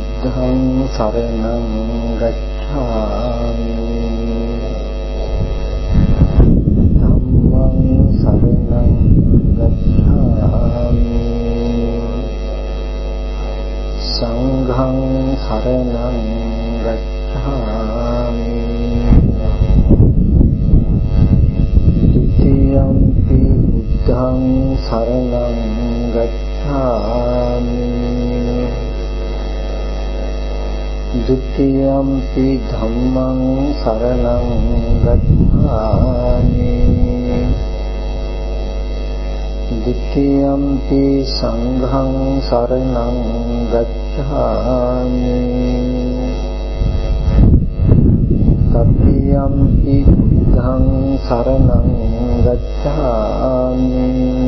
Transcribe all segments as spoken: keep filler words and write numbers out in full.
බුද්ධං සරණං ගච්ඡාමි ධම්මං සරණං ගච්ඡාමි සංඝං සරණං ගච්ඡාමි द्वितीयंपि बुद्धं शरणं गच्छामि द्वितीयंपि धम्मं शरणं गच्छामि द्वितीयंपि संघं शरणं गच्छामि तृतीयंपि बुद्धं शरणं गच्छामि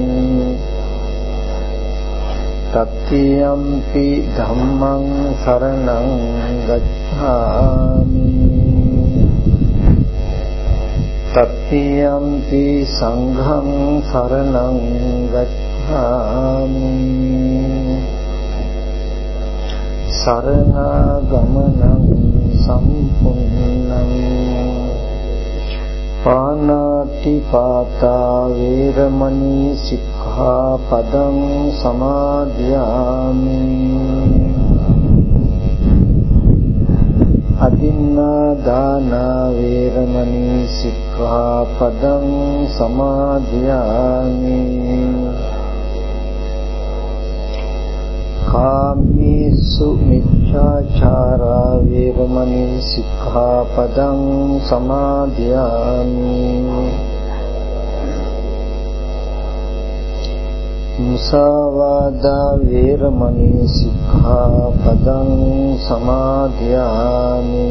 तृतीयंपि धम्मं शरणं गच्छामि तृतीयंपि संघं शरणं गच्छामि शरणागमनं सम्पूर्णं पानातिपाता वेरमणि सिक्खापदं समादयामि अदिन्नादाना वेरमणि सिक्खापदं समादयामि कामेषु मिथ्याचारा वेरमणि सिक्खापदं समादयामि मुसावादा वेरमणि सिक्खापदं समादयामि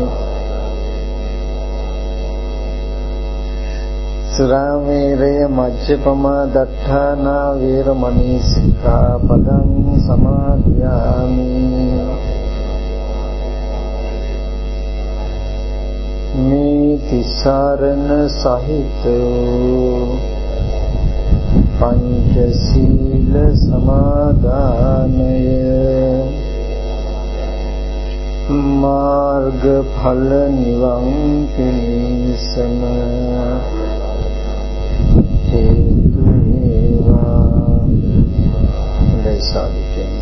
सुरामेरय मज्जपमा दट्ठाना वेरमणि सिक्खापदं समादयामि मे तिसरन सहित पंचशील समादानय मार्ग फल निवं पिनिसम हेतु एवा साधिकेन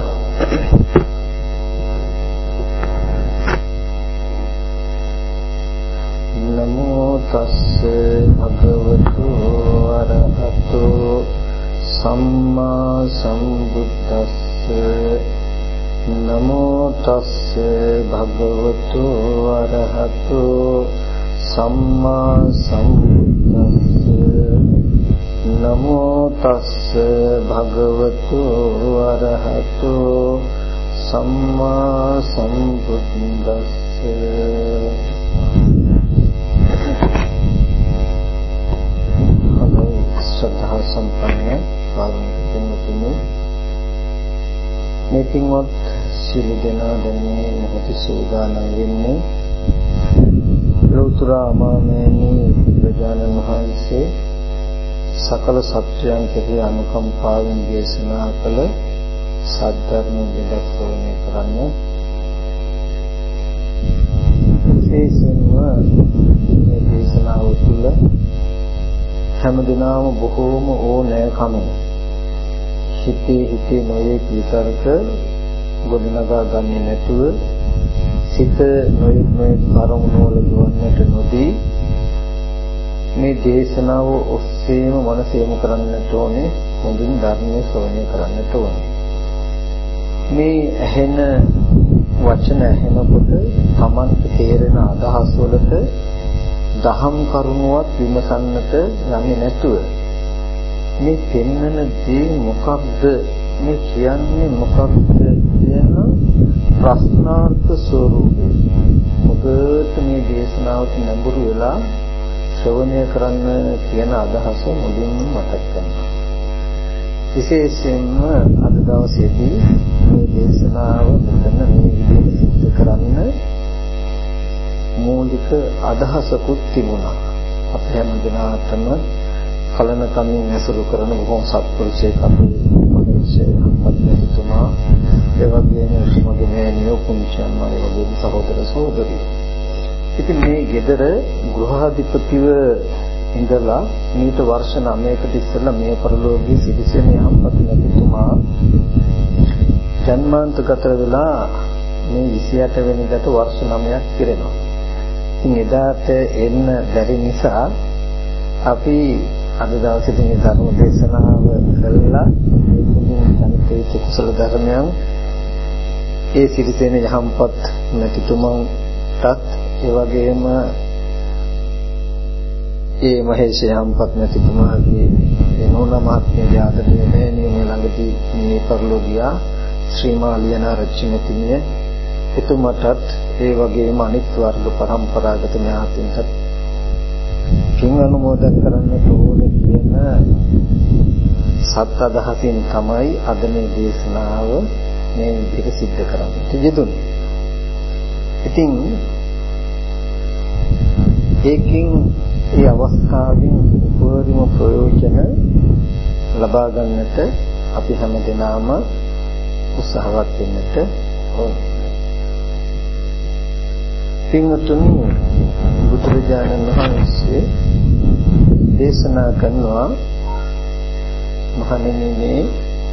नमो तस्से भगवतो अरहतो सम्मा सम्बुद्धस्से नमो तस्से भगवतो अरहतो सम्मा सम्बुद्धस्से नमो तस्से भगवतो अरहतो सम्मा सम्बुद्धस्से श्रद्धा संपन्न पावनතුනි මේ පින්වත් සියලු දෙනා දැන් මොහොතේ සූදානම් වෙන්නේ ලෝතර අමාමෑණී බුදුරජාණන් වහන්සේ සකල සත්‍යයන් කෙරෙහි අනුකම්පාවෙන් දේශනා කළ සද්ධර්ම දෙයක් ශ්‍රවණය කරන්න විශේෂයෙන්ම මේ දේශනාව තුළ හැමදෙනාම බොහෝම ඕනෑකම හිතේ හිතේ නොයෙක් විතරක ගොඩනගා ගන්නේ නැතුව සිත නොයෙක් නොයෙක් කරුණු වල ගොන්නට නොදී මේ දේශනාව ඔස්සේම මනස යොමු කරන්නට ඕනේ හොඳින් ධර්මයේ ශ්‍රවණය කරන්නට ඕනේ මේ ඇහෙන වචන ඇහෙනකොට Tamanට තේරෙන අදහස් වලට දහම් කරුණුවත් විමසන්නට යන්නේ නැතුව මේ පෙන්වන දේ මොකක්ද මේ කියන්නේ මොකක්ද කියන ප්‍රශ්නාර්ථ ස්වරූපේ මොකද මේ දේශනාවට නැඹුරු වෙලා ශ්‍රවණය කරන්න කියන අදහස මුලින්ම මතක් කරනවා විශේෂයෙන්ම අද දවසේදී මේ දේශනාව මෙතන මේ විදිහට සිද්ධ කරන්න මූලික අදහසකුත් තිබුණා. අප හැම දිනකටම කලන කමින් ඇසුරු කරන බොහොම සත්පුරුෂයෙක් අපේ මහේෂේ හම්බන්තෝතුමා ඒ වගේම උස්මගේ මහත්තයන් අය වගේ සහෝදර සහෝදරියෝ. ඉතින් මේ ගෙදර ගෘහාධිපතිව ඉඳලා මීට වර්ෂ නවයකට ඉස්සෙල්ලා මේ පරිලෝකයේ සිටිසෙන යම්පත් නැතිතුමා ජන්මාන්තගත වෙලා මේ විසි අට වෙනිදාට වර්ෂ නවයක් පිරෙනවා. ඉතින් එදාට එන්න බැරි නිසා අපි අද දවසේදී මේ ධර්ම දේශනාව කළා. මේ කුණින් තනිතේ කුසල ධර්මයන් ඒ සිටිසෙන යම්පත් නැතිතුමන්ටත් ඒ වගේම ඒ මහේෂ යම්පත් නැතිතුමාගේ ඒ නෝනා මහත්මිය ආදරණීය මෑණියෝ මේ ළඟදී මේ පරිලෝකියා ශ්‍රීමාලියන රච්චිමතිනිය එතුමටත් ඒ වගේම අනිත් වර්ග પરම්පරාගත ඥාතීන්ටත් පින් අනුමෝදන් කරන්න ඕනේ කියන සත් අදහසින් තමයි අද මේ දේශනාව මේ විදිහට සිද්ධ කරන්නේ යෙදුනේ. ඉතින් ඒකින් ඒ අවස්ථාවෙන් උපරිම ප්‍රයෝජන ලබා ගන්නට අපි හැම දිනම උත්සාහවත් වෙන්නට ඕනේ. පින්වතුනි, බුදුරජාණන් වහන්සේ දේශනා කරනවා මහණෙනි මේ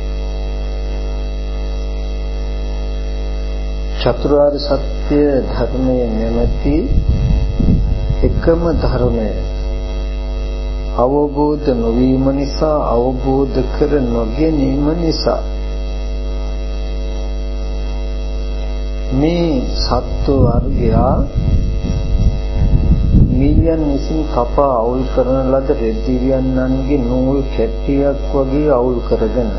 චතුරාර්ය සත්‍ය ධර්මයේ නැමැති එකම ධර්මය අවබෝධ නොවීම නිසා අවබෝධ කර නොගැනීම නිසා මේ සත්ව වර්ගයා මියන් විසින් කපා අවුල් කරන ලද රෙදිවියන්න්ගේ නූල් කැට්ටියක් වගේ අවුල් කරගෙන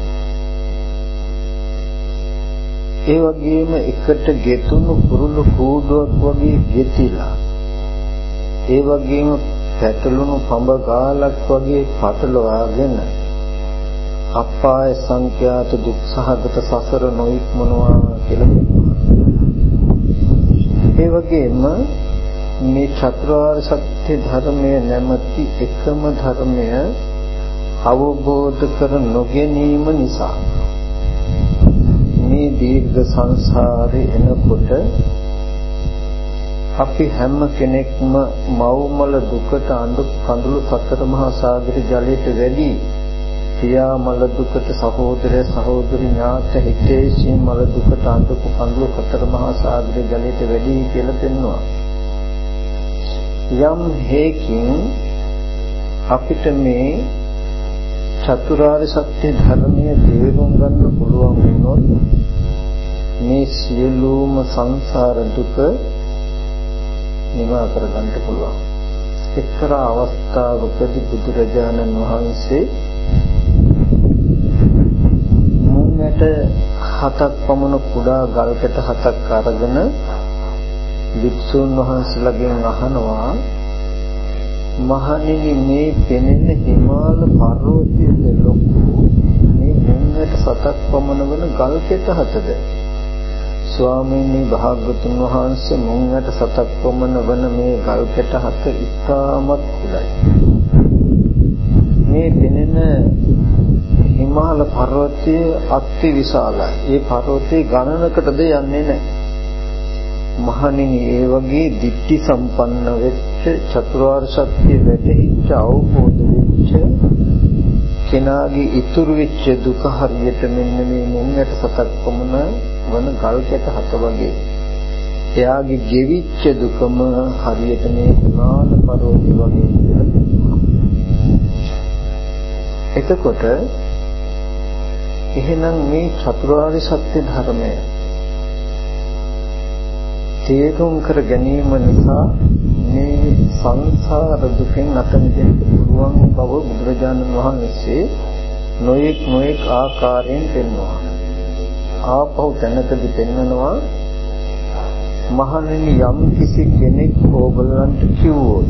ඒ වගේම එකට ගෙතුණු කුරුළු කූඩුවක් වගේ ගෙතිලා ඒ වගේම පැටළුණු පඹ ගාලක් වගේ පටලවාගෙන අපාය සංඛ්‍යාත දුක්සහගත සසර නොඉක්මනවා කියලා කියනවා. ඒ වගේම මේ චතුරාර්ය සත්‍ය ධර්මයේ නැමැති එකම ධර්මය අවබෝධ කර නොගැනීම නිසා මේ දීර්ඝ සංසාරේ එනකොට අපි හැම කෙනෙක්ම මව්මල දුකට අඬ කඳුළු සතර මහා සාගර ජලයට වැඩි පියා මල දුකට සහෝදරය සහෝදරි ඥාත හිතේසී මල දුකට අඬ කඳුළු සතර මහා සාගර ජලයට වැඩි කියලා දෙන්නවා. යම් හේකින් අපිට මේ චතුරාර්ය සත්‍ය ධර්මයේ තේරුම් ගන්න පුළුවන් වුණොත් මේ සියලුම සංසාර දුක නිවා කර ගන්න පුළුවන්. එක්තරා අවස්ථාවකදී බුදුරජාණන් වහන්සේ මුංගට හතක් පමණ කුඩා ගල්කට හතක් අරගෙන වික්ෂුන් වහන්සේලාගෙන් අහනවා මහණෙනි මේ පෙනෙන හිමාල පර්වතයේ ලොකු මේ මුංගට සතක් පමණ වන ගල්කට හතද? ස්වාමීනි භාග්‍යවතුන් වහන්සේ මුංගට සතක් පමණ වන මේ ගල්කට හත ඉතාමත් කුඩායි. මේ පෙනෙන හිමාල පර්වතයේ අති විශාලයි. ඒ පර්වතයේ ගණනකටද යන්නේ නැහැ. මහණෙනි ඒ වගේ දිට්ඨි සම්පන්න වෙච්ච චතුරාර්ය සත්‍ය වැටහිච්ච අවබෝධ වෙච්ච කෙනාගේ ඉතුරු වෙච්ච දුක හරියට මෙන්න මේ මුංගට සතක් පමණ වන ගල්කට හත වගේ. එයාගේ ගෙවිච්ච දුකම හරියට මේ හිමාල පර්වතය වගේ කියලා කියනවා. එතකොට එහෙනම් මේ චතුරාර්ය සත්‍ය ධර්මය තේරුම් කර ගැනීම නිසා මේ සංසාර දුකෙන් අත මිදෙන්න පුළුවන් බව බුදුරජාණන් වහන්සේ නොයෙක් නොයෙක් ආකාරයෙන් පෙන්වනවා. ආපහු තැනකදී පෙන්වනවා මහණෙනි යම් කිසි කෙනෙක් ඕගලන්ට කිව්වොත්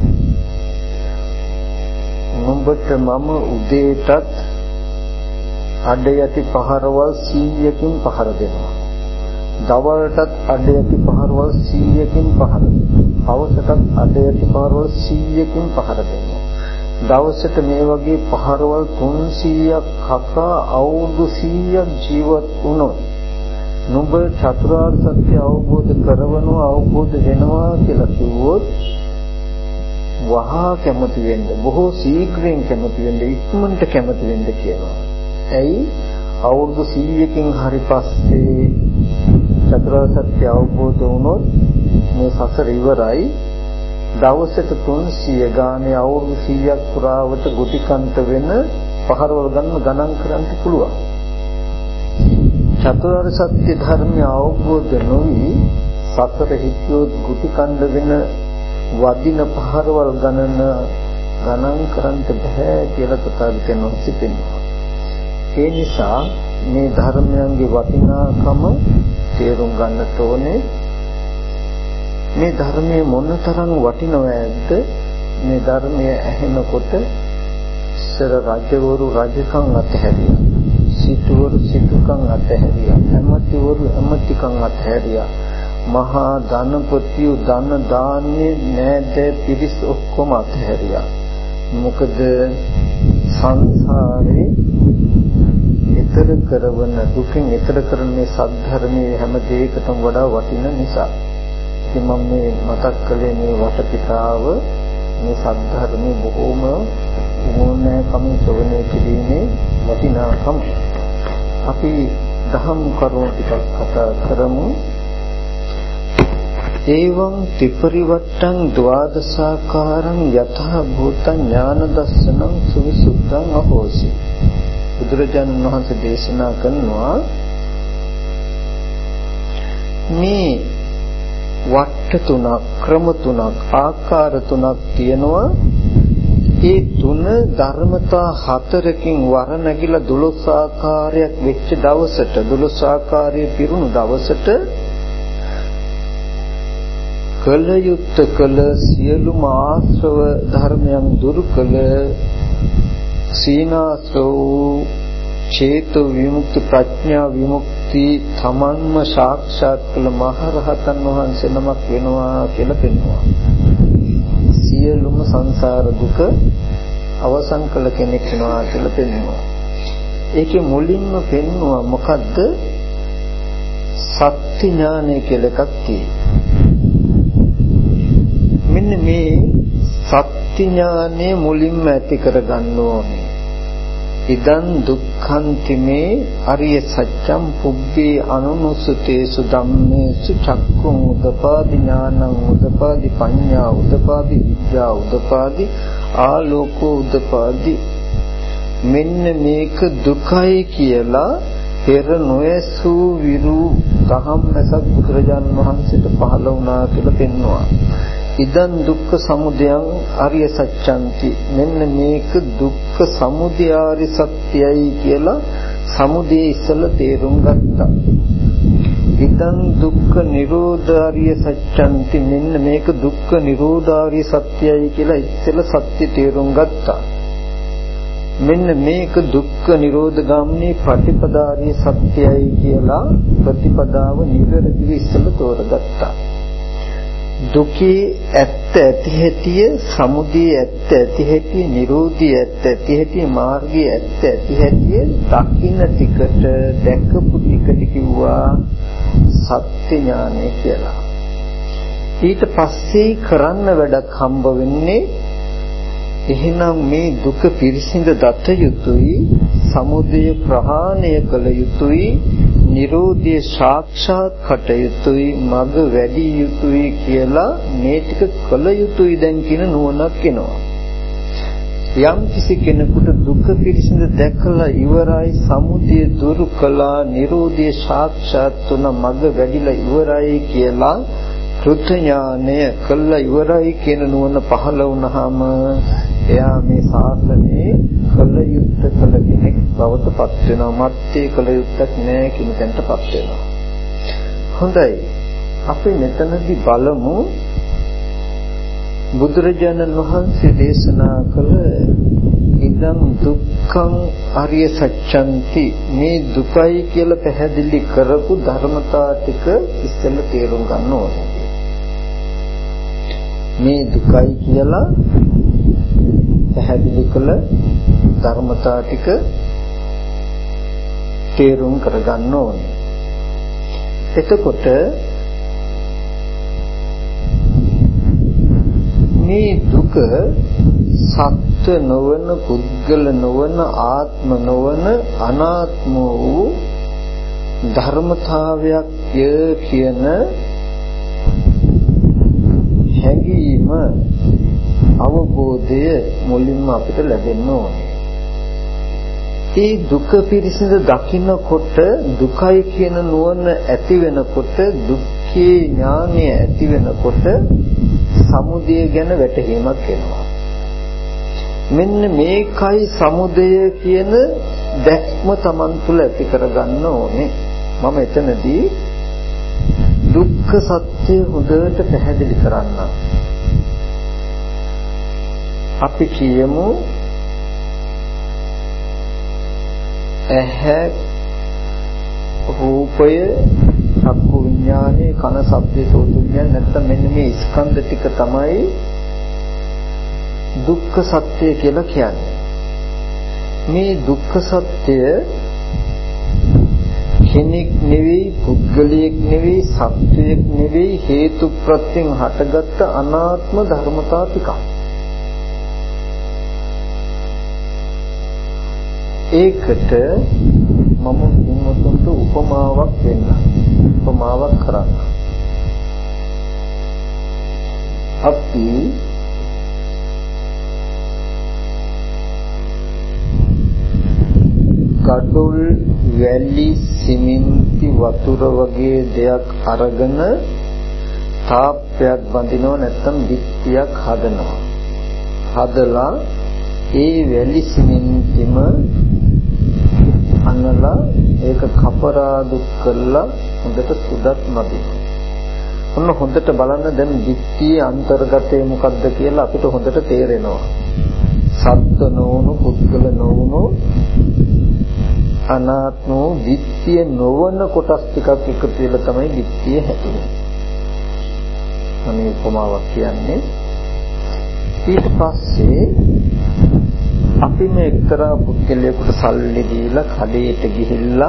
නුඹට මම උදේටත් අඩ යටි පහරවල් සීයකින් පහර දෙනවා. දවල්ටත් අඩ යටි පහරවල් සීයකින් පහර දෙනවා. හවසටත් අඩ යටි පහරවල් සීයකින් පහර දෙනවා. දවසට මේ වගේ පහරවල් තුන්සීයක් කකා අවුරුදු සීයක් ජීවත් වුණොත් නුඹ චතුරාර්ය සත්‍ය අවබෝධ කරවනවා අවබෝධ වෙනවා කියලා කිව්වොත් වහා කැමති වෙන්න, බොහෝ ශීඝ්‍රයෙන් කැමති වෙන්න, ඉක්මනට කැමති වෙන්න කියනවා. ඇයි? අවුරුදු සීයකින් හරි පස්සේ චතුරාර්ය සත්‍ය අවබෝධ වුණොත් මේ සසර ඉවරයි. දවසට තුන්සිය ගානේ අවුරුදු සීයක් පුරාවට ගුටිකන්ත වෙන පහරවල් ගන්න ගණන් කරන්න පුළුවන්. චතුරාර්ය සත්‍ය ධර්මය අවබෝධ නොවි සසර හිතියොත් ගුටිකන්ද වෙන වදින පහරවල් ගණන ගණන් කරන්න බෑ කියලා තථාගතයන් වහන්සේ පෙන්වනවා. ඒ නිසා මේ ධර්මයන්ගේ වටිනාකම තේරුම් ගන්නට ඕනේ. මේ ධර්මයේ මොනතරම් වටිනවද? මේ ධර්මය ඇහෙනකොට ඉස්සර රජවරු රජකම් අතහැරියා, සිටුවරු සිටුකම් අතහැරියා, ඇමතිවරු ඇමතිකම් අතහැරියා, මහා ධනපතියු ධන දාන්නේ නෑද පිරිස් ඔක්කොම අතහැරියා. මොකද සංසාරේ ඊතර කරවන දුකින් ඊතර කරන මේ සද්ධර්මයේ හැම දෙයකටම වඩා වටින නිසා. ඉතින් මම මේ මතක් කළේ මේ වටපිටාව මේ සද්ධර්මයේ බොහෝම ඕනෑකම සොවනේ කිරීමේ වටිනාකම. අපි දහම් කරුණු ටිකක් කතා කරමු. ඒවං ත්‍රිපරිවට්ටං ද්වාදසාකාරං යථා භූත ඥාන දස්සනං සුවිසුද්ධං අහෝසි. බුදුරජාණන් වහන්සේ දේශනා කරනවා මේ වට්ට තුනක්, ක්‍රම තුනක්, ආකාර තුනක් තියෙනවා. ඒ තුන ධර්මතා හතරකින් වර නැගිලා දොළොස් ආකාරයක් වෙච්ච දවසට, දොළොස් ආකාරයේ පිරුණු දවසට කල යුත්ත කල සියලුම ආශ්‍රව ධර්මයන් දුරු කළ සීනාශ්‍රව චේතු විමුක්ති ප්‍රඥා විමුක්ති තමන්ම සාක්ෂාත් කළ මහරහතන් වහන්සේ නමක් වෙනවා කියලා පෙන්වනවා. සියලුම සංසාර දුක අවසන් කළ කෙනෙක් වෙනවා කියලා පෙන්වනවා. ඒකේ මුලින්ම පෙන්වුවා මොකද්ද? සත්‍ය ඥානය කියලා එකක් තියෙනවා. මෙන්න මේ සත්‍ය ඥානය මුලින්ම ඇති කරගන්න ඕනේ. ඉදං දුක්ඛන්ති මේ අරිය සත්‍යම් පුබ්බේ අනුනුසුතේසු ධම්මේසු චක්ඛුං උදපාදි ඥානං උදපාදි පඤ්ඤා උදපාදි විද්‍යා උදපාදි ආලෝකෝ උදපාදි. මෙන්න මේක දුකයි කියලා පෙර නොයසූ විරු ගහම්මසක් බුදුරජාණන් වහන්සේට පහළ වුණා කියලා පෙන්වනවා. ඉදං දුක්ඛ සමුදයං අරිය සත්‍යන්ති. මෙන්න මේක දුක්ඛ සමුදය ආරි සත්‍යයි කියලා සමුදය ඉස්සලා තේරුම් ගත්තා. ඉදං දුක්ඛ නිරෝධ ආරිය සත්‍යන්ති. මෙන්න මේක දුක්ඛ නිරෝධ ආරිය සත්‍යයි කියලා ඉස්සලා සත්‍ය තේරුම් ගත්තා. මෙන්න මේක දුක්ඛ නිරෝධ ගාමිනී ප්‍රතිපදාරිය සත්‍යයි කියලා ප්‍රතිපදාව නිවැරදිව ඉස්සලා තෝරගත්තා. දුකේ ඇත්ත ඇති හැටිය, සමුදය ඇත්ත ඇති හැටිය, නිරෝධය ඇත්ත ඇති හැටිය, මාර්ගය ඇත්ත ඇති හැටිය දකින්න ටිකට දැකපු ටිකට කිව්වා සත්‍ය ඥානය කියලා. ඊට පස්සේ කරන්න වැඩක් හම්බ වෙන්නේ එහෙනම් මේ දුක පිරිසිඳ දත යුතුයි, සමුදය ප්‍රහාණය කළ යුතුයි, නිරෝධය සාක්ෂාත් කට යුතුයි, මඟ වැඩි යුතුයි කියලා මේ ටික කළ යුතුයි දැන් කියන නුවණක් එනවා. යම් කිසි කෙනෙකුට දුක පිරිසිඳ දැකලා ඉවරයි, සමුදය දුරු කළා, නිරෝධය සාක්ෂාත් වුණා, මඟ වැඩිලා ඉවරයි කියලා කෘතඥානය කළා ඉවරයි කියන නුවණ පහළ වුණාම එයා මේ ශාසනයේ කළ යුත්ත කළ කෙනෙක් බවට පත් වෙනවා. මත්තේ කළ යුත්තක් නෑ කියන තැනට පත් වෙනවා. හොඳයි, අපි මෙතනදී බලමු බුදුරජාණන් වහන්සේ දේශනා කළ ඉදං දුක්ඛං අරිය සත්‍යන්ති, මේ දුකයි කියලා පැහැදිලි කරපු ධර්මතා ටික ඉස්සෙල්ලා තේරුම් ගන්න ඕනේ. මේ දුකයි කියලා පැහැදිලි කළ ධර්මතා ටික තේරුම් කරගන්න ඕනේ. එතකොට මේ දුක සත්‍ය නොවන, පුද්ගල නොවන, ආත්ම නොවන, අනාත්ම වූ ධර්මතාවයක් කියන හැඟීම, අවබෝධය මුලින්ම අපිට ලැබෙන්න ඕනේ. ඒ දුක පිරිසිඳ දකින්නකොට, දුකයි කියන නුවණ ඇති වෙනකොට, දුක්ඛේ ඥානය ඇති වෙනකොට සමුදය ගැන වැටහීමක් එනවා. මෙන්න මේකයි සමුදය කියන දැක්ම Taman තුල ඇති කරගන්න ඕනේ. මම එතනදී දුක්ඛ සත්‍ය හොඳට පැහැදිලි කරන්නම්. අපි කියමු ඇහැ, රූපය, චක්කු විඥානේ, කන, ශබ්ද, සෝත විඥාන, නැත්නම් මෙන්න මේ ස්කන්ධ ටික තමයි දුක්ඛ සත්‍ය කියලා කියන්නේ. මේ දුක්ඛ සත්‍ය කෙනෙක් නෙවෙයි, පුද්ගලයෙක් නෙවෙයි, සත්වයක් නෙවෙයි, හේතු ප්‍රත්‍යයෙන් හටගත්ත අනාත්ම ධර්මතා ටිකක්. ඒකට මම මුතුන්ට උපමාවක් දෙන්න. උපමාවක් කරන්න. අපි ගඩොල්, වැලි, සිමෙන්ති, වතුර වගේ දෙයක් අරගෙන තාප්පයක් බඳිනවා, නැත්නම් බිත්තියක් හදනවා. හදලා ඒ වැලි සිමෙන්තිම අනලා ඒක කපරා දුක් කරලා හොඳට සුදත් මදිනවා. ඔන්න හොඳට බලන්න දැන් බිත්තියේ අන්තර්ගතය මොකක්ද කියලා අපිට හොඳට තේරෙනවා. සත්ත්ව නොවුණු, පුද්ගල නොවුණු, අනාත්ම බිත්තිය නොවන කොටස් ටිකක් එකතු වෙලා තමයි බිත්තිය හැදෙන්නේ. අනේ උපමාවක් කියන්නේ. ඊට පස්සේ අපි මේ එක්තරා පුද්ගලයෙකුට සල්ලි දීලා කඩේට ගිහිල්ලා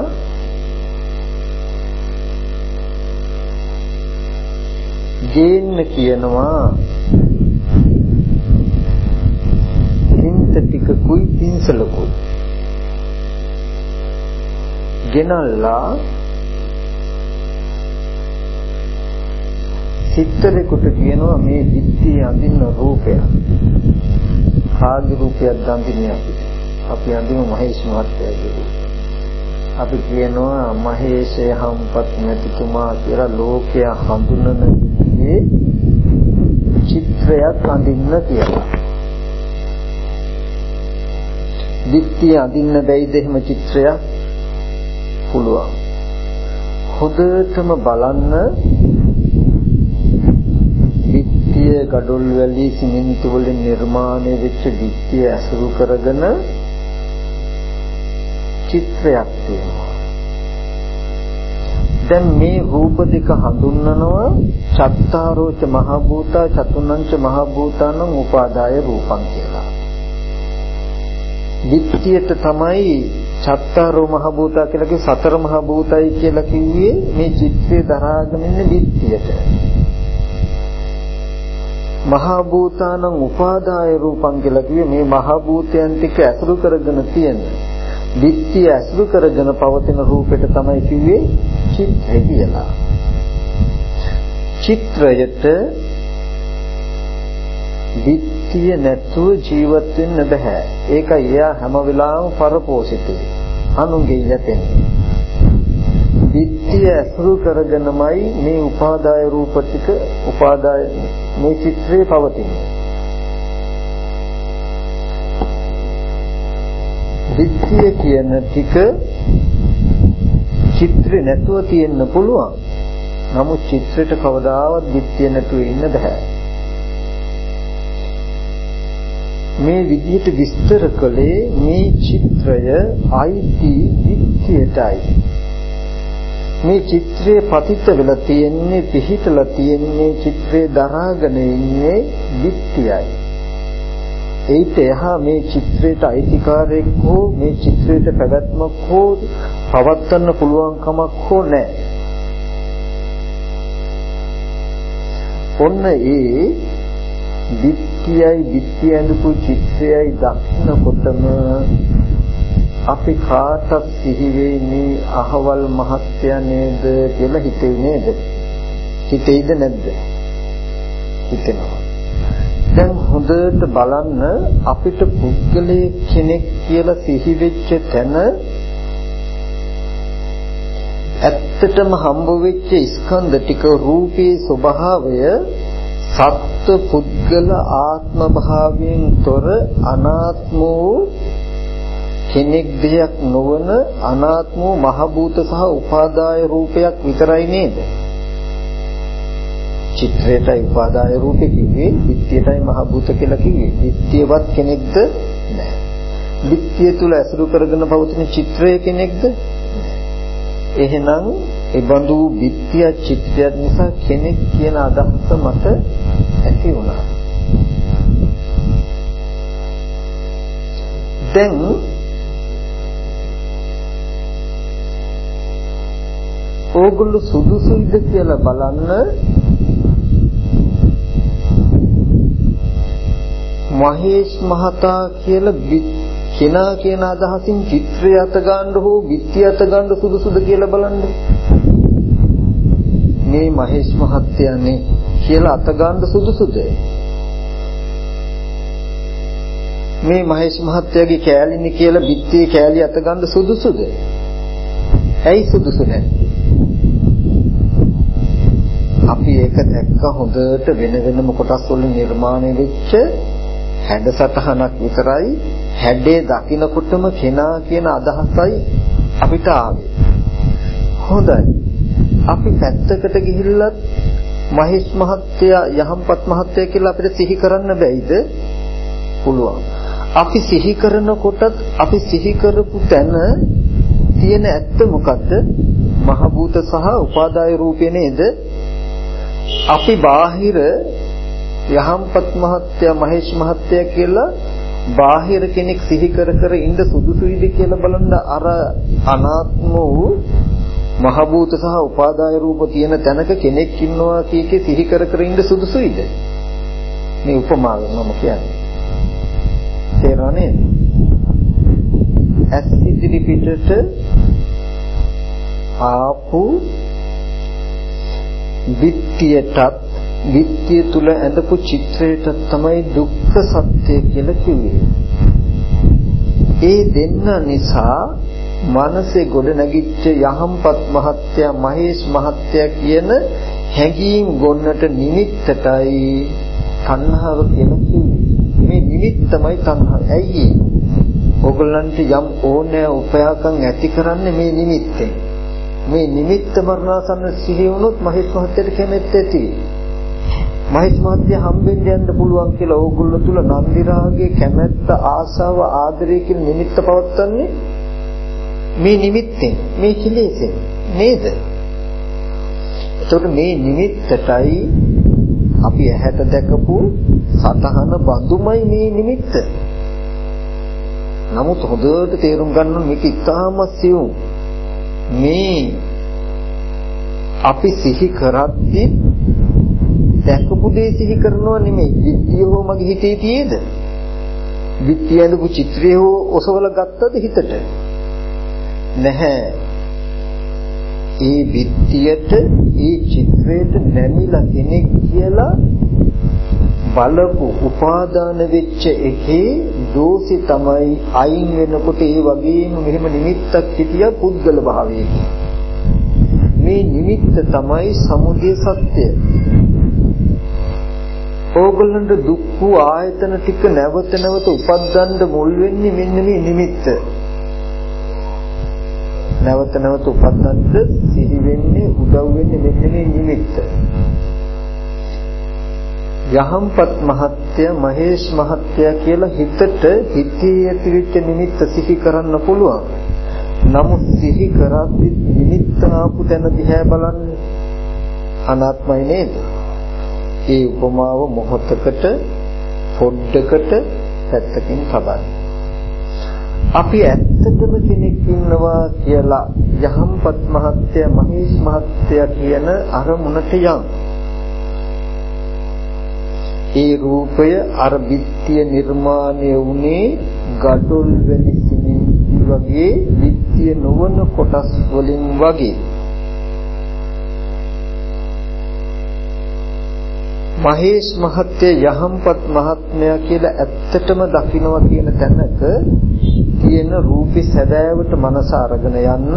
ගේන්න කියනවා. හින්ත ටිකකුයි පින්සලකුයි ගෙනල්ලා සිත්තරෙකුට කියනවා මේ බිත්තියේ අඳින්න රූපයක්. කාගේ රූපයක්ද අඳින්නේ අපි? අපි අඳිමු මහේෂ් මහත්තයාගේ රූපය. අපි කියනවා මහේෂේ හම්පත් නැතිතුමා කියලා ලෝකයා හඳුනන විදිහේ චිත්‍රයක් අඳින්න කියලා. බිත්තියේ අඳින්න බැයිද එහෙම චිත්‍රයක්? පුළුවන්. හොඳටම බලන්න බිත්තිය ගඩොල් වැලි සිමෙන්ති වලින් නිර්මාණය වෙච්ච බිත්තිය ඇසුරු කරගෙන චිත්‍රයක් තියෙනවා. දැන් මේ රූප දෙක හඳුන්වනවා චත්තාරෝච මහ භූතා චතුන්නංච මහ භූතානං උපාදාය රූපං කියලා. බිත්තියට තමයි චත්තාරෝ මහ භූතා කියලා කිව්වේ, සතර මහ භූතයි කියලා කිව්වේ මේ චිත්‍රය දරාගෙන ඉන්න බිත්තියට. මහා භූතානං උපාදාය රූපං කියලා කිව්වේ මේ මහා භූතයන් ටික ඇසුරු කරගෙන තියෙන බිත්තිය ඇසුරු කරගෙන පවතින රූපෙට තමයි කිව්වේ චිත්‍රය කියලා. චිත්‍රයට බිත්තිය නැතුව ජීවත් වෙන්න බෑ. ඒකයි එයා හැම වෙලාවෙම පරපෝෂිතයි. අනුන්ගේ යැපෙන්නේ. බිත්තිය ඇසුරු කරගෙනමයි මේ උපාදාය රූප ටික උපාදාය මේ චිත්‍රේ පවතින්නේ. බිත්තිය කියන ටික චිත්‍රේ නැතුව තියෙන්න පුළුවන්. නමුත් චිත්‍රයට කවදාවත් බිත්තිය නැතුව ඉන්න බෑ. මේ විදිහට විස්තර කළේ මේ චිත්‍රය අයිති බිත්තියටයි. මේ චිත්‍රයේ පතිත වෙලා තියෙන්නේ, පිහිටලා තියෙන්නේ, චිත්‍රේ දරාගෙන ඉන්නේ බිත්තියයි. ඒිට එහා මේ චිත්‍රයට අයිතිකාරයෙක් හෝ මේ චිත්‍රයට පැවැත්මක් හෝ පවත්වන්න පුළුවන් කමක් හෝ නැහැ. ඔන්න ඒ දිට්ඨියයි දිට්ඨිය ඇඳපු චිත්‍රයයි දක්නකොටම අපි කාටත් සිහි වෙන්නේ අහවල් මහත්ය නේද කියලා හිතේ නේද? හිතේද නැද්ද? හිතෙනවා. දැන් හොඳට බලන්න අපිට පුද්ගලයෙක් කෙනෙක් කියලා සිහි වෙච්ච තැන ඇත්තටම හම්බ වෙච්ච ස්කන්ධ ටික රූපී ස්වභාවය සත්ත්ව පුද්ගල ආත්ම භාවයෙන් තොර අනාත්ම වූ කෙනෙක් දෙයක් නොවන අනාත්ම වූ මහ භූත සහ උපාදාය රූපයක් විතරයි නේද? චිත්‍රයටයි උපාදාය රූපේ කිව්වේ, විත්‍යයටයි මහ භූත කියලා කිව්වේ. විත්‍යවත් කෙනෙක්ද නැහැ. විත්‍ය තුල ඇසුරු කරගෙන පවතින චිත්‍රය කෙනෙක්ද? එහෙනම් ඒ බඳු විත්‍ය චිත්‍රයක් නිසා කෙනෙක් කියන අදහස මට ඇති වුණා. දැන් ඕගොල්ලෝ සුදුසුයිද කියලා බලන්න මහේෂ් මහතා කියලා කෙනා කියන අදහසින් චිත්‍රය අත ගන්න හෝ විත්‍ය අත ගන්න සුදුසුද කියලා බලන්න. මේ මහේෂ් මහත්තයානේ කියලා අත ගන්න සුදුසුද? මේ මහේෂ් මහත්තයාගේ කෑලිනේ කියලා විත්‍යයේ කෑලි අත ගන්න සුදුසුද? ඇයි සුදුසු නැත්තේ? අපි ඒක දැක්ක හොඳට වෙන වෙනම කොටස් වලින් නිර්මාණය වෙච්ච හැඩසටහනක් විතරයි. හැඩේ දකින්නකොටම කෙනා කියන අදහසයි අපිට ආවේ. හොඳයි. අපි පැත්තකට ගිහිල්ලත් මහේෂ් මහත්තයා යහම්පත් මහත්තයා කියලා අපිට සිහි කරන්න බැයිද? පුළුවන්. අපි සිහි කරනකොටත් අපි සිහි කරපු තැන තියෙන ඇත්ත මොකද්ද? මහ භූත සහ උපාදාය රූපේ නේද? අපි බාහිර යහම්පත් මහත්තයා මහේෂ් මහත්තයා කියලා බාහිර කෙනෙක් සිහි කර කර ඉඳ සුදුසුයිද කියලා බලන්න අර අනාත්ම වූ මහ භූත සහ උපාදාය රූප තියෙන තැනක කෙනෙක් ඉන්නවා කීකේ සිහි කර කර ඉඳ සුදුසුයිද? මේ උපමාවෙන් මම කියන්නේ. තේරෙන්නේ? ඇස් ඉදිරි පිටට ආපු විත්‍යයටත් විත්‍ය තුල ඇඳපු චිත්‍රයට තමයි දුක්ඛ සත්‍ය කියලා කිව්වේ. ඒ දෙන්න නිසා මනසේ ගොඩ නැගිච්ච යහම්පත් මහත්තයා මහේෂ් මහත්තයා කියන හැඟීම් ගොන්නට නිමිත්තටයි තණ්හාව කියලා කිව්වේ. මේ නිමිත්තමයි තණ්හාව. ඇයි? ඕගොල්ලන්ට යම් ඕනෑ උපයාකම් ඇති කරන්නේ මේ නිමිත්තෙන්. මේ නිමිත්ත මරණාසන්න සිහි වුණොත් මහේෂ් මහත්තයාට කැමැත්ත ඇති. මහේෂ් මහත්තයා හම්බෙන්න යන්න පුළුවන් කියලා ඕගොල්ලෝ තුල නන්දි රාගයේ කැමැත්ත ආසාව ආදරය කියන නිමිත්ත පවත්න්නේ මේ නිමිත්තෙන්, මේ කිලෙසෙන් නේද? එතකොට මේ නිමිත්තටයි අපි ඇහැට දැකපු සතහන බඳුමයි මේ නිමිත්ත. නමුත් හොඳට තේරුම් ගන්න ඕනේ මේක ඉතාම සියුම්. මේ අපි සිහි කරද්දී දැකපු දේ සිහි කරනවා නෙමෙයි. විත්‍ය හෝ මගේ හිතේ තියේද? විත්‍ය ඇඳපු චිත්‍රය හෝ ඔසවල ගත්තද හිතට? නැහැ. ඒ විත්‍යයට, ඒ චිත්‍රයට නැමිලා කෙනෙක් කියලා බලපු උපාදාන වෙච්ච එකේ දෝෂي තමයි අයින් වෙනකොට ඒ වගේම මෙහෙම නිමිත්තක් හිටිය පුද්ගල භාවයකින්. මේ නිමිත්ත තමයි සමුදය සත්‍ය. ඕගොල්ලන්ට දුක් වූ ආයතන ටික නැවත නැවත උපද්දන්න මුල් වෙන්නේ මෙන්න මේ නිමිත්ත. නැවත නැවත උපද්දන්න සිහි වෙන්නේ උදව් වෙන්නේ මෙන්න මේ නිමිත්ත. යහම්පත් මහත්තයා මහේෂ් මහත්තයා කියලා හිතට හිතේ ඇතිවෙච්ච නිමිත්ත සිහි කරන්න පුළුවන්. නමුත් සිහි කරද්දී නිමිත්ත ආපු තැන දිහා බලන්නේ අනාත්මයි නේද? ඒ උපමාව මොහොතකට පොඩ්ඩකට පැත්තකින් තබන්න. අපි ඇත්තටම කෙනෙක් ඉන්නවා කියලා යහම්පත් මහත්තයා මහේෂ් මහත්තයා කියන අරමුණට යන්. ඒ රූපය අර බිත්තිය නිර්මාණය වුණේ gadol වැනි සිමෙන්ති වගේ බිත්තිය නොවන කොටස් වලින් වගේ. මහේෂ් මහත්තයා යහම්පත් මහත්මයා කියලා ඇත්තටම දකින්නවා කියන තැනක තියෙන රූපේ සැබෑවට මනස අරගෙන යන්න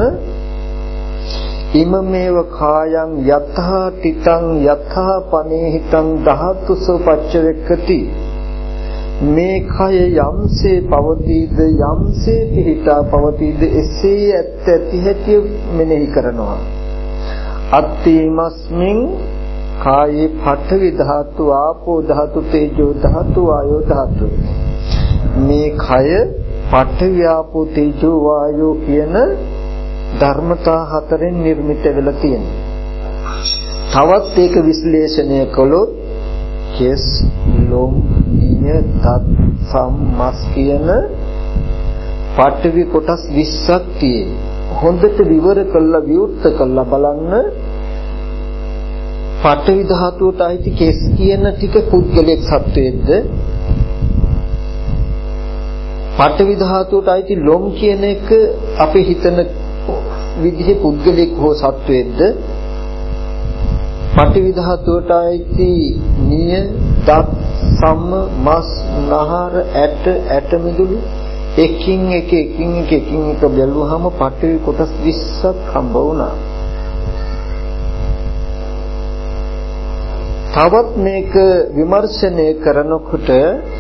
ඉමමේව කායං යතහා තිතං යතහා පනේහිතං ධාතුස පච්චවෙක්කති මේ කය යම්සේ පවතීද යම්සේ පිහිටා පවතීද එසේ ඇත්ත ඇති හැටි මෙනෙහි කරනවා අත්තිමස්මින් කායේ පඨවි ධාතු ආපෝ ධාතු තේජෝ ධාතු වායෝ ධාතු මේ කය පඨවි ආපෝ තේජෝ වායෝ කියන ධර්මතා හතරෙන් නිර්මිත වෙලා තියෙනවා. තවත් ඒක විශ්ලේෂණය කළොත් කෙස් ලොම් නිය තත් සම්මස් කියන පඨවි කොටස් විස්සක් තියෙනවා. හොඳට විවර කළා විවෘත කළා බලන්න පඨවි ධාතුවට අයිති කෙස් කියන ටික පුද්ගලික සත්වයේද පඨවි ධාතුවට අයිති ලොම් කියන එක අපි හිතන විදිහේ පුද්ගලික හෝ සත්වයේද පඨවි ධාතුවට අයිති නිය දත් සම්ම මස් නහර ඇට ඇට මිදුළු එකින් එක එකින් එක එකින් එක බැලුවාම පඨවි කොටස් විස්සක් හම්බ වුණා. තවත් මේක විමර්ශනය කරනකොට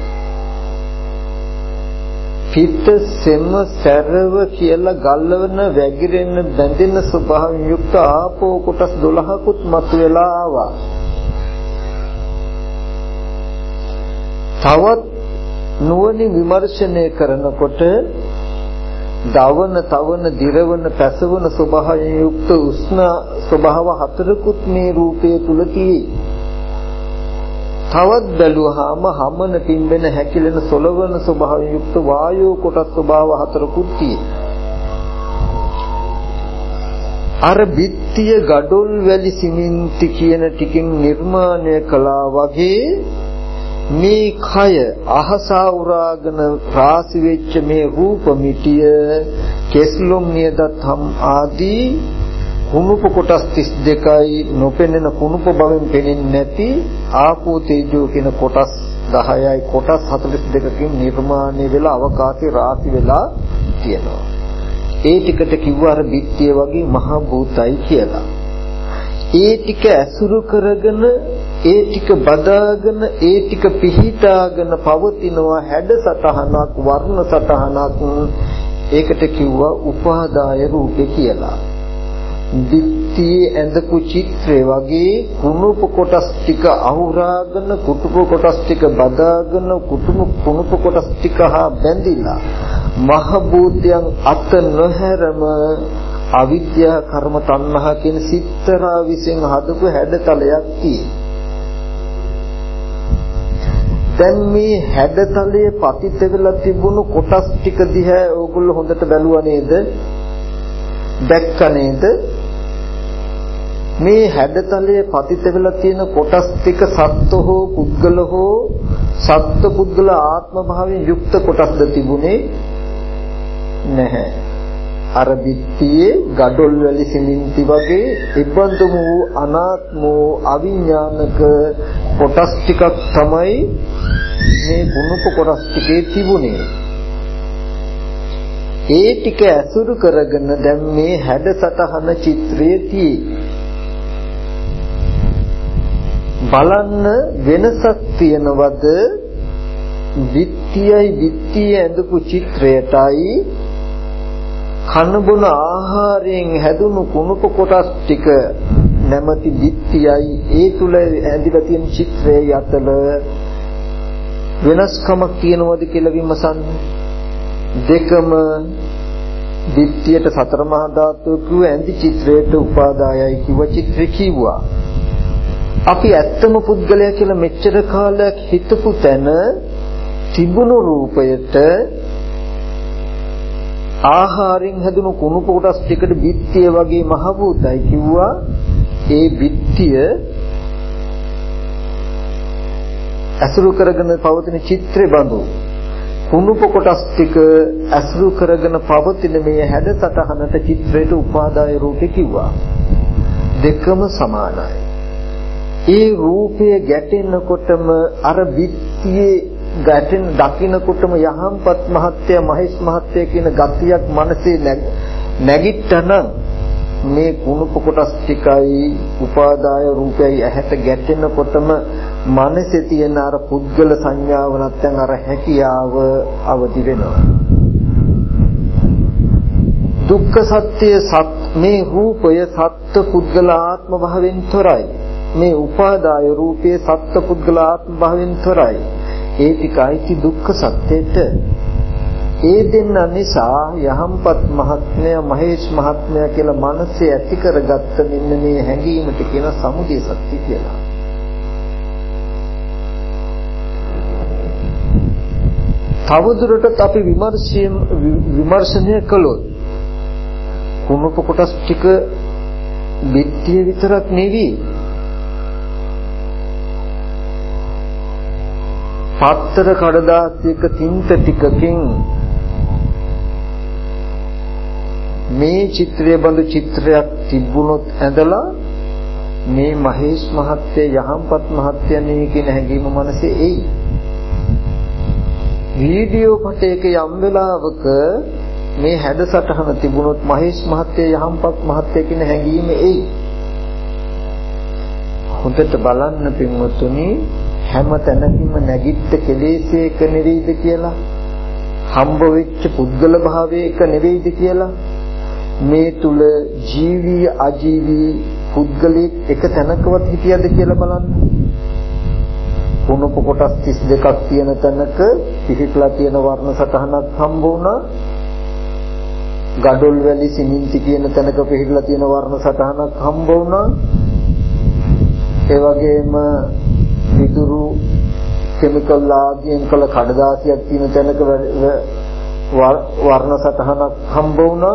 පිට සෙම සැරව කියලා ගල්වන වැగిරෙන බැඳෙන ස්වභාවයෙන් යුක්ත ආපෝ කොටස් දොළහකුත් මතුවලා ආවා. තවත් නුවණින් විමර්ශනය කරනකොට දවන තවන දිරවන පැසවන ස්වභාවයෙන් යුක්ත උෂ්ණ ස්වභාව හතරකුත් මේ රූපය තුල තියෙයි. තවත් බැලුවාම හමන පිම්බෙන හැකිලෙන සොලවන ස්වභාවයෙන් යුක්ත වායෝ කොටස් ස්වභාව හතරකුත් තියෙනවා. අර බිත්තිය gadol වැලි සිමෙන්ති කියන ටිකෙන් නිර්මාණය කළා වගේ මේ කය අහසා උරාගෙන රාසි වෙච්ච මේ රූප මිටිය කෙස්ලොම් නියදත් හම් ආදී කුණුප කොටස් තිස් දෙකයි නොපෙනෙන කුණුප බවෙන් පෙනෙන්නේ නැති ආපෝ තේජෝ කියන කොටස් දහයයි කොටස් හතළිස් දෙකකින් නිර්මාණය වෙලා අවකාශේ රාශි වෙලා තියෙනවා. ඒ ටිකට කිව්වා අර බිත්තිය වගේ මහ භූතයි කියලා. ඒ ටික ඇසුරු කරගෙන ඒ ටික බදාගෙන ඒ ටික පිහිටාගෙන පවතිනවා හැඩ සටහනක් වර්ණ සටහනක්. ඒකට කිව්වා උපාදාය රූපේ කියලා. බිත්තියේ ඇඳපු චිත්‍රය වගේ කුණුප කොටස් ටික අහුරාගෙන කුටුප කොටස් ටික බදාගෙන කුටුප කුණුප කොටස් ටික හා බැඳිලා මහ භූතයන් අත නොහැරම අවිද්‍යා කර්ම තණ්හා කියන සිත්තරා විසින් හදපු හැඩතලයක් තියෙනවා. දැන් මේ හැඩතලයේ පතිත වෙලා තිබුණු කොටස් ටික දිහා ඕගොල්ලෝ හොඳට බැලුවා නේද? දැක්ක නේද? මේ හැඩතලයේ පතිත වෙලා තියෙන කොටස් ටික සත්ත්ව හෝ පුද්ගල හෝ සත්ත්ව පුද්ගල ආත්ම භාවයෙන් යුක්ත කොටස්ද තිබුණේ නැහැ. අර බිත්තියේ gadol වැලි සිමෙන්ති වගේ ඉබ්බන්තුම වූ අනාත්ම වූ අවිඥානික කොටස් ටිකක් තමයි මේ ගුණක කොටස් ටිකේ තිබුණේ. ඒ ටික ඇසුරු කරගෙන දැන් මේ හැඩසටහන චිත්‍රයේ තියෙන්නේ. බලන්න වෙනසක් තියනවද? බිත්තියයි බිත්තිය ඇඳපු චිත්‍රයටයි කන බොන ආහාරයෙන් හැදුණු කුණුප කොටස් ටික නැමැති බිත්තියයි ඒ තුල ඇඳිලා තියෙන චිත්‍රයේ අතර වෙනස්කමක් තියනවද කියලා විමසන්න. දෙකම බිත්තියට සතර මහා ධාතු කිව්ව ඇඳි චිත්‍රයට උපාදායයි කිව්ව චිත්‍රය කිව්වා. අපි ඇත්තම පුද්ගලයා කියලා මෙච්චර කාලයක් හිතපු තැන තිබුණු රූපයට ආහාරයෙන් හැදුණු කුණු කොටස් ටිකට බිත්තිය වගේ මහ භූතයි කිව්වා. ඒ බිත්තිය අසුරු කරගෙන පවතින චිත්‍රේ බඳු කුණුප කොටස් ටික අසුරු කරගෙන පවතින මේ හැඩසටහනට චිත්‍රයට උපාදාය රූපේ කිව්වා. දෙකම සමානයි. ඒ රූපය ගැටෙනකොටම අර බිත්තියේ ගැටෙන දකින්නකොටම යහම්පත් මහත්ය මහේෂ් මහත්ය කියන ගතියක් මනසේ නැගිට්ටනම් මේ කුණුප කොටස් ටිකයි උපාදාය රූපයයි ඇහැට ගැටෙනකොටම මනසේ තියෙන අර පුද්ගල සංඥාව නැත්නම් අර හැකියාව අවදි වෙනවා. දුක්ඛ සත්‍ය සත් මේ රූපය සත්ත්ව පුද්ගල ආත්ම භාවයෙන් තොරයි. මේ උපාදාය රූපයේ සත්ත්ව පුද්ගල ආත්ම භාවයෙන් තොරයි. ඒ ටිකයි දුක්ඛ සත්‍යයට. ඒ දෙන්න නිසා යහම්පත් මහත්මය මහේෂ් මහත්මය කියලා මනසේ ඇති කරගත්ත මෙන්න මේ හැඟීමට කියන සමුදය සත්‍ය කියලා. තවදුරටත් අපි විමර්ශන විමර්ශනය කළොත් කුණප කොටස් ටික බිත්තිය විතරක් නෙවෙයි පත්තර කඩදාසියක තින්ත ටිකකින් මේ චිත්‍රය බඳු චිත්‍රයක් තිබුණොත් ඇඳලා මේ මහේෂ් මහත්ය යහම්පත් මහත්යනේ කියන හැඟීම මනසේ එයි. වීඩියෝ පටයක යම් වෙලාවක මේ හැඩසටහන තිබුණොත් මහේෂ් මහත්ය යහම්පත් මහත්ය කියන හැඟීම එයි. හොඳට බලන්න පින්වතුනි හැම තැනකින්ම නැගිට කෙලෙසේක නෙවෙයිද කියලා හම්බ වෙච්ච පුද්ගල භාවයක නෙවෙයිද කියලා මේ තුල ජීවී අජීවී පුද්ගලෙක් එක තැනකවත් හිටියද කියලා බලන්න. කුණප කොටස් තිස් දෙකක් තියෙන තැනක පිහිටලා තියෙන වර්ණ සටහනක් හම්බ වුණා. ගඩොල් වැලි සිමෙන්ති කියන තැනක පිහිටලා තියෙන වර්ණ සටහනක් හම්බ වුණා. ඒ වගේම විදුරු කෙමිකල් ආදියෙන් කළ කඩදාසියක් තියෙන තැනක වර්ණ සටහනක් හම්බ වුණා.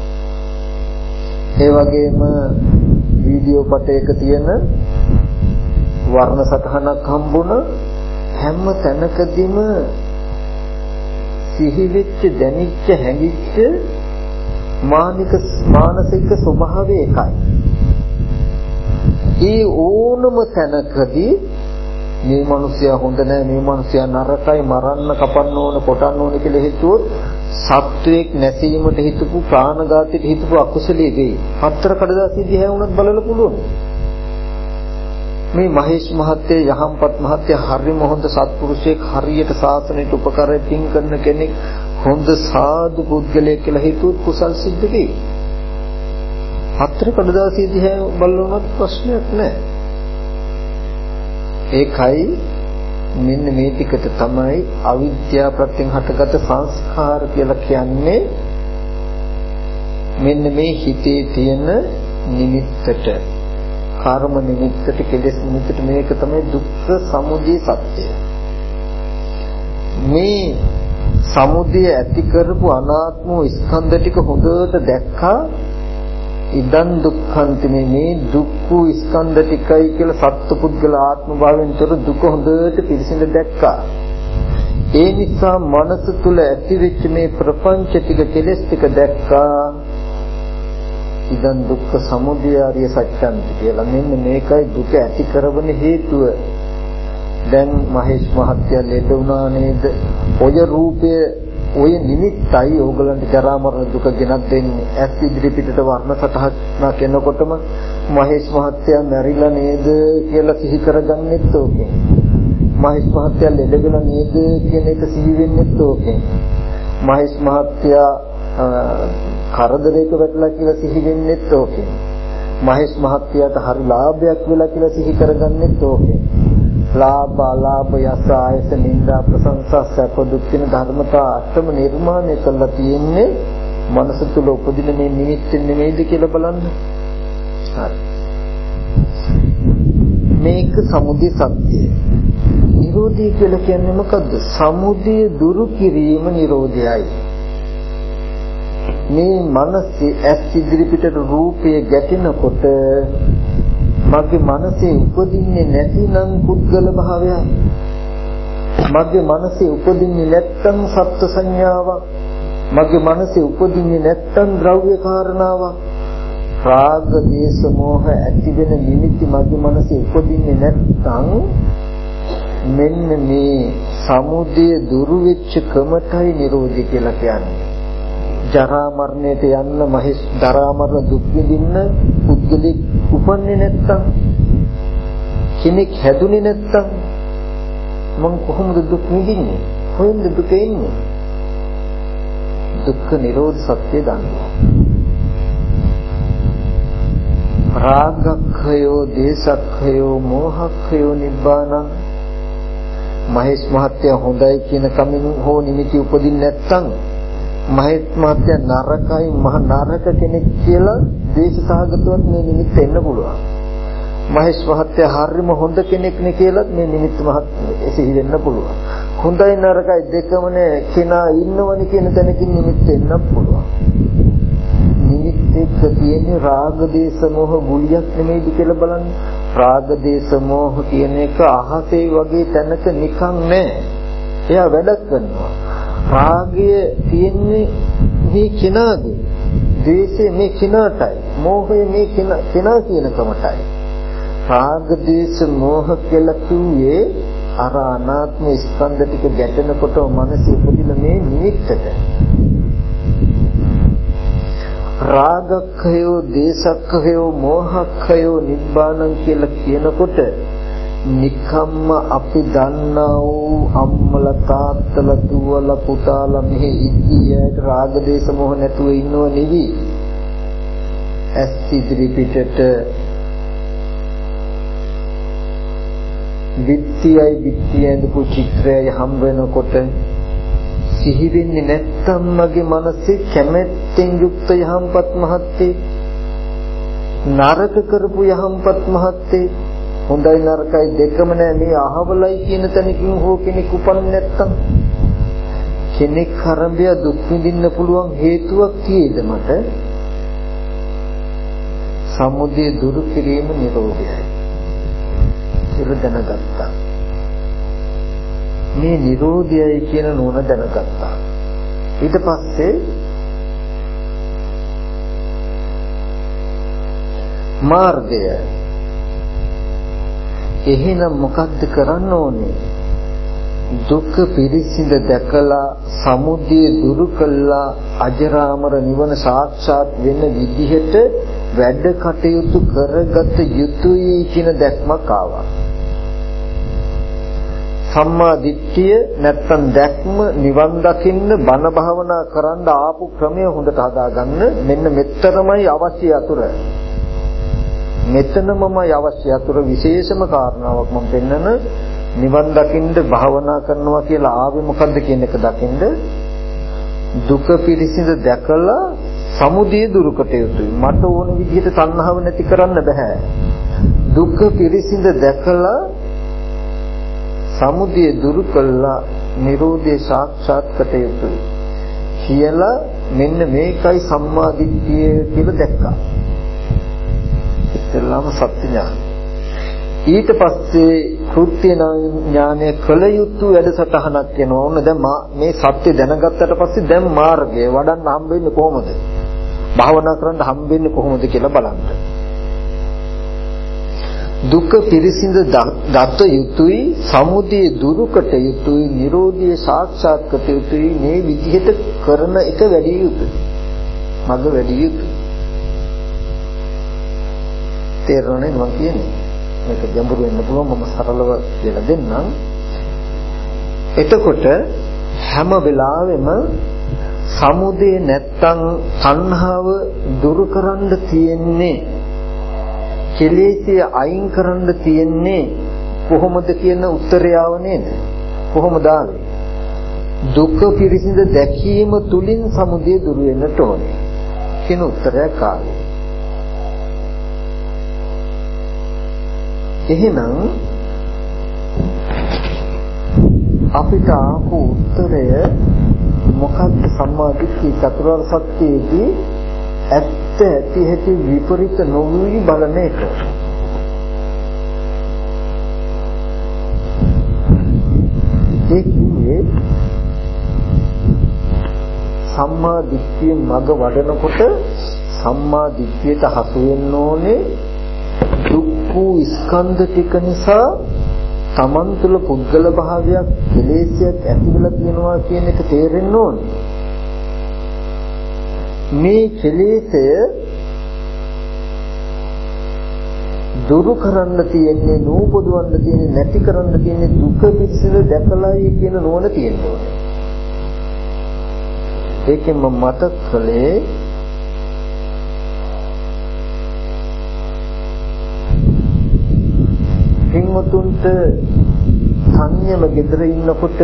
ඒ වගේම වීඩියෝ පටයක තියෙන වර්ණ සටහනක් හම්බුණා. හැම තැනකදීම සිහි වෙච්ච දැනිච්ච හැඟිච්ච මානික මානසික ස්වභාවය එකයි. ඒ ඕනම තැනකදී මේ මිනිසයා හොඳ නැහැ මේ මිනිසයා නරකයි මරන්න කපන්න ඕන කොටන්න ඕන කියලා හිතුවොත් සත්වයක් නැසීමට හිතපු ප්‍රාණඝාතයට හිතපු අකුසලයේ වෙයි. හතර කඩදාසිය දිහා වුණත් බලන්න පුළුවන්. මේ මහේෂ් මහත්තයා යහම්පත් මහත්තයා හරිම හොඳ සත්පුරුෂයෙක් හරියට සාසනයට උපකාරයෙන් කරන කෙනෙක් හොඳ සාදු පුද්ගලයෙක් කියලා හිතුවොත් කුසල් සිද්ධ වෙයි. හතර කඩදාසිය දිහා බලනවත් ප්‍රශ්නයක් නැහැ. ඒකයි මෙන්න මේ ටිකට තමයි අවිද්‍යාව ප්‍රත්‍යයෙන් හටගත් සංස්කාර කියලා කියන්නේ. මෙන්න මේ හිතේ තියෙන නිමිත්තට කර්ම නිමිත්තට කෙලෙස් නිමිත්තට මේක තමයි දුක්ඛ සමුදය සත්‍යය. මේ සමුදය ඇති කරපු අනාත්ම ස්කන්ධ ටික හොඳට දැක්කා. ඉදන් දුක්ඛන්ති මේ දුක්ඛ ස්කන්ධ ටිකයි කියලා සත්පුද්ගල ආත්ම භාවයෙන් තොර දුක හොඳට පිළිසිඳ දැක්කා. ඒ නිසා මනස තුල ඇතිවෙච්ච මේ ප්‍රපංච ටික කෙලෙස් ටික දැක්කා. ඉදන් දුක්ඛ සමුදය ආර්ය සත්‍යන්ති කියලා. මෙන්න මේකයි දුක ඇති කරවන හේතුව. දැන් මහේෂ් මහත්තයා ලෙඩ වුණා නේද? ඔය රූපය ඔය නිමිත්තයි ඕගලන්ට ජරා මරණ දුක ගෙනත් දෙන්නේ. ඇස් ඉදිරි පිටට වර්ණ සටහනක් එනකොටම මහේෂ් මහත්තයා මැරිලා නේද කියලා සිහි කරගන්නෙත් ඕකෙන්. මහේෂ් මහත්තයා ලෙඩගලා නේද කියන එක සිහි වෙන්නෙත් ඕකෙන්. මහේෂ් මහත්තයා කරදරයක වැටලා කියලා සිහි වෙන්නෙත් ඕකෙන්. මහේෂ් මහත්තයාට හරි ලාභයක් වෙලා කියලා සිහි කරගන්නෙත් ඕකෙන්. ලාභ අලාභ යස ආයස නින්දා ප්‍රශංසා සැප දුක් කියන ධර්මතා අටම නිර්මාණය කරලා තියෙන්නේ මනස තුල උපදින මේ නිමිත්ත නෙමෙයිද කියලා බලන්න. හරි. මේක සමුදය සත්‍යය. නිරෝධය කියලා කියන්නේ මොකද්ද? සමුදය දුරු කිරීම නිරෝධයයි. මේ මනසේ ඇස් ඉදිරි පිටට රූපය ගැටෙනකොට මගේ මනසේ උපදින්නේ නැතිනම් පුද්ගල භාවයයි. මගේ මනසේ උපදින්නේ නැත්තම් සත්ත්ව සංඥාවක්, මගේ මනසේ උපදින්නේ නැත්තම් ද්‍රව්‍ය කාරණාවක්, රාග දේශ මොහ ඇති වෙන නිමිති මගේ මනසේ උපදින්නේ නැත්තම් මෙන්න මේ සමුදය දුරු වෙච්ච කමටයි නිරෝධය කියලා කියන්නේ. ජරා මරණයට යන්න මහේ දරා මරණ දුක් විඳින්න පුද්ගලෙක් උපන්නේ නැත්තම්, කෙනෙක් හැදුනේ නැත්තම් මම කොහොමද දුක් විඳින්නේ? කොහෙන්ද දුක එන්නේ? දුක්ඛ නිරෝධ සත්‍ය දන්නවා. රාගක්ඛයෝ දේශක්ඛයෝ මෝහක්ඛයෝ නිබ්බානං. මහේෂ් මහත්තයා හොඳයි කියන කමින් හෝ නිමිති උපදින්නේ නැත්තම් මහේෂ් මහත්තයා නරකයි මහ නරක කෙනෙක් කියලා දේශසහගතවත් මේ නිමිත්ත එන්න පුළුවන්. මහේෂ් මහත්තයා හරිම හොඳ කෙනෙක් නේ කියලා මේ නිමිත්ත මහත් එසෙහි වෙන්න පුළුවන්. හොඳයි නරකයි දෙකම නේ කෙනා ඉන්නවනේ කියන තැනකින් නිමිත්ත එන්න පුළුවන්. නිමිත්තක තියෙන රාග දේශ මොහ ගුලියක් නෙමෙයිද කියලා බලන්න. රාග දේශ මොහ කියන එක අහසේ වගේ තැනක නිකන් නෑ. එයා වැඩ කරනවා. රාගය තියෙන්නේ මේ කෙනාගේ, දේශය මේ කෙනාටයි, මොහය මේ කෙනා කියන කමටයි. රාග දේශ මොහ කියලා කිව්වේ අර අනාත්ම ස්කන්ධ ටික ගැටෙනකොට මනසේ උපදින මේ නිමිත්තට. රාගක්ඛයෝ දේශක්ඛයෝ මෝහක්ඛයෝ නිබ්බානං කියලා කියනකොට නිකම්ම අපි දන්නා වූ අම්මල තාත්තල දුවල පුතාලා මෙහි ඉදියට රාග දේශ මොහ නැතුව ඉන්නව නෙවි. ඇස් ඉදිරි පිටට විත්‍යයි විත්‍යයන්ද චිත්‍රයයි හම් වෙනකොට සිහි වෙන්නේ නැත්තම් මගේ මනසේ කැමැත්තෙන් යුක්ත යහම්පත් මහත්තේ, නරක කරපු යහම්පත් මහත්තේ, හොඳයි නරකයි දෙකම නෑ මේ අහවලයි කියන තැනකින් හෝ කෙනෙක් උපන්නේ නැත්තම් කෙනෙක් කරඹය දුක් විඳින්න පුළුවන් හේතුවක් තියෙද මට? සමුදය දුරු කිරීම නිරෝධයයි. ඒක දැනගත්තා. මේ නිරෝධයයි කියන නෝන දැනගත්තා. ඊට පස්සේ මාර්ගය. එහෙනම් මොකද්ද කරන්න ඕනේ? දුක පිරිසිඳ දැකලා සමුදය දුරු කළා අජරාමර නිවන සාක්ෂාත් වෙන විදිහට වැඩ කටයුතු කරගත යුතුයි කියන දැක්මක් ආවා. සම්මා දිට්ඨිය නැත්තම් දැක්ම නිවන් දකින්න බණ භාවනා කරන්න ආපු ක්‍රමය හොඳට හදාගන්න. මෙන්න මෙතරම්යි අවශ්‍ය අතුර. මෙතනමමයි අවශ්‍ය අතුර විශේෂම කාරණාවක් මම පෙන්නන නිවන් දකින්න භාවනා කරනවා කියලා ආවේ මොකද්ද කියන එක දකින්න. දුක පිරිසිඳ දැකලා සමුදය දුරු කොට යුතුයි. මට ඕන විදිහට තණ්හාව නැති කරන්න බෑ. දුක පිරිසිඳ දැකලා සමුදය දුරු කළා නිරෝධය සාක්ෂාත් කොට යුතුයි කියලා මෙන්න මේකයි සම්මා දිට්ඨිය කියලා දැක්කා. ඉතින්ලාම සත්‍ය ඥාන. ඊට පස්සේ කෘත්‍ය ඥානය කළ යුතු වැඩසටහනක් වෙනවා. ඕන දැන් මේ සත්‍ය දැනගත්තට පස්සේ දැන් මාර්ගය වඩන්න හම්බ වෙන්නේ කොහොමද? භාවනා කරන්න හම්බ වෙන්නේ කොහොමද කියලා බලන්න. දුක පිරිසිඳ දත යුතුයි, සමුදය දුරු කොට යුතුයි, නිරෝධය සාක්ෂාත් කොට යුතුයි. මේ විදිහට කරන එක වැඩි යුතුයි. මඟ වැඩි යුතුයි. තේරුණේ මම කියන්නේ? මේක ගැඹුරු වෙන්න පුළුවන්, මම සරලව කියලා දෙන්නම්. එතකොට හැම වෙලාවෙම සමුදය නැත්තම් තණ්හාව දුරු කරන්න තියෙන්නේ, කෙලෙසිය අයින් කරන්න තියෙන්නේ කොහොමද කියන උත්තරය ආව නේද? කොහොමද ආවේ? දුක පිරිසිඳ දැකීම තුලින් සමුදය දුරු වෙන්නට ඕනේ කියන උත්තරයක් ආවේ. එහෙනම් අපිට ආපු උත්තරය මොකක්ද? සම්මා දිට්ඨිය චතුරාර්ය සත්‍යයේදී ඇත්ත ඇති ඇති විපරිත නොවි බලන එක. ඒ කියන්නේ සම්මා දිට්ඨිය මඟ වඩනකොට සම්මා දිට්ඨියට හසු වෙන්න ඕනේ දුක්ඛ ස්කන්ධ ටික නිසා තමන් තුළ පුද්ගල භාවයක් කෙලෙසයක් ඇති වෙලා තියෙනවා කියන එක තේරෙන්න ඕනේ. මේ කෙලෙසය දුරු කරන්න තියෙන්නේ නූපදවන්න තියෙන්නේ නැති කරන්න තියෙන්නේ දුක පිළිසිඳ දැකලායි කියන නුවණ තියෙන්න ඕනේ. ඒකෙන් මම මතක් කළේ හින්වතුන්ට සංයම gedර ඉන්නකොට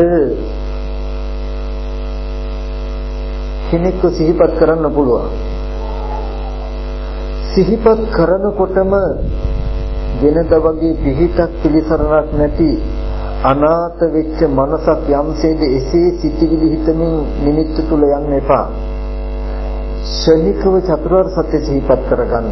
කෙනෙක්ව සිහිපත් කරන්න පුළුවන්. සිහිපත් කරනකොටම වෙනද වගේ පිහිටක් පිළිසරණක් නැති අනාථ වෙච්ච මනසක් යම්සේද එසේ සිටිවිලි හිතමින් නිමිත්ත තුල යන්න එපා. ශනිකව චතුරාර්ය සත්‍ය සිහිපත් කරගන්න.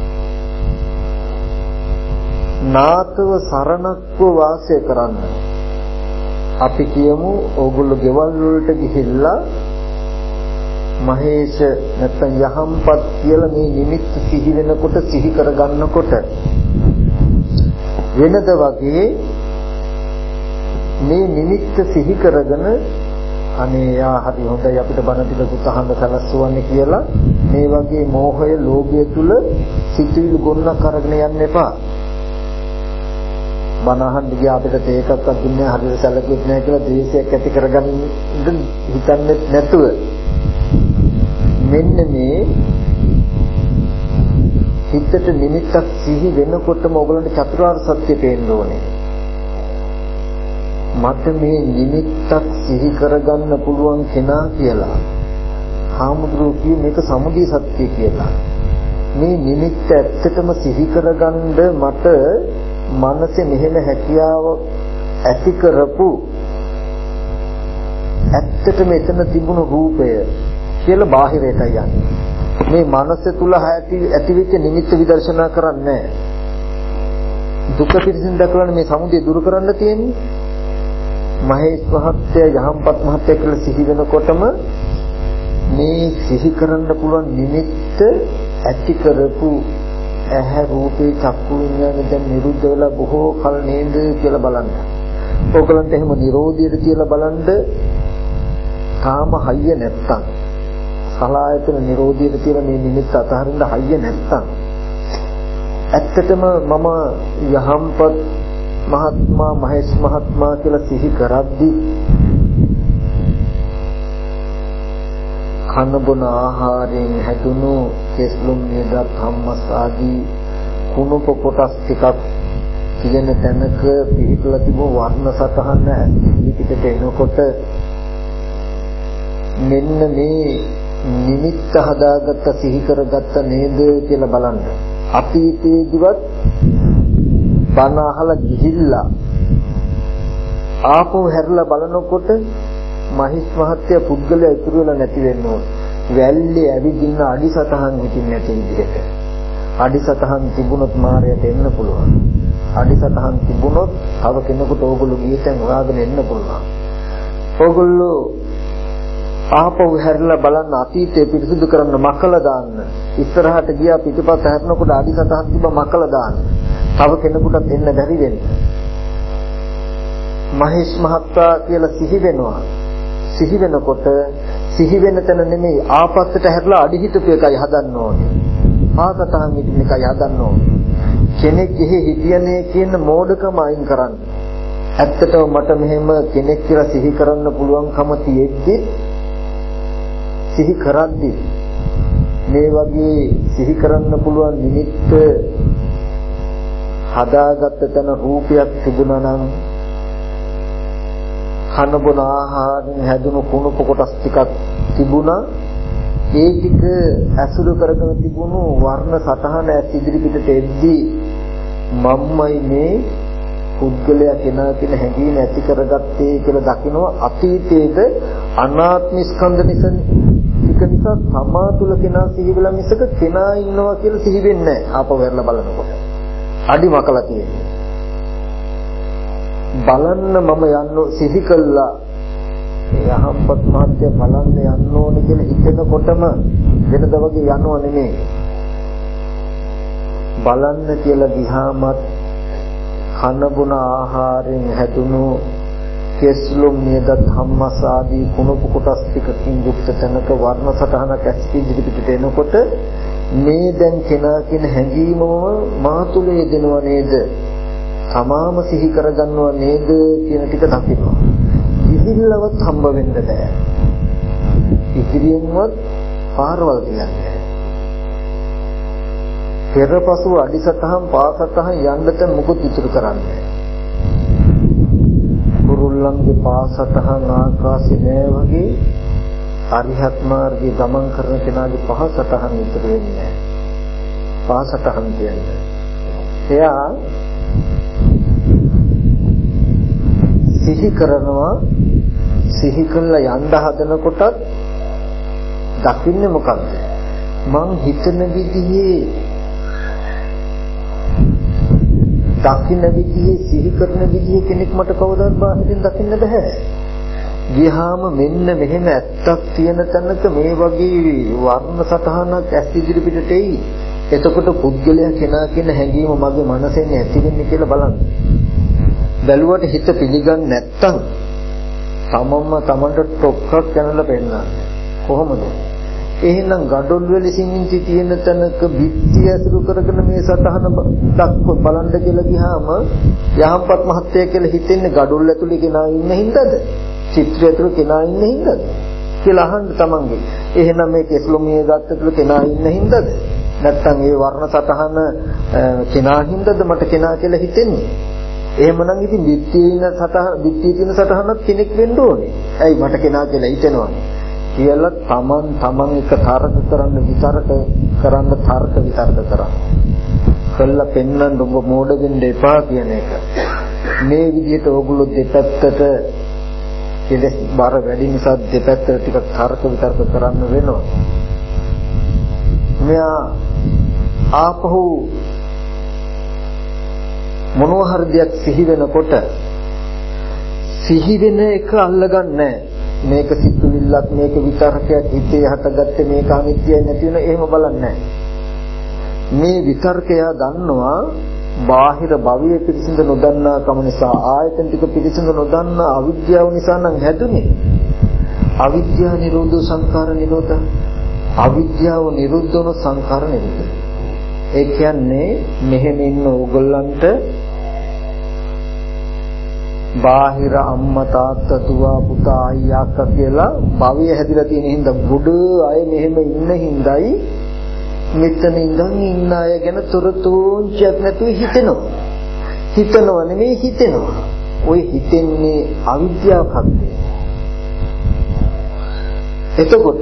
නාතව සරණක්ව වාසය කරන්න. අපි කියමු ඕගොල්ලෝ ගෙවල් වලට ගිහිල්ලා මහේෂ නැත්නම් යහම්පත් කියලා මේ නිමිත්ත සිහි වෙනකොට සිහි කරගන්නකොට වෙනද වගේ මේ නිමිත්ත සිහි කරගෙන අනේ යා හරි හොඳයි අපිට බණ ටික උතහන්න සලස්වන්නේ කියලා මේ වගේ මෝහය ලෝභය තුල සිතුවිලි ගොන්නක් අරගෙන යන්න එපා. බණ අහන්න ගියා අපිට ඒකක්වත් දුන්නේ හරියට සැලකුවෙත් නැහැ කියලා ද්වේෂයක් ඇති කරගන්න හිතන්නේ නැතුව මෙන්න මේ හිතට නිමිත්තක් සිහි වෙනකොටම ඔයගලන්ට චතුරාර්ය සත්‍ය පේන්න ඕනේ. මට මේ නිමිත්තක් සිහි කරගන්න පුළුවන් කෙනා කියලා. හාමුදුරුවෝ කිව්වේ මේක සමුදය සත්‍ය කියලා. මේ නිමිත්ත ඇත්තටම සිහි කරගන්න මට මනසේ මෙහෙම හැකියාව ඇති කරපු ඇත්තටම එතන තිබුණු රූපය කියලා බාහිරයට යන්නේ. මේ මනස තුල ඇති ඇතිවෙච්ච නිමිත්ත විදර්ශනා කරන්නේ දුක පිළිසින් දක්වන මේ සමුදය දුරු කරන්න තියෙන්නේ. මහේෂ් මහත්තයා යහම්පත් මහත්තයා කියලා සිහි වෙනකොටම මේ සිහි කරන්න පුළුවන් නිමිත්ත ඇති කරපු ඇහැ රූපේ චක්කු විඤ්ඤාණය දැන් නිරුද්ධ වෙලා බොහෝ කල නේද කියලා බලන්න. ඕගලන්ට එහෙම නිරෝධියද කියලා බලන්න කාම හයිය නැත්තම් සලායතන නිරෝධියද කියලා මේ නිමිත්ත අතහරින්න හයිය නැත්තම් ඇත්තටම මම යහම්පත් මහත්මා මහේෂ් මහත්මා කියලා සිහි කරද්දී කන බොන ආහාරයෙන් හැදුණු කෙස්ලුම් නේදත් හම්මස් ආදී කුණු කොටස් ටිකක් කියන තැනක පිහිටලා තිබු වර්ණ සතහන පිටිට එනකොට මෙන්න මේ නිමිත්ත හදාගත්ත සිහි කරගත්ත නේද කියලා බලන්න. අතීතයේදීවත් බණ අහලා ගිහිල්ලා ආපහු හැරිලා බලනකොට මහේෂ් මහත්තයා පුද්ගලයා ඉතුරු වෙලා නැති වෙන්න ඕන. වැල්ලේ ඇවිදින්න අඩි සතහන් හිටින්න නැති විදිහට. අඩි සතහන් තිබුණොත් මාරයට එන්න පුළුවන්. අඩි සතහන් තිබුණොත් තව කෙනෙකුට ඕගොල්ලෝ ගියතෙන් හොයාගෙන එන්න පුළුවන්. ඕගොල්ලෝ ආපහු හැරිලා බලන්න අතීතය පිරිසිදු කරන්න මකලා දාන්න. ඉස්සරහට ගියා පිටපත හැරෙනකොට අඩි සතහන් තිබ්බ මකලා දාන්න. තව කෙනෙකුටත් එන්න බැරි වෙන්න. මහේෂ් මහත්තා කියලා සිහි වෙනවා. සිහි වෙනකොට සිහි වෙන තැන නෙමෙයි ආපස්සට හැරලා අඩි හිටපු එකයි හදන්න ඕනේ. ආසතහන් හිටින එකයි හදන්න ඕනේ. කෙනෙක් එහි හිටියනේ කියන මෝඩකම අයින් කරන්න. ඇත්තටම මට මෙහෙම කෙනෙක් කියලා සිහි කරන්න පුළුවන්කම තියෙද්දි සිහි කරද්දි මේ වගේ සිහි කරන්න පුළුවන් නිමිත්ත හදාගත්ත තැන රූපයක් තිබුණා නම් කන බොන ආහාරයෙන් හැදුණු කුණු කොටස් ටිකක් තිබුණා. ඒ ටික ඇසුරු කරගෙන තිබුණු වර්ණ සතහන ඇස් ඉදිරි පිටට එද්දී මම්මයි මේ පුද්ගලයා කෙනා කියන හැඟීම ඇති කරගත්තේ කියලා දකිනවා. අතීතයේද අනාත්ම ස්කන්ධ නිසා නිසා තමා තුල කෙනා සිහි වෙලා මිසක කෙනා ඉන්නවා කියලා සිහි වෙන්නේ නැහැ. ආපහු වෙරලා බලනකොට අඩි මකලා තියෙන්නේ. බලන්න මම යන්න සිහි කළා යහම්පත් මහත්ය බලන්න යන්න ඕනේ කියලා හිතෙනකොටම වෙනද වගේ යනව නෙමෙයි. බලන්න කියලා ගියාමත් කන බොන ආහාරයෙන් හැදුණු කෙස්ලොම් නියදත් හම්මස් ආදී කුණප කොටස් ටිකකින් යුක්ත තැනක වර්ණ සටහනක් ඇස්පී ඉදිරිපිට එනකොට මේ දැන් කෙනා කියන හැඟීමම මා තුල යෙදෙනව නේද? තමාම සිහි කරගන්නව නේද කියන ටික දකිනවා. ඉදිරියලවත් හම්බ වෙන්න බෑ. ඉදිරියෙන්වත් පාරවල් කියන්නේ. පෙරපසු අඩිසතහන් පාසතහන් යන්නට මොකද ඉතුරු කරන්නේ? කුරුල්ලන්ගේ පාසතහන් ආකාශේ නෑ වගේ අරිහත් මාර්ගයේ ගමන් කරන කෙනාගේ පහසතහන් ඉතුරු වෙන්නේ නෑ. පාසතහන් කියන්නේ. එයා සිහි කරනවා සිහි කළා යන්න හදනකොටත් දකින්නේ මොකක්ද? මං හිතන විදිහේ දකින්න විදිහේ සිහි කරන විදිහේ කෙනෙක් මට කවදාවත් බාහිරින් දකින්න බෑ. ගියාම මෙන්න මෙහෙම ඇත්තක් තියෙන තැනක මේ වගේ වර්ණ සටහනක් ඇස් ඉදිරි පිටට එයි. එතකොට පුද්ගලයා කෙනා කියන හැඟීම මගේ මනසෙන් ඇති වෙන්නේ කියලා බලන්න. බැලුවට හිත පිළිගන්නේ නැත්තම් තමන්ම තමන්ට ටොක්ක්ක් යනලා පෙන්නන්නේ. කොහොමද? එහෙනම් gadol වල සිංහින්ති තියෙන තැනක බිත්ති ඇසුරු කරගෙන මේ සතහන දක්ව බලන්න කියලා ගියාම යහම්පත් මහත්තයා කියලා හිතෙන්නේ gadol ඇතුලේ කෙනා ඉන්න හින්දාද? චිත්‍රය ඇතුලේ කෙනා ඉන්න හින්දාද? කියලා අහන්න තමන්ගේ. එහෙනම් මේ කෙස්ලොමියේ ගත්ත ඇතුලේ කෙනා ඉන්න හින්දාද? නැත්තම් ඒ වර්ණ සතහන කෙනා හින්දාද මට කෙනා කියලා හිතෙන්නේ? එහෙමනම් ඉතින් බිත්තියේ ඉන්න සතහන බිත්තියේ තියෙන සතහනක් කෙනෙක් වෙන්න ඕනේ. ඇයි මට කෙනා කියලා හිතෙනවනේ. කියලා තමන් තමන් එක තර්ක කරන්න විතර්ක කරන්න තර්ක විතර්ක කරා. කළා පෙන්නන්න ඔබ මෝඩ වෙන්න එපා කියන එක. මේ විදිහට ඕගොල්ලෝ දෙපැත්තට කෙලස් බර වැඩි නිසා දෙපැත්තට ටිකක් තර්ක විතර්ක කරන්න වෙනවා. මෙයා ආපහු මොනවා හරි දෙයක් සිහි වෙනකොට සිහි වෙන එක අල්ලගන්නේ මේක සිතුවිල්ලක් මේක විතර්කයක් හිතේ හටගත්තේ මේක අනිත්‍යයි නැති වෙන එහෙම බලන්නේ මේ විතර්කය දන්නවා බාහිර භවයේ පිරිසිදු නොදන්නා කම නිසා ආයතන ටික පිරිසිදු නොදන්නා අවිද්‍යාව නිසා නම් හැදුනේ අවිද්‍යාව නිරෝධ සංඛාර නිරෝධ අවිද්‍යාව නිරුද්ධ වන සංඛාර නිරුද්ධ ඒ කියන්නේ මෙහෙම ඉන්න ඕගොල්ලන්ට බාහිර අම්මා තාත්තා දුව පුතා අයියා අක්කා කියලා භවය හැදිලා තියෙන හින්දා බුඩ අය මෙහෙම ඉන්න හින්දායි මෙතන ඉඳන් ඉන්න අය ගැන තොරතුරුන්චක් නැතුව හිතෙනවා හිතනවා නෙමෙයි හිතෙනවා ඔය හිතෙන්නේ අවිද්‍යාවක්ද එතකොට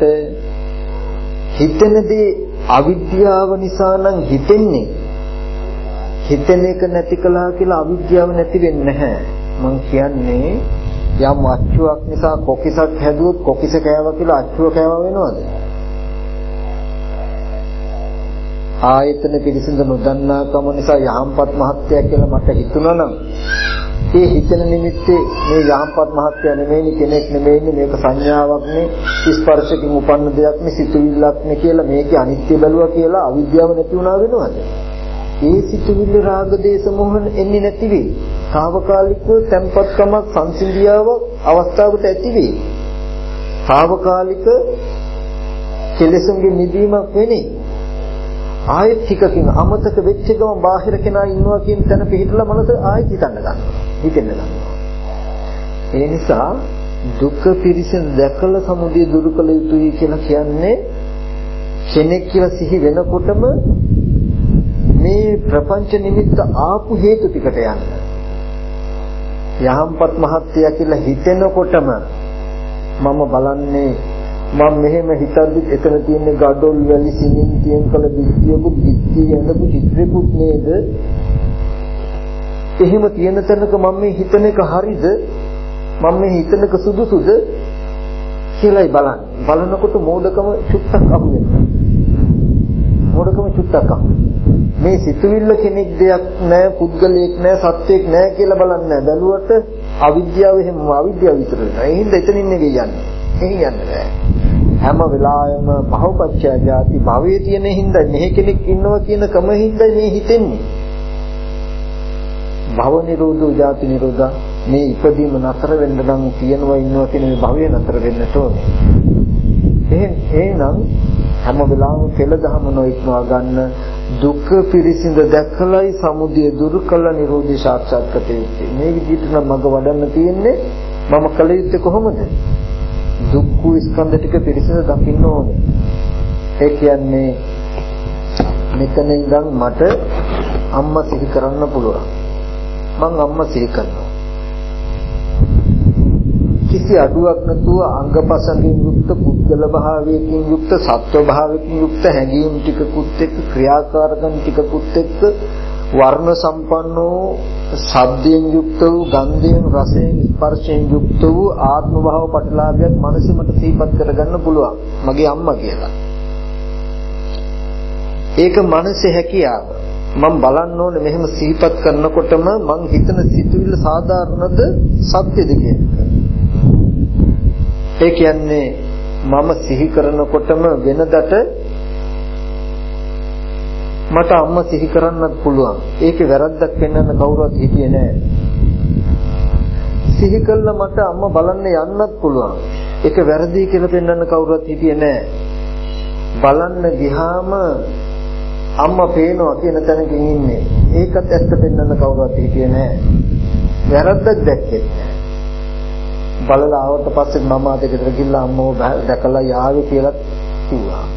හිතනදී අවිද්‍යාව නිසා නම් හිතෙන්නේ හිතන එක නැති කළා කියලා අවිද්‍යාව නැති වෙන්නේ නැහැ මං කියන්නේ යම් අච්චුවක් නිසා කොකිසක් හැදුවොත් කොකිස කෑවා කියලා අච්චුව කෑවා වෙනවද? ආයතන පිළිසිඳ නොදන්නාකම නිසා යහම්පත් මහත්ය කියලා මට හිතුණා නම් ඒ හිතන නිමිත්තේ මේ යහම්පත් මහත්ය නෙමෙයි කෙනෙක් නෙමෙයි මේක සංඥාවක් නේ ස්පර්ශකින් උපන්න දෙයක් නේ සිතුවිල්ලක් නේ කියලා මේකේ අනිත්‍ය බැලුවා කියලා අවිද්‍යාව නැති වුණා වෙනවද? ඒ සිතුවිලි රාග දේශ මොහොන එන්නේ නැති වෙයි. తాවකාලිකව tempatකමක් සංසිඳියාවක් අවස්ථාවකට ඇති වෙයි. తాවකාලික කෙලෙසුන්ගේ නිදීමක් වෙන්නේ. ආයෙත් ටිකකින් අමතක වෙච්ච ගමන් බාහිර කෙනා ඉන්නවා කියන තැන පිටලා මනස ආයෙත් හිතන්න ගන්නවා. හිතෙන්න ගන්නවා. ඒ නිසා දුක පිරිසින් දැකලා සමුදය දුරු කළ යුතුයි කියලා කියන්නේ කෙනෙක් කියලා සිහි වෙනකොටම මේ ප්‍රපංච නිමිත්ත ආපු හේතු ටිකට යන්න. යහම්පත් මහත්ය කියලා හිතෙනකොටම මම බලන්නේ මම මෙහෙම හිතද්දි එතන තියෙන gadol වැලි සිමෙන්තියෙන් කළ බිත්තියකුත් බිත්තිය යනපු චිත්‍රෙකුත් නේද? එහෙම තියෙන තැනක මම මේ හිතන එක හරිද? මම මේ හිතන එක සුදුසුද කියලායි බලන්නේ. බලනකොට මෝඩකම චුට්ටක් අහු වෙනවා. මොඩකම චුට්ටක් අහු. මේ සිතුවිල්ල කෙනෙක් දෙයක් නෑ, පුද්ගලයෙක් නෑ, සත්‍යයක් නෑ කියලා බලන්නේ නෑ. බැලුවට අවිද්‍යාව එහෙම අවිද්‍යාව විතර වෙනවා. ඒ හින්දා එතනින් නෙවෙයි යන්නේ. එහෙන් යන්නේ නෑ. හැම වෙලාවෙම භවපච්චය ජාති භවයේ තියෙන හින්දා මෙහෙ කෙනෙක් ඉන්නවා කියන කම හින්දා මේ හිතෙන්නේ. භව නිරෝධෝ ජාති නිරෝධා මේ ඉපදීම නතර වෙන්න නම් තියෙනවා ඉන්නවා කියන මේ භවය නතර වෙන්නට ඕනේ. එහෙන් එහෙනම් හැම වෙලාවෙම පෙළ දහම නොඉක්මවා ගන්න දුක පිරිසිඳ දැකලයි සමුදය දුරු කළ නිරෝධය සාක්ෂාත් කරගත්තේ. මේ විදිහට නම් මඟ වඩන්න තියෙන්නේ. මම කළ යුත්තේ කොහොමද? දුක්ඛ ස්කන්ධ ටික පිරිසිඳ දකින්න ඕනේ. ඒ කියන්නේ මෙතන ඉඳන් මට අම්මා සිහි කරන්න පුළුවන්. මං අම්මා සිහි කරනවා. කිසි අඩුවක් නැතුව අංගපසංගයෙන් යුක්ත පුද්ගල භාවයකින් යුක්ත සත්ව භාවයකින් යුක්ත හැඟීම් ටිකකුත් එක්ක ක්‍රියාකාරකම් ටිකකුත් එක්ක වර්ණ සම්පන්නෝ ශබ්දයෙන් යුක්ත වූ ගන්ධයෙන් රසයෙන් ස්පර්ශයෙන් යුක්ත වූ ආත්ම භාව පටලාභයක් මනසෙමට සිහිපත් කරගන්න පුළුවන් මගේ අම්මා කියලා. ඒක මනසේ හැකියාව. මම බලන්න ඕනේ මෙහෙම සිහිපත් කරනකොටම මං හිතන සිතුවිල්ල සාධාරණද සත්‍යද කියන එක. ඒ කියන්නේ මම සිහි කරනකොටම වෙනදට මට අම්මා සිහි කරන්නත් පුළුවන්. ඒකේ වැරද්දක් පෙන්වන්න කවුරුවත් හිතියේ නැහැ. සිහි කළා මට අම්මා බලන්න යන්නත් පුළුවන්. ඒක වැරදි කියලා පෙන්වන්න කවුරුවත් හිතියේ නැහැ. බලන්න ගියාම අම්මා පේනවා කියන තැනකින් ඉන්නේ. ඒකත් ඇත්ත පෙන්වන්න කවුරුවත් හිතියේ නැහැ. වැරද්දක් දැක්කේ නැහැ. බලලා ආවට පස්සේ මම අතකට ගිහිල්ලා අම්මව දැකලා යාවේ කියලා කිව්වා.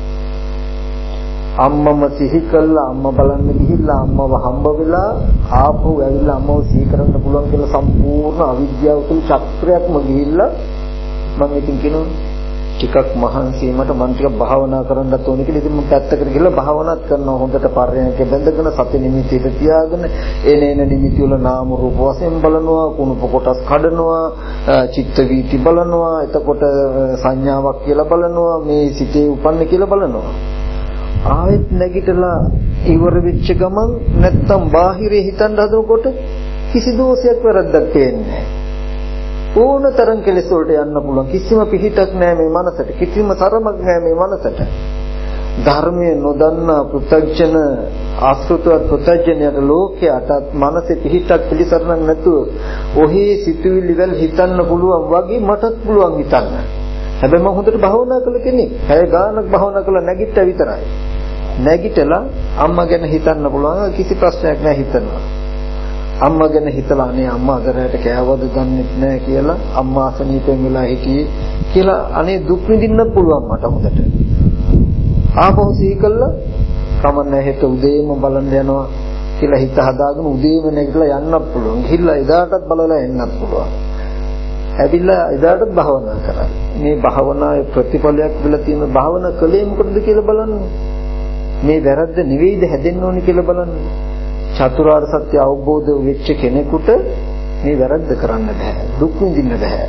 අම්මම සිහි කළා අම්මා බලන්න ගිහිල්ලා අම්මව හම්බ වෙලා ආපහු ඇවිල්ලා අම්මව සිහි කරන්න පුළුවන් කියලා සම්පූර්ණ අවිද්‍යාව තුළ චක්‍රයක්ම ගිහිල්ලා මම ඉතින් කියනවා ටිකක් මහන්සි මට මම ටිකක් භාවනා කරන්නත් ඕනේ කියලා ඉතින් මම පැත්තකට ගිහලා භාවනාත් කරනවා හොඳට පර්යනක බැඳගෙන සති නිමිති ඉත තියාගෙන එනේන නිමිති වල නාම රූප වශයෙන් බලනවා කුණුප කොටස් කඩනවා චිත්ත වීති බලනවා එතකොට සංඥාවක් කියලා බලනවා මේ සිතේ උපන්න කියලා බලනවා ආයෙත් නැගිටලා ඉවර වෙච්ච ගමන් නැත්තම් බාහිරේ හිතන්න හදනකොට කිසි දෝෂයක් වැරද්දක් පේන්නේ නැහැ ඕන තරම් කෙලෙස් වලට යන්න පුළුවන් කිසිම පිහිටක් නැහැ මේ මනසට කිසිම තරමක් නැහැ මේ මනසට ධර්මයේ නොදන්නා පුතග්ජන ආශ්‍රිතවත් පුතග්ජනයට ලෝකයට මනසේ පිහිටක් පිළිසරණක් නැතුව ඔහි සිතුවිලි වල හිතන්න පුළුවන් වගේ මටත් පුළුවන් හිතන්න හැබැයි මම හොඳට භාවනා කළ කෙනෙක් හැය ගානක් භාවනා කළා නැගිට්ටා විතරයි නැගිටලා අම්මා ගැන හිතන්න පුළුවන් කිසි ප්‍රශ්නයක් නැහැ හිතනවා අම්මා ගැන හිතලා අනේ අම්මා අදරයට කෑවද දන්නෙත් නැහැ කියලා අම්මා අසනීපෙන් වෙලා හිටියේ කියලා අනේ දුක් විඳින්න පුළුවන් මට හොඳට ආපහු සිහි කළා කමන්නේ හෙට උදේම බලන්න යනවා කියලා හිත හදාගෙන උදේම නැගිටලා යන්නත් පුළුවන් ගිහිල්ලා එදාටත් බලලා එන්නත් පුළුවන් ඇවිල්ලා එදාටත් භාවනා කරා මේ භාවනාවේ ප්‍රතිඵලයක් වෙලා තියෙන භාවනා කලේ මොකටද කියලා බලන්න මේ වැරද්ද නිවේද හැදෙන්න ඕනේ කියලා බලන්න චතුරාර්ය සත්‍ය අවබෝධ වෙච්ච කෙනෙකුට මේ වැරද්ද කරන්න බෑ දුක් විඳින්න බෑ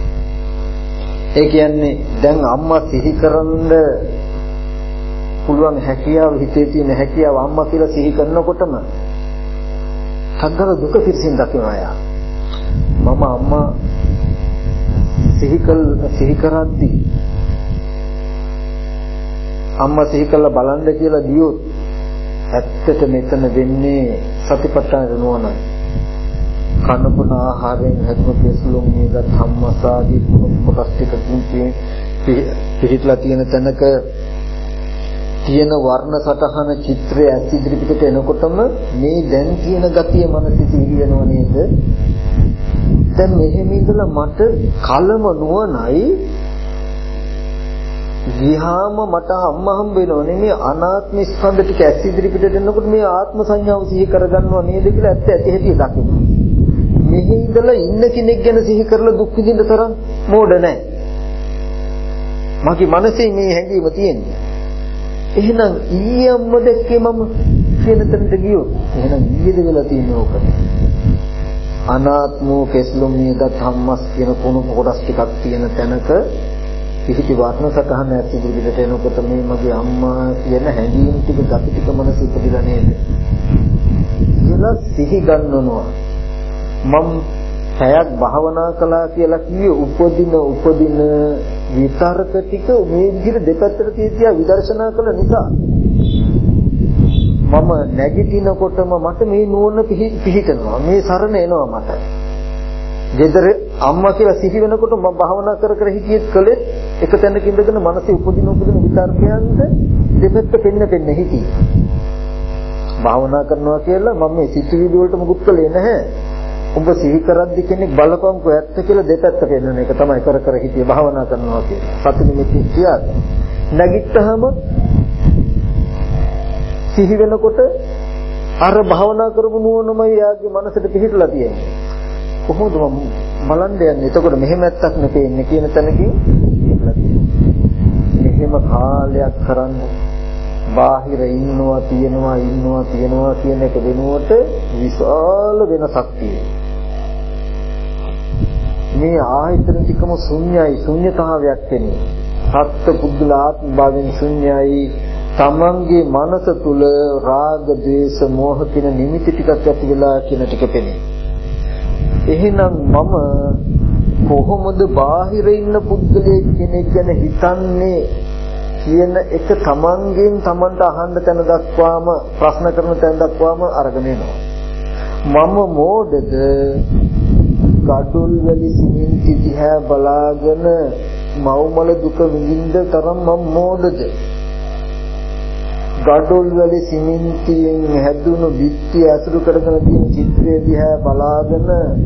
ඒ කියන්නේ දැන් අම්මා සිහි කරන්න පුළුවන් හැකියාව හිතේ තියෙන හැකියාව අම්මා කියලා සිහි කරනකොටම සංගර දුක පිරසින් දකිනවා යා මම අම්මා සිහි කළ සිහි කරද්දී අම්මා සිහි කළා බලන්න කියලා දියොත් ඇත්තට මෙතන වෙන්නේ සතිපට්ඨාන නුවණයි. කනබුන ආහාරයෙන් හැදෙන කෙස්ලොම් නේද ධම්මසාදී කොටස් ටිකකින් පිළිట్లా තියෙන තැනක තියෙන වර්ණ සටහන චිත්‍රය ඇස් ඉදිරිපිටට එනකොටම මේ දැන් තියෙන ගතිය මනසේ සිහි වෙනව නේද? දැන් මෙහෙම ඉඳලා මට කලම නුවණයි විහාම මට අම්මා හම්බ වෙනව නෙමෙයි අනාත්ම ස්කන්ධ ටික ඇස් ඉදිරිපිටට එනකොට මේ ආත්ම සංඥාව සිහි කරගන්නව නේද කියලා ඇත්ත ඇති හැටි දකින්න. මෙහි ඉඳලා ඉන්න කෙනෙක් ගැන සිහි කරලා දුක් විඳින්න තරම් මෝඩ නැහැ. මගේ මනසේ මේ හැඟීම තියෙන්නේ. එහෙනම් ඊයේ අම්ම දැක්කේ මම කියන තැනට ගියොත් එහෙනම් ඊයේද වෙලා තියෙන්නේ ඕක. අනාත්මෝ කෙස්ලොම් නේද ධම්මස් කියන කුණු කොටස් ටිකක් තියෙන තැනක පිහිටි වර්ණ සතහන ඇස් ඉදිරියට එනකොට මේ මගේ අම්මා කියන හැඟීම් ටික gati ටික මනස ඉපදිලා නේද කියලා සිහි ගන්නනවා. මම පැයක් භාවනා කළා කියලා කියේ උපදින උපදින විතරක ටික මේ විදිහට දෙපැත්තට තියලා විදර්ශනා කළ නිසා මම නැගිටිනකොටම මට මේ නුවණ පිහිටනවා. මේ සරණ එනවා මට. ගෙදර අම්මා කියලා සිහි වෙනකොට මම භාවනා කර කර හිටියෙත් කලේ එක තැනක ඉඳගෙන මනසේ උපදින උපදින විතර්කයන්ද දෙපැත්ත පෙන්න පෙන්න හිටියේ. භාවනා කරනවා කියලා මම මේ සිතුවිලි වලට මුකුත් කළේ නැහැ. ඔබ සිහි කරද්දි කෙනෙක් බලපංකෝ ඇත්ත කියලා දෙපැත්ත පෙන්නන එක තමයි කර කර හිටියේ භාවනා කරනවා කියන්නේ. සති නිමිති කියන්නේ. නැගිට්ටහම සිහි වෙනකොට අර භාවනා කරපු නුවණමයි යාගේ මනසට පිහිටලා තියෙන්නේ. කොහොමද මම බලන්න යන්නේ? එතකොට මෙහෙම ඇත්තක් නෙපෙන්නේ කියන තැනකින් පිහිටලා තියෙන්නේ. මෙහෙම කාලයක් කරන්න බාහිර ඉන්නවා තියනවා ඉන්නවා තියනවා කියන එක වෙනුවට විශාල වෙනසක් තියෙනවා. මේ ආයතන ටිකම ශුන්‍යයි ශුන්‍යතාවයක් වෙන්නේ. සත්ත්ව පුද්ගල ආත්ම භාවයෙන් ශුන්‍යයි. තමන්ගේ මනස තුල රාග, ද්වේෂ, මෝහ කියන නිමිති ටිකක් ඇති වෙලා කියන ටික පෙනේ. එහෙනම් මම කොහොමද බාහිර ඉන්න පුද්ගලයෙක් කෙනෙක් ගැන හිතන්නේ කියන එක තමන්ගෙන් තමන්ට අහන්න තැන දක්වාම ප්‍රශ්න කරන තැන දක්වාම අරගෙන එනවා. මම මෝඩද ගඩොල් වැලි සිමෙන්ති දිහා බලාගෙන මව්මල දුක විඳින්න තරම් මම මෝඩද? ගඩොල් වැලි සිමෙන්තියෙන් හැදුණු බිත්ති අසුරු කරගෙන තියෙන චිත්‍රය දිහා බලාගෙන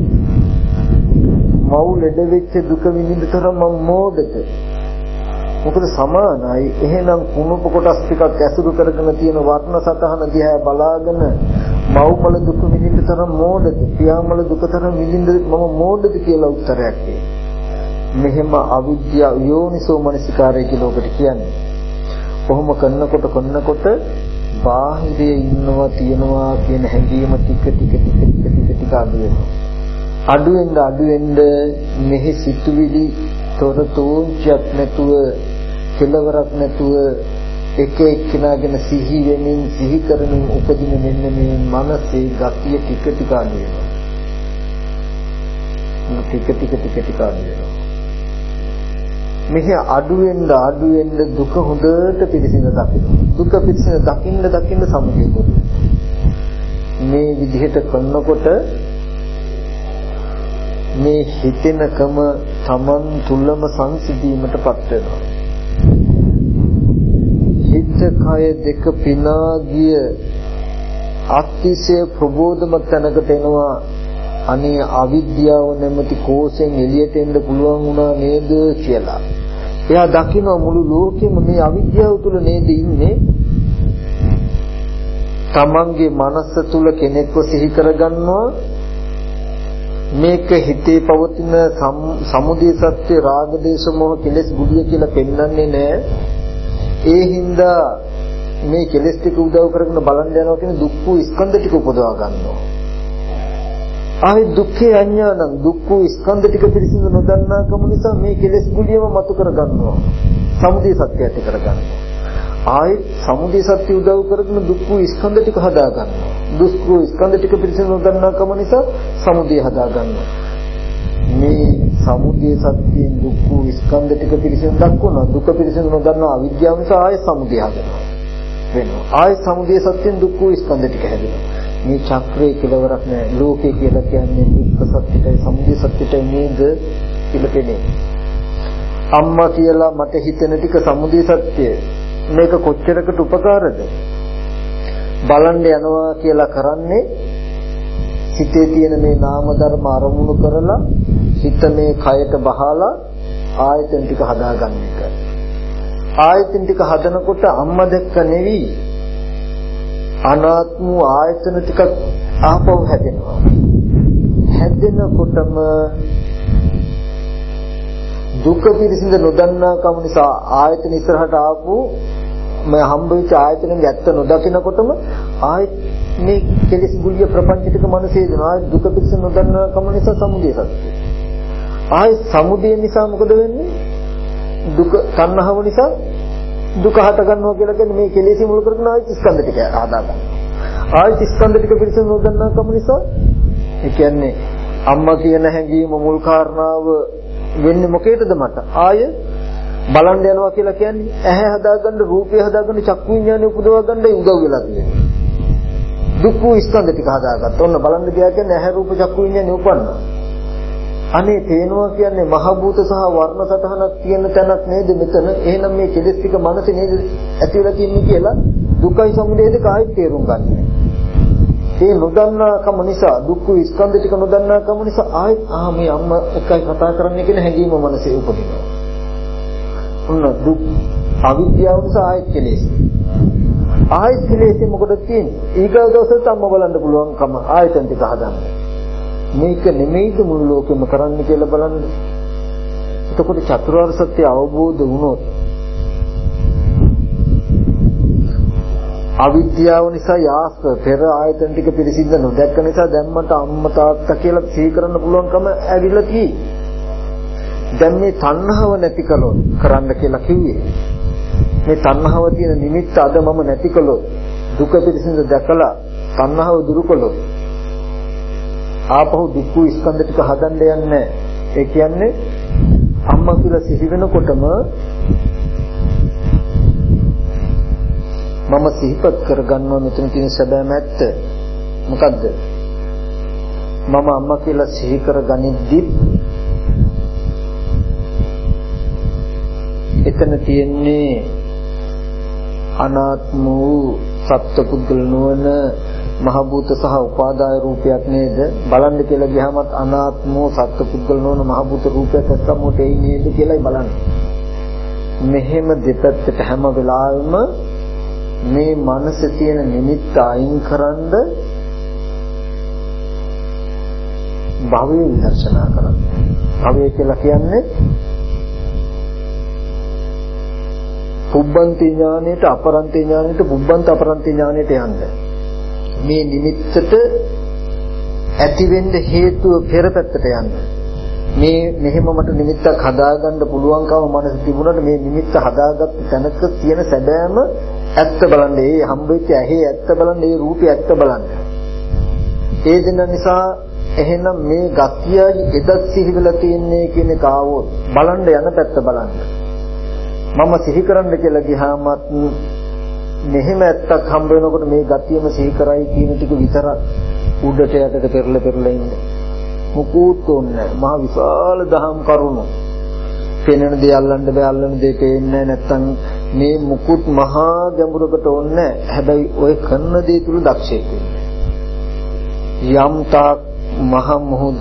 මව් ලෙඩ වෙච්ච දුක විඳින්න තරම් මම මෝඩද? මොකද සමානයි. එහෙනම් කුණුප කොටස් ටිකක් ඇසුරු කරගෙන තියෙන වර්ණ සතහන දිහා බලාගෙන මව්මල දුක විඳින්න තරම් මෝඩද? පියාමල දුක තරම් විඳින්න මම මෝඩද කියලා උත්තරයක් දෙයි. මෙහෙම අවිද්‍යාව යෝනිසෝ මනසිකාරය කියලා ඔබට කියන්නේ. කොහොම කරනකොට කරනකොට බාහිරේ ඉන්නවා තියනවා කියන හැඟීම ටික ටික ටික ටික ටික අඩු වෙනවා. අඩු වෙන්න අඩු වෙන්න මෙහි සිතුවිලි තොරතුරුක් නැතුව කෙලවරක් නැතුව එක එක්කෙනාගෙන සිහි වෙමින් සිහි කරමින් උපදින මෙන්න මේ මනසේ ගතිය ටික ටික අඩු වෙනවා. ටික ටික ටික ටික අඩු වෙනවා. මෙහි අඩු වෙන්න අඩු වෙන්න දුක හොඳට පිළිසින දකින්න. දුක පිළිසින දකින්න දකින්න සමුදය දුක. මේ විදිහට කරනකොට මේ හිතෙනකම Taman තුලම සංසිඳීමටපත් වෙනවා. හිත කය දෙක පිනා ගිය අතිශය ප්‍රබෝධමත් තැනකට එනවා. අනේ අවිද්‍යාව නැමැති කෝෂයෙන් එළියට එන්න පුළුවන් වුණා නේද කියලා. එයා දකින්න මුළු ලෝකෙම මේ අවිද්‍යාව තුල නේද ඉන්නේ. තමන්ගේ මනස තුල කෙනෙක්ව සිහි කරගන්නවා. මේක හිතේ පවතින සමුදය සත්‍ය රාග දේශ මොහ කෙලෙස් බුදිය කියලා පෙන්වන්නේ නැහැ. ඒ හින්දා මේ කෙලෙස් ටික උදව් කරගෙන බලන්න යනවා කියන දුක් වූ ස්කන්ධ ටික උපදවා ගන්නවා. ආයි දුක්ඛේ අඥානං දුක් වූ ස්කන්ධ ටික පිළිසිඳ නොදන්නාකම නිසා මේ කෙලෙස් බුදියම මතු කර ගන්නවා. සමුදය සත්‍ය ඇති කර ගන්නවා. ආයි සමුදය සත්‍ය උදව් කරගෙන දුක් වූ ස්කන්ධ ටික හදා ගන්නවා. දුක් වූ ස්කන්ධ ටික පිළිසිඳ නොදන්නාකම නිසා සමුදය හදා ගන්නවා. මේ සමුදය සත්‍යයෙන් දුක් වූ ස්කන්ධ ටික පිළිසිඳ දක්වනවා. දුක පිළිසිඳ නොදන්නා අවිද්‍යාව නිසා ආයි සමුදය හදනවා. වෙනවා. ආයි සමුදය සත්‍යයෙන් දුක් වූ ස්කන්ධ ටික හැදෙනවා. මේ චක්‍රයේ කෙලවරක් නැහැ. ලෝකේ කියලා කියන්නේ දුක්ඛ සත්‍යයයි සමුදය සත්‍යයයි නේද කියලා පෙනේ. අම්මා කියලා මට හිතෙන ටික සමුදය සත්‍යය. මේක කොච්චරකට උපකාරද? බලන්න යනවා කියලා කරන්නේ සිතේ තියෙන මේ නාම ධර්ම අරමුණු කරලා හිත මේ කයට බහලා ආයතන ටික හදාගන්න එක. ආයතන ටික හදනකොට අම්මා දැක්ක නෙවෙයි අනාත්ම ආයතන ටික ආපහු හැදෙනවා. හැදෙනකොටම දුක පිළිසිඳ නොදන්නා කම නිසා ආයතන ඉස්සරහට ආපු මම හම්බෙච්ච ආයතනෙන් ඇත්ත නොදකිනකොටම ආයත් මේ කෙලෙස් ගුලිය ප්‍රපංච ටික මනසේ දෙනවා. දුක පිළිසිඳ නොදන්නා කම නිසා සමුදය සත්‍ය. ආයත් සමුදය නිසා මොකද වෙන්නේ? දුක තණ්හාව නිසා දුක හට ගන්නවා කියලා කියන්නේ මේ කෙලෙසි මුල් කරගෙන ආයත ස්කන්ධ ටික ආදා ගන්න. ආයත ස්කන්ධ ටික පිළිසඳ නොදන්නා කම නිසා ඒ කියන්නේ අම්මා කියන හැඟීම මුල් කාරණාව වෙන්නේ මොකේද මට? ආය බලන්න යනවා කියලා කියන්නේ ඇහැ හදාගන්න රූපය හදාගන්න චක්කු විඤ්ඤාණය උපදවා ගන්නයි උදව් වෙලා තියෙන්නේ. දුක් වූ ස්කන්ධ ටික හදාගත්ත. ඔන්න බලන්න ගියා කියන්නේ ඇහැ රූප චක්කු විඤ්ඤාණය උපන්නා. අනේ තේනවා කියන්නේ මහ භූත සහ වර්ණ සතහනක් තියෙන තැනක් නේද මෙතන? එහෙනම් මේ කෙලෙස් ටික මනසේ නේද ඇති වෙලා තින්නේ කියලා දුකයි සමුදය දෙක ආයෙත් තේරුම් ගන්න. ඒ නොදන්නාකම නිසා දුක් වූ ස්කන්ධ ටික නොදන්නාකම නිසා ආයෙත් ආ මේ අම්මා එකයි කතා කරන්නේ කියන හැඟීම මනසේ උපදිනවා. ඔන්න දුක් අවිද්‍යාව නිසා ආයෙත් කෙලෙස්. ආයෙත් කෙලෙස් මොකද තියෙන්නේ? ඊගව දවසට අම්ම බලන්න පුළුවන්කම ආයතන ටික හදන්න. මේක නෙමෙයිද මුළු ලෝකෙම කරන්න කියලා බලන්න. එතකොට චතුරාර්ය සත්‍ය අවබෝධ වුණොත් අවිද්‍යාව නිසා යාස් පෙර ආයතන ටික පිළිසිඳ නොදැක්ක නිසා දැන් මට අම්මා තාත්තා කියලා සිහි කරන්න පුළුවන්කම ඇවිල්ලා තියෙයි. දැන් මේ තණ්හාව නැති කළොත් කරන්න කියලා කිව්වේ. මේ තණ්හාව තියෙන නිමිත්ත අද මම නැති කළොත් දුක පිළිසිඳ දැකලා තණ්හාව දුරු කළොත් ආපහු දුක් වූ ස්කන්ධ ටික හදන්න යන්නේ. ඒ කියන්නේ අම්මා කියලා සිහි වෙනකොටම මම සිහිපත් කරගන්නවා මෙතන තියෙන සැබෑම ඇත්ත. මොකද්ද? මම අම්මා කියලා සිහි කරගනිද්දි එතන තියෙන්නේ අනාත්ම වූ සත්පුද්ගල නොවන මහ භූත සහ උපාදාය රූපයක් නේද? බලන්න කියලා ගියාමත් අනාත්ම වූ සත්පුද්ගල නොවන මහ භූත රූපයක් එක්කමොට එයි නේද කියලායි බලන්නේ. මෙහෙම දෙපැත්තට හැම වෙලාවෙම මේ මනසේ තියෙන නිමිත්ත අයින් කරන්ද භවය විදර්ශනා කරන්න. භවය කියලා කියන්නේ පුබ්බන්ති ඥානෙට අපරන්ති ඥානෙට පුබ්බන්ත අපරන්ති ඥානෙට යන්න. මේ නිමිත්තට ඇති වෙන්න හේතුව පෙර පැත්තට යන්න. මේ මෙහෙම මට නිමිත්තක් හදාගන්න පුළුවන්කම මනස තිබුණාට මේ නිමිත්ත හදාගත්ත තැනක තියෙන සැබෑම ඇත්ත බලන්න. ඒ හම්බෙච්ච ඇහි ඇත්ත බලන්න. ඒ රූපේ ඇත්ත බලන්න. ඒ දෙන නිසා එහෙනම් මේ ගතියයි එදත් සිහි වෙලා තියන්නේ කියන එක ආවොත් බලන්න යන පැත්ත බලන්න. මම සිහි කරන්න කියලා ගියාමත් මෙහෙම ඇත්තක් හම්බ වෙනකොට මේ ගතියම සිහි කරයි කියන ටික විතරක් උඩට යටට පෙරල පෙරල ඉන්නේ. මුකුත් ඕනේ මහ විශාල දහම් කරුණු. පෙනෙන දේ අල්ලන්න බෑ, අල්ලන දේ පේන්නේ නැත්තම් මේ මුකුත් මහා ගැඹුරකට ඕනේ. හැබැයි ඔය කරන දේ තුල දක්ෂයෙක් වෙන්න. යම් තාක් මහ මොහොද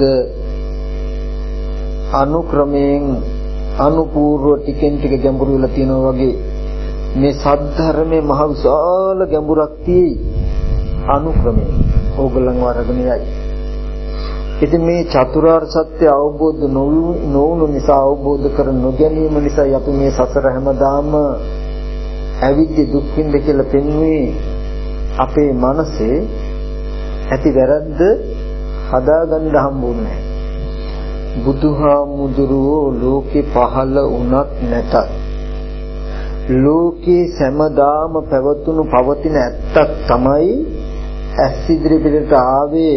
අනුක්‍රමයෙන් අනුපූර්ව ටිකෙන් ටික ගැඹුරු වෙලා තියෙනවා වගේ මේ සද්ධර්මයේ මහ විශාල ගැඹුරක් තියෙයි අනුක්‍රමයෙන්. ඕගලන් වරගෙන යයි. ඉතින් මේ චතුරාර්ය සත්‍ය අවබෝධ නොවුණු නිසා අවබෝධ කර නොගැනීම නිසා අපි මේ සසර හැමදාම ඇවිද්දි දුක් විඳ කියලා පෙන්වුවේ අපේ මනසේ ඇති වැරද්ද හදාගන්න හම්බුනේ. බුදුහාමුදුරුවෝ ලෝකේ පහළ වුණත් නැතත් ලෝකේ සෑමදාම පැවතුණු පවතින ඇත්තක් තමයි ඇස් ඉදිරියට ආවේ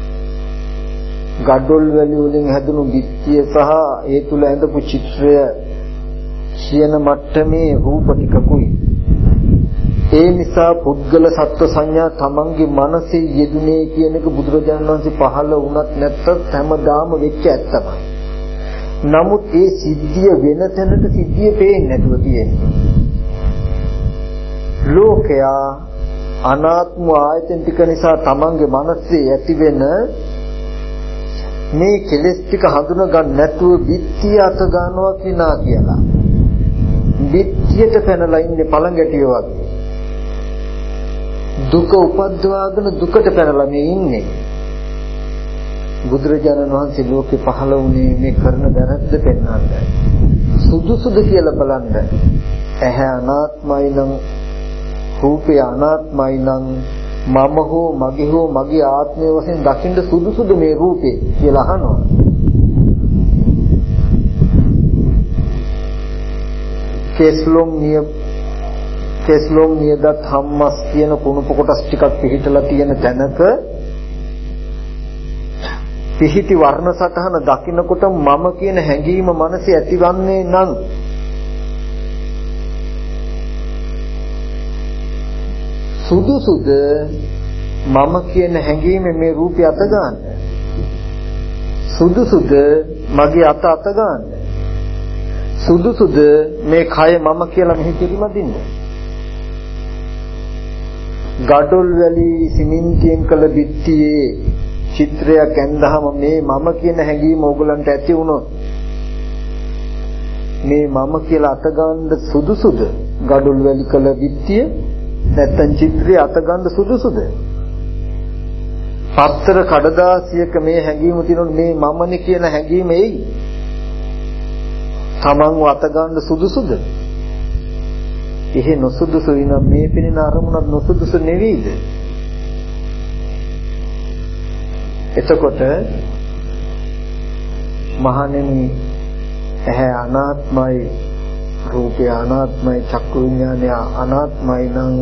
ගඩොල් වැලි වලින් හැදුණු බිත්තිය සහ ඒ තුල ඇඳපු චිත්‍රය කියන මට්ටමේ රූප ටිකකුයි. ඒ නිසා පුද්ගල සත්ව සංඥා තමන්ගේ මනසේ යෙදුනේ කියන එක බුදුරජාණන් වහන්සේ පහළ වුණත් නැත්තත් හැමදාම වෙච්ච ඇත්තමයි. නමුත් ඒ සිද්ධිය වෙන තැනට සිද්ධිය පේන්නේ නැතුව තියෙනවා. ලෝකයා අනාත්ම ආයතන ටික නිසා තමන්ගේ මනසේ ඇතිවෙන මේ කෙලෙස් ටික හඳුන ගන්න නැතුව බිත්තිය අත ගන්නවා කිනා කියලා. බිත්තියට පැනලා ඉන්නේ පළඟැටිය වගේ. දුක උපද්දවාගෙන දුකට පැනලා මේ ඉන්නේ. බුදුරජාණන් වහන්සේ ලෝකේ පහළ වුණේ මේ කරන වැරද්ද පෙන්වන්නයි. සුදුසුද කියලා බලන්න. ඇහැ අනාත්මයි නම් රූපය අනාත්මයි නම් මම හෝ මගේ හෝ මගේ ආත්මය වශයෙන් දකින්න සුදුසුද මේ රූපේ කියලා අහනවා. කෙස්ලොම් නිය කෙස්ලොම් නියදත් හම්මස් කියන කුණුප කොටස් ටිකක් පිහිටලා තියෙන තැනක පිහිටි වර්ණ සටහන දකින්නකොට මම කියන හැඟීම මනසේ ඇතිවන්නේ නම් සුදුසුද මම කියන හැඟීම මේ රූපය අත ගන්න? සුදුසුද මගේ අත අත ගන්න? සුදුසුද මේ කය මම කියලා මෙහි පිළිමදින්න? ගඩොල් වැලි සිමෙන්තියෙන් කළ බිත්තියේ චිත්‍රයක් ඇඳහම මේ මම කියන හැඟීම ඕගලන්ට ඇති වුණොත් මේ මම කියලා අත ගන්න සුදුසුද? ගඩොල් වැලි කළ බිත්තිය නැත්තම් චිත්‍රය අත ගන්න සුදුසුද? පත්තර කඩදාසියක මේ හැඟීම තියෙනොත් මේ මමනේ කියන හැඟීම එයි. තමන්ව අත ගන්න සුදුසුද? එහෙ නොසුදුසු විනම් මේ පිළින අරමුණක් නොසුදුසු නෙවෙයිද? එතකොට මහණෙනි ඇහැ අනාත්මයි, රූපය අනාත්මයි, චක්කු විඥානය අනාත්මයි නම්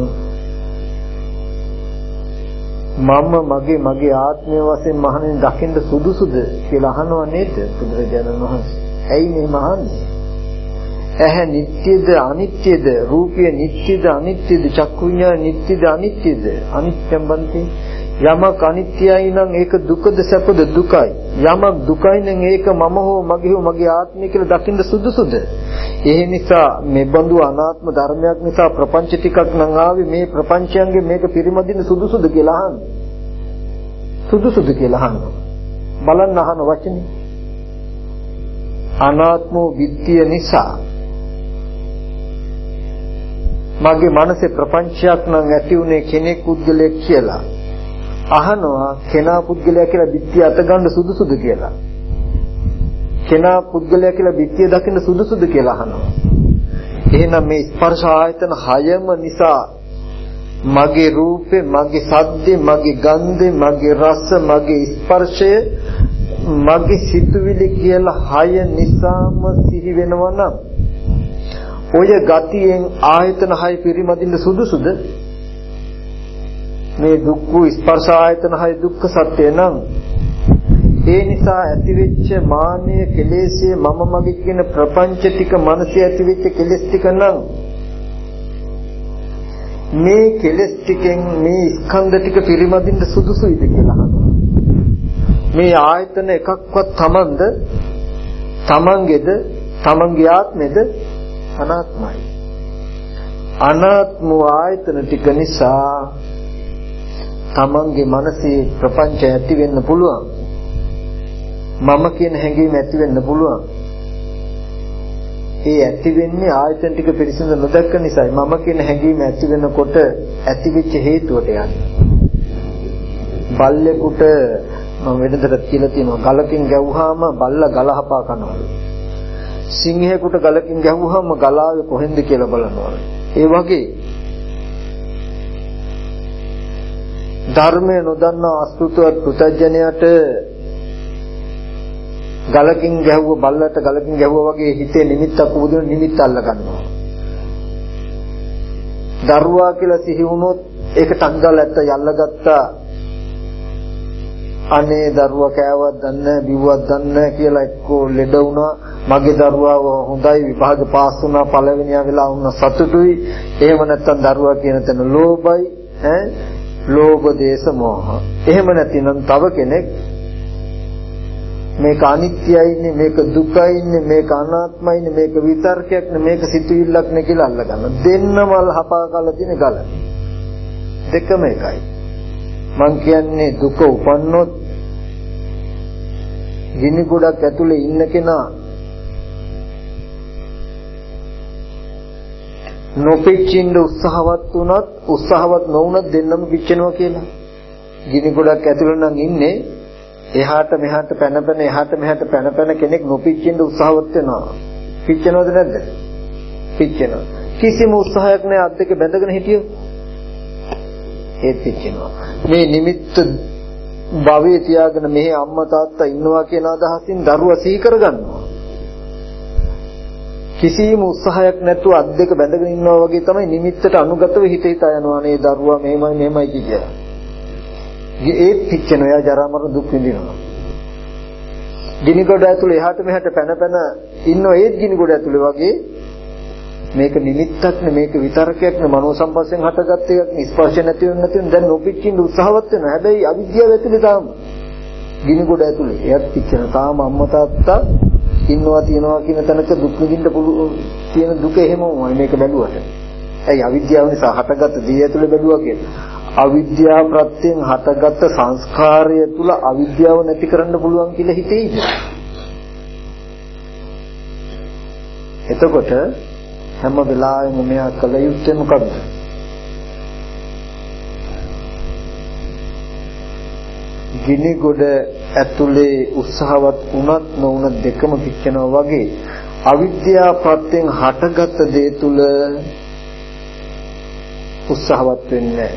මම මගේ මගේ ආත්මය වශයෙන් මහණෙනි දකින්න සුදුසුද කියලා අහනවා නේද බුදුරජාණන් වහන්සේ? ඇයි මේ මහන්නේ? ඇහැ නිට්ටයද අනිත්‍යද? රූපය නිට්ටයද අනිත්‍යද? චක්කු විඤ්ඤාණය නිට්ටයද අනිත්‍යද? අනිත්‍යම් බන්ති. යමක් අනිත්‍යයි නම් ඒක දුකද සැපද? දුකයි. යමක් දුකයි නම් ඒක මම හෝ මගේ හෝ මගේ ආත්මය කියලා දකින්න සුදුසුද? ඒ නිසා මේ බඳු අනාත්ම ධර්මයක් නිසා ප්‍රපංච ටිකක් නම් ආවේ මේ ප්‍රපංචයන්ගේ මේක පිරිමදින්න සුදුසුද කියලා අහන්න. සුදුසුද කියලා අහන්න. බලන්න අහන වචනේ. අනාත්මෝ විත්‍ය නිසා මගේ මනසේ ප්‍රපංචයක් නම් ඇති උනේ කෙනෙක් පුද්ගලයෙක් කියලා. අහනවා කෙනා පුද්ගලයා කියලා විත්‍ය අත ගන්න සුදුසුද කියලා. කෙනා පුද්ගලයා කියලා විත්‍ය දකින්න සුදුසුද කියලා අහනවා. එහෙනම් මේ ස්පර්ශ ආයතන හයම නිසා මගේ රූපේ, මගේ ශබ්දේ, මගේ ගන්ධේ, මගේ රස, මගේ ස්පර්ශය, මගේ සිතුවිලි කියලා හය නිසාම සිහි වෙනවා නම් ඔය ගතියෙන් ආයතන හය පිරිමදින්න සුදුසුද? මේ දුක්ඛ ස්පර්ශ ආයතන හය දුක්ඛ සත්‍ය නම් ඒ නිසා ඇතිවෙච්ච මානීය කෙලෙස්යේ මම මගේ කියන ප්‍රපංච ටික මනසේ ඇතිවෙච්ච කෙලෙස් ටික නම් මේ කෙලෙස් ටිකෙන් මේ ස්කන්ධ ටික පිරිමදින්න සුදුසුයිද කියලා අහනවා. මේ ආයතන එකක්වත් තමන්ද තමන්ගේද තමන්ගේ ආත්මෙද? අනාත්මයි. අනාත්ම ආයතන ටික නිසා තමන්ගේ මනසේ ප්‍රපංච ඇති වෙන්න පුළුවන්. මම කියන හැඟීම ඇති වෙන්න පුළුවන්. ඒ ඇති වෙන්නේ ආයතන ටික පිරිසිදු නොදැක්ක නිසායි. මම කියන හැඟීම ඇති වෙනකොට ඇතිවෙච්ච හේතුවට යන්නේ. බල්ලෙකුට මම වෙනදට කියලා තියෙනවා ගලකින් ගැව්වහම බල්ලා ගල හපා කනවා. සිංහයෙකුට ගලකින් ගැහුවහම ගලාවේ කොහෙන්ද කියලා බලනවා. ඒ වගේ ධර්මය නොදන්නා අසුතුවත් පුතඥයට ගලකින් ගැහුව බල්ලට ගලකින් ගැහුවා වගේ හිතේ නිමිත්තක් උපදින නිමිත්ත අල්ල ගන්නවා. දරුවා කියලා සිහි වුණොත් ඒක ටක් ගාලා ඇත්ත යල්ලගත්තා. අනේ දරුවා කෑවත් දන්නේ බිව්වත් දන්නේ කියලා එක්කෝ ලෙඩ වුණා. මගේ දරුවා හොඳයි විභාග පාස් වුණා පළවෙනියා වෙලා වුණා සතුටුයි. එහෙම නැත්නම් දරුවා කියන තැන ලෝභයි ඈ ලෝභ දේශ මොහ. එහෙම නැතිනම් තව කෙනෙක් මේක අනිත්‍යයිනේ මේක දුකයිනේ මේක අනාත්මයිනේ මේක විතර්කයක් නේ මේක සිතුවිල්ලක් නේ කියලා අල්ල ගන්න. දෙන්නම හපා කාලා තියෙන ගල. දෙකම එකයි. මං කියන්නේ දුක උපන්නොත් ගිනි ගොඩක් ඇතුලේ ඉන්න කෙනා නොපිච්චින්න උත්සාහවත් වුණත් උත්සාහවත් නොවුණත් දෙන්නම පිච්චෙනවා කියලා. ගිනි ගොඩක් ඇතුළේ නම් ඉන්නේ එහාට මෙහාට පැන පැන එහාට මෙහාට පැන පැන කෙනෙක් නොපිච්චින්න උත්සාහවත් වෙනවා. පිච්චෙනවද නැද්ද? පිච්චෙනවා. කිසිම උත්සාහයක් නැහැ අත් දෙක බැඳගෙන හිටියොත් ඒත් පිච්චෙනවා. මේ නිමිත්ත භවයේ තියාගෙන මෙහි අම්මා තාත්තා ඉන්නවා කියන අදහසින් දරුවා සිහි කරගන්නවා. කිසිම උත්සාහයක් නැතුව අත් දෙක බැඳගෙන ඉන්නවා වගේ තමයි නිමිත්තට අනුගතව හිත හිතා යනවා නේ දරුවා මෙහෙමයි මෙහෙමයි කියලා. ඒත් පිච්චෙන එයා ජරා මරණ දුක් විඳිනවා. ගිනි ගොඩ ඇතුලේ එහාට මෙහාට පැන පැන ඉන්නෝ ඒත් ගිනි ගොඩ ඇතුලේ වගේ මේක නිමිත්තක් නේ මේක විතරකයක් නේ මනෝ සම්පස්යෙන් හටගත් එකක් නේ ස්පර්ශ නැති වෙන නැති වෙන දැන් නොපිච්චින්න උත්සාහවත් වෙනවා. හැබැයි අවිද්‍යාව ඇතුලේ තාම ගිනි ගොඩ ඇතුලේ එයාත් පිච්චෙන තාම අම්මා තාත්තා ඉන්නවා තියනවා කියන තැනක දුක් විඳින්න පුළුවන් තියෙන දුක එහෙමමයි මේක බැලුවට. ඇයි අවිද්‍යාව නිසා හටගත් දේ ඇතුලේ බැලුවා කියන්නේ. අවිද්‍යාව ප්‍රත්‍යයෙන් හටගත් සංස්කාරය තුල අවිද්‍යාව නැති කරන්න පුළුවන් කියලා හිතෙයිද? එතකොට හැම වෙලාවෙම මෙයා කල යුත්තේ මොකද්ද? ගිනි ගොඩ ඇතුලේ උත්සාහවත් වුණත් නොවුණත් දෙකම පිච්චෙනවා වගේ අවිද්‍යාව ප්‍රත්‍යයෙන් හටගත් දේ තුල උත්සාහවත් වෙන්නේ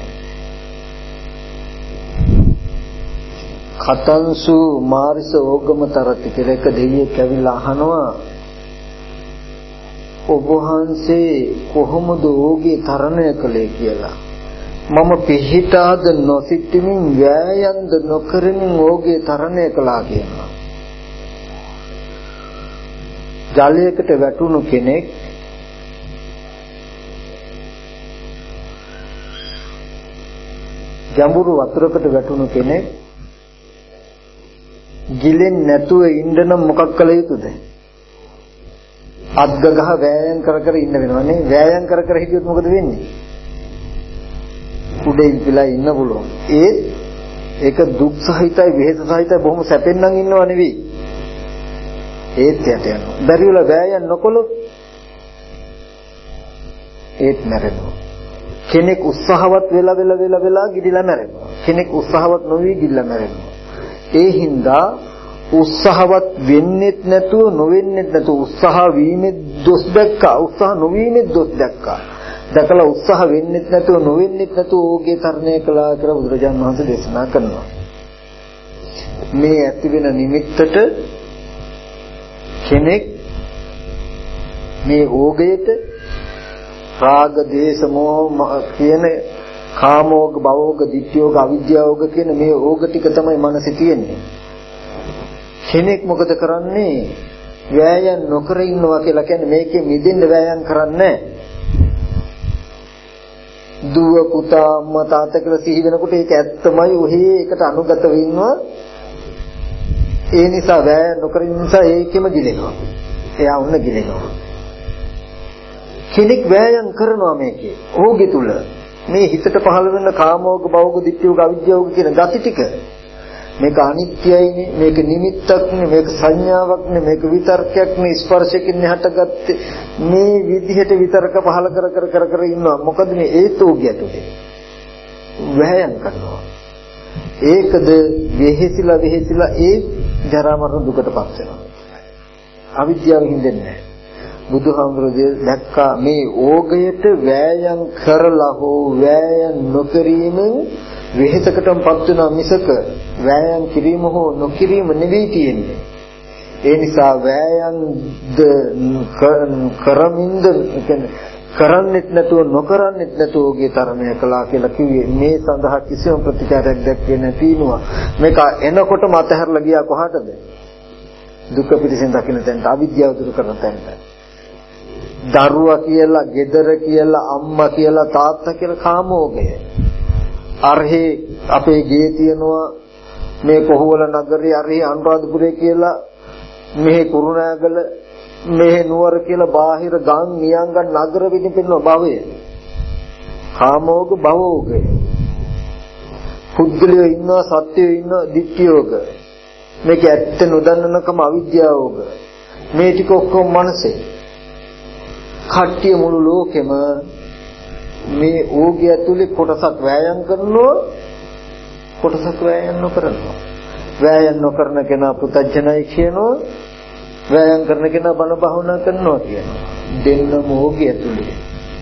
කතන්සු මාරිස ඕගමතරති කියලා එක දෙවියෙක් ඇවිල්ලා අහනවා ඔබ වහන්සේ කොහොමද ඕගේ තරණය කළේ කියලා. මම පිහිටාද නොසිටමින් වෑයම්ද නොකරමින් ඕගේ තරණය කළා කියනවා. ජලයකට වැටුණු කෙනෙක් ජඹුරු වතුරකට වැටුණු කෙනෙක් ගිලෙන්නේ නැතුව ඉන්න නම් මොකක් කළ යුතුද? අද්ග ගහ වෑයම් කර කර ඉන්න වෙනවා නේ. වෑයම් කර කර හිටියොත් මොකද වෙන්නේ? උඩේ ඉඳලා ඉන්න පුළුවන්. ඒත් ඒක දුක් සහිතයි වෙහෙස සහිතයි බොහොම සැපෙන් නම් ඉන්නව නෙවෙයි. ඒත් යට යනවා. බැරි වල වෑයම් නොකළොත් ඒත් මැරෙනවා. කෙනෙක් උත්සාහවත් වෙලා වෙලා වෙලා වෙලා ගිලිලා මැරෙනවා. කෙනෙක් උත්සාහවත් නොවි ගිලිලා මැරෙනවා. ඒ හින්දා උත්සාහවත් වෙන්නෙත් නැතුව නොවෙන්නෙත් නැතුව උත්සාහ වීමේ දොස් දැක්කා උත්සාහ නොවීමේ දොස් දැක්කා දැකලා උත්සාහ වෙන්නෙත් නැතුව නොවෙන්නෙත් නැතුව ඕගේ තරණය කළා කියලා බුදුරජාණන් වහන්සේ දේශනා කරනවා. මේ ඇති වෙන නිමිත්තට කෙනෙක් මේ ඕගයට රාග දේශ මොහ කියන කාමෝග භවෝග ditthiyෝග අවිද්‍යාවෝග කියන මේ ඕග ටික තමයි මනසේ තියෙන්නේ. කෙනෙක් මොකද කරන්නේ? වෑයම් නොකර ඉන්නවා කියලා කියන්නේ මේකේ මිදෙන්න වෑයම් කරන්නේ දුව පුතා අම්මා තාත්තා කියලා සිහි වෙනකොට ඒක ඇත්තමයි ඔහේ ඒකට අනුගත වෙන්නවා. ඒ නිසා වෑයම් නොකර ඉන්න නිසා ඒකෙම ගිලෙනවා. එයා උන්න ගිලෙනවා. කෙනෙක් වෑයම් කරනවා මේකේ ඕගෙ තුල මේ හිතට පහළ වෙන කාමෝග භවෝග ditthiyෝග අවිද්‍යාවෝග කියන gati ටික මේක අනිත්‍යයිනේ මේක නිමිත්තක්නේ මේක සංඥාවක්නේ මේක විතර්කයක්නේ ස්පර්ශකින් හටගත්තේ මේ විදිහට විතර්ක පහළ කර කර කර කර ඉන්නවා. මොකද මේ ඒතෝගය ඇතුලේ වෑයම් කරනවා. ඒකද වෙහෙසිලා වෙහෙසිලා ඒ ජරා මරණ දුකටපත් වෙනවා. අවිද්‍යාව හින්දෙන්නේ නැහැ. බුදුහාමුදුරුවෝ දැක්කා මේ ඕගයට වෑයම් කරලා හෝ වෑයම් නොකිරීමෙන් වෙහෙසකටමපත් වෙනා මිසක වෑයම් කිරීම හෝ නොකිරීම නෙවෙයි තියෙන්නේ. ඒ නිසා වෑයම්ද කරමින්ද කියන්නේ කරන්නෙත් නැතුව නොකරන්නෙත් නැතුව ඔගේ තරණය කළා කියලා කිව්වේ මේ සඳහා කිසිම ප්‍රතිචාරයක් දැක්වේ නැතිනවා. මේක එනකොටම අතහැරලා ගියා කොහාටද? දුක පිටින් දකින්න තැනට, අවිද්‍යාව දුරු කරන තැනට. දරුවා කියලා, ගෙදර කියලා, අම්මා කියලා, තාත්තා කියලා කාමෝගය. අරහි අපේ ගේ තියනවා මේ කොහොවල නගරේ අරහි අනුරාධපුරේ කියලා මෙහි කුරුණෑගල මෙහි නුවර කියලා බාහිර ගම් නියංගන් නගර පිටින් භවය. කාමෝග භවෝගය. පුද්ගලයෝ ඉන්නවා සත්‍යයෝ ඉන්නවා ditthiyෝග. මේක ඇත්ත නොදන්නකම අවිද්‍යාවෝග. මේ ටික ඔක්කොම මනසේ. කට්ටිය මුළු ලෝකෙම මේ ඕගය ඇතුලේ කොටසක් වෑයම් කරනවා කොටසක් වෑයම් නොකරනවා. වෑයම් නොකරන කෙනා පුතඥයි කියනවා. වෑයම් කරන කෙනා බණ භාවනා කරනවා කියනවා. දෙන්නම ඕගය ඇතුලේ.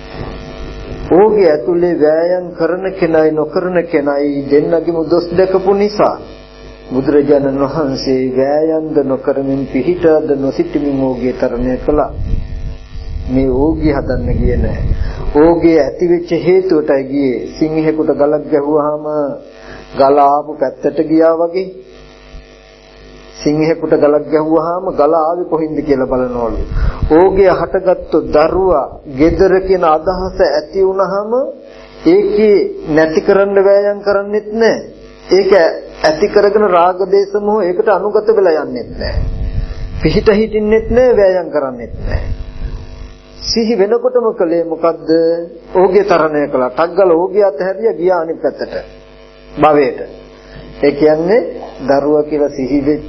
ඕගය ඇතුලේ වෑයම් කරන කෙනයි නොකරන කෙනයි දෙන්නගෙම දොස් දැකපු නිසා බුදුරජාණන් වහන්සේ වෑයම්ද නොකරමින් පිහිටද නොසිටමින් ඕගය තරණය කළා. මේ ඕගිය හදන්න ගියේ නැහැ. ඕගිය ඇති වෙච්ච හේතුවටයි ගියේ. සිංහෙකුට ගලක් ගැහුවාම ගල ආපු පැත්තට ගියා වගේ. සිංහෙකුට ගලක් ගැහුවාම ගල ආවේ කොහින්ද කියලා බලනවලු. ඕගිය හටගත්තු දරුවා gedara කියන අදහස ඇති වුනහම ඒකේ නැති කරන්න වෑයම් කරන්නෙත් නැහැ. ඒක ඇති කරගෙන රාග දේශ මොහ ඒකට අනුගත වෙලා යන්නෙත් නැහැ. පිහිට හිටින්නෙත් නැහැ, වෑයම් කරන්නෙත් නැහැ. සිහි වෙනකොටම කලේ මොකද්ද? ඕගේ තරණය කළා. ටග්ගල ඕගේ අතහැරියා ගියා අනිත් පැත්තට. භවයට. ඒ කියන්නේ දරුවා කියලා සිහි වෙ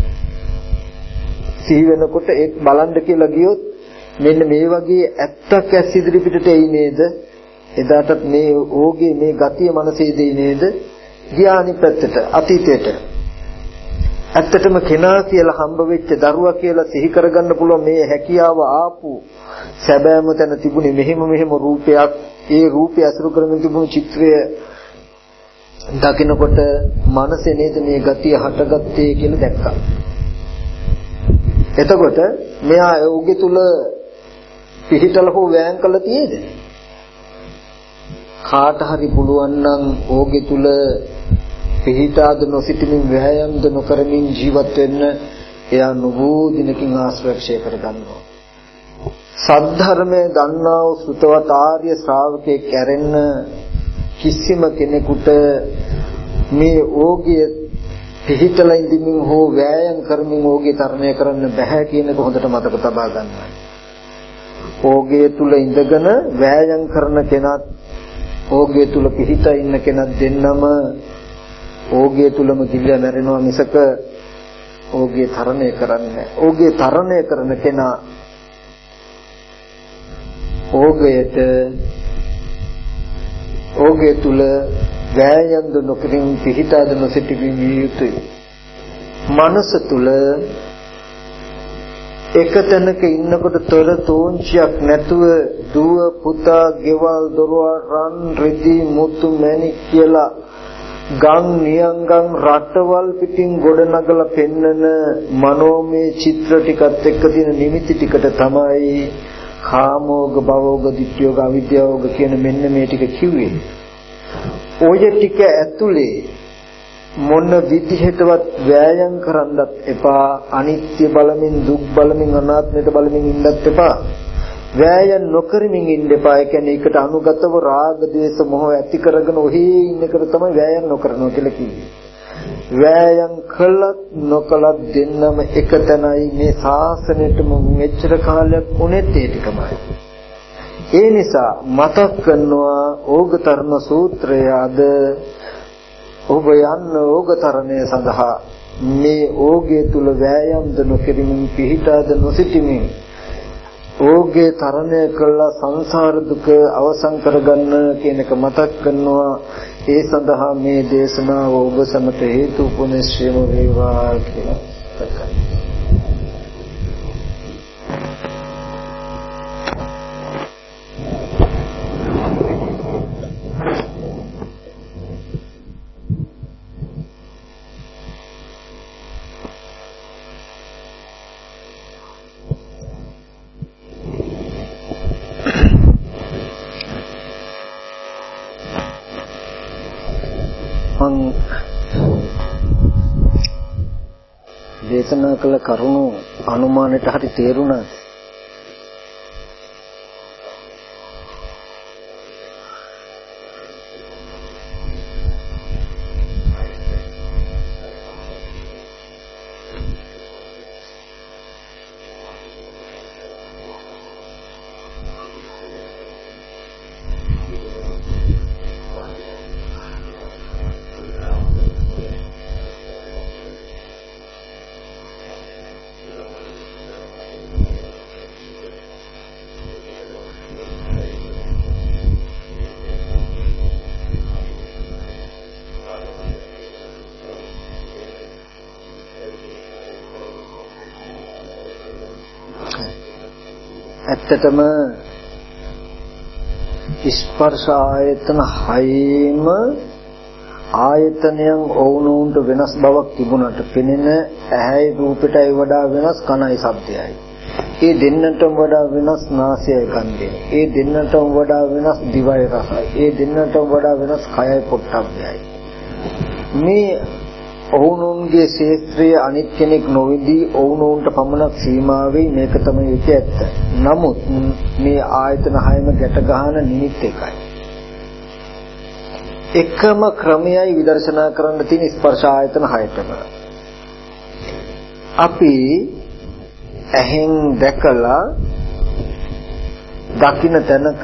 සිහි වෙනකොට ඒක බලන්න කියලා ගියොත් මෙන්න මේ වගේ ඇත්තක් ඇස් ඉදිරි පිටට එයි නේද? එදාටත් මේ ඕගේ මේ ගතිය මනසේ දෙයි නේද? ගියා අනිත් පැත්තට අතීතයට. ඇත්තටම කෙනා කියලා හම්බ වෙච්ච දරුවා කියලා සිහි කරගන්න පුළුවන් මේ හැකියාව ආපු සැබෑම තැන තිබුණේ මෙහෙම මෙහෙම රූපයක්. ඒ රූපය අසුරු කරගෙන තිබුණු චිත්‍රය දකිනකොට මනසේ නේද මේ ගතිය හටගත්තේ කියලා දැක්කා. එතකොට මෙයා ඔහුගේ තුල පිහිටල හෝ වෑයම් කළා තියෙද? කාට හරි පුළුවන් නම් ඔහුගේ තුල පිහිටාද නොසිටිමින් වෑයම්ද නොකරමින් ජීවත් වෙන්න එයා නුබෝ දිනකින් ආශ්‍රය කරගන්නවා. සද්ධර්මයේ දන්නා වූ සුතවත් ආර්ය ශ්‍රාවකෙක් කැරෙන්න කිසිම කෙනෙකුට මේ ඕගේ පිහිටලා ඉඳිමින් හෝ වෑයම් කරමින් ඕගේ තරණය කරන්න බෑ කියන එක හොඳට මතක තබා ගන්න. ඕගේ තුල ඉඳගෙන වෑයම් කරන කෙනත් ඕගේ තුල පිහිටා ඉන්න කෙනත් දෙන්නම ඕගේ තුලම කිල්ල මැරෙනවා මිසක ඕගේ තරණය කරන්නේ. ඕගේ තරණය කරන කෙනා ඕගයට ඕගේ තුල වෑයම් නොකරින් පිහිටාද නොසිටිමින් යුතුයි. මනස තුල එක තැනක ඉන්නකොට තොර තෝංචියක් නැතුව දුව පුතා ගෙවල් දොරවල් රන් රිදී මුතු මැණික් කියලා ගම් නියංගම් රටවල් පිටින් ගොඩනගලා පෙන්නන මනෝමය චිත්‍ර ටිකත් එක්ක තියෙන නිමිති ටිකට තමයි කාමෝග භවෝග ditthiyෝග අවිද්‍යාවෝග කියන මෙන්න මේ ටික කිව්වේ. ඔය ටික ඇතුලේ මොන විදිහටවත් වෑයම් කරන්නත් එපා, අනිත්‍ය බලමින් දුක් බලමින් අනාත්මයට බලමින් ඉන්නත් එපා, වෑයම් නොකරමින් ඉන්න එපා. ඒ කියන්නේ ඒකට අනුගතව රාග ද්වේෂ මොහ ඇති කරගෙන ඔහි ඉන්න එකට තමයි වෑයම් නොකරනවා කියලා කිව්වේ. වෑයම් කළත් නොකළත් දෙන්නම එක තැනයි. මේ ශාසනයටම මෙච්චර කාලයක් උනේත් ඒ ටිකමයි. ඒ නිසා මතක් කරනවා ඕගතරණ සූත්‍රය අද ඔබ යන්න ඕගතරණය සඳහා මේ ඕගේ තුල වෑයම්ද නොකිරීමෙන් පිහිටාද නොසිටීමෙන් ඕගේ තරණය කළා සංසාර දුක අවසන් කරගන්න කියන එක මතක් කරනවා. ඒ සඳහා මේ දේශනාව ඔබ සමට හේතු උපනිශ්‍රේම වේවා කියලා තකයි. දේශනා කළ කරුණු අනුමානයට හරි තේරුණා. ඇත්තටම ස්පර්ශ ආයතන හයම ආයතනයන් ඕනෝන්ට වෙනස් බවක් තිබුණාට පෙනෙන ඇහැයි රූපයටයි වඩා වෙනස් කනයි ශබ්දයයි. ඒ දෙන්නටම වඩා වෙනස් නාසයයි ගන්ධය. ඒ දෙන්නටම වඩා වෙනස් දිවයි රසයි. ඒ දෙන්නටම වඩා වෙනස් කයයි පොට්ටබ්බයයි. මේ ඔවුනුන්ගේ ශේත්‍රයේ අනිත් කෙනෙක් නොවිදී ඔවුනුන්ට පමණක් සීමා වෙයි. මේක තමයි ඒක ඇත්ත. නමුත් මේ ආයතන හයම ගැට ගන්න නිමිත් එකයි. එකම ක්‍රමයයි විදර්ශනා කරන්න තියෙන ස්පර්ශ ආයතන හයටම. අපි ඇහෙන් දැකලා දකින්න තැනක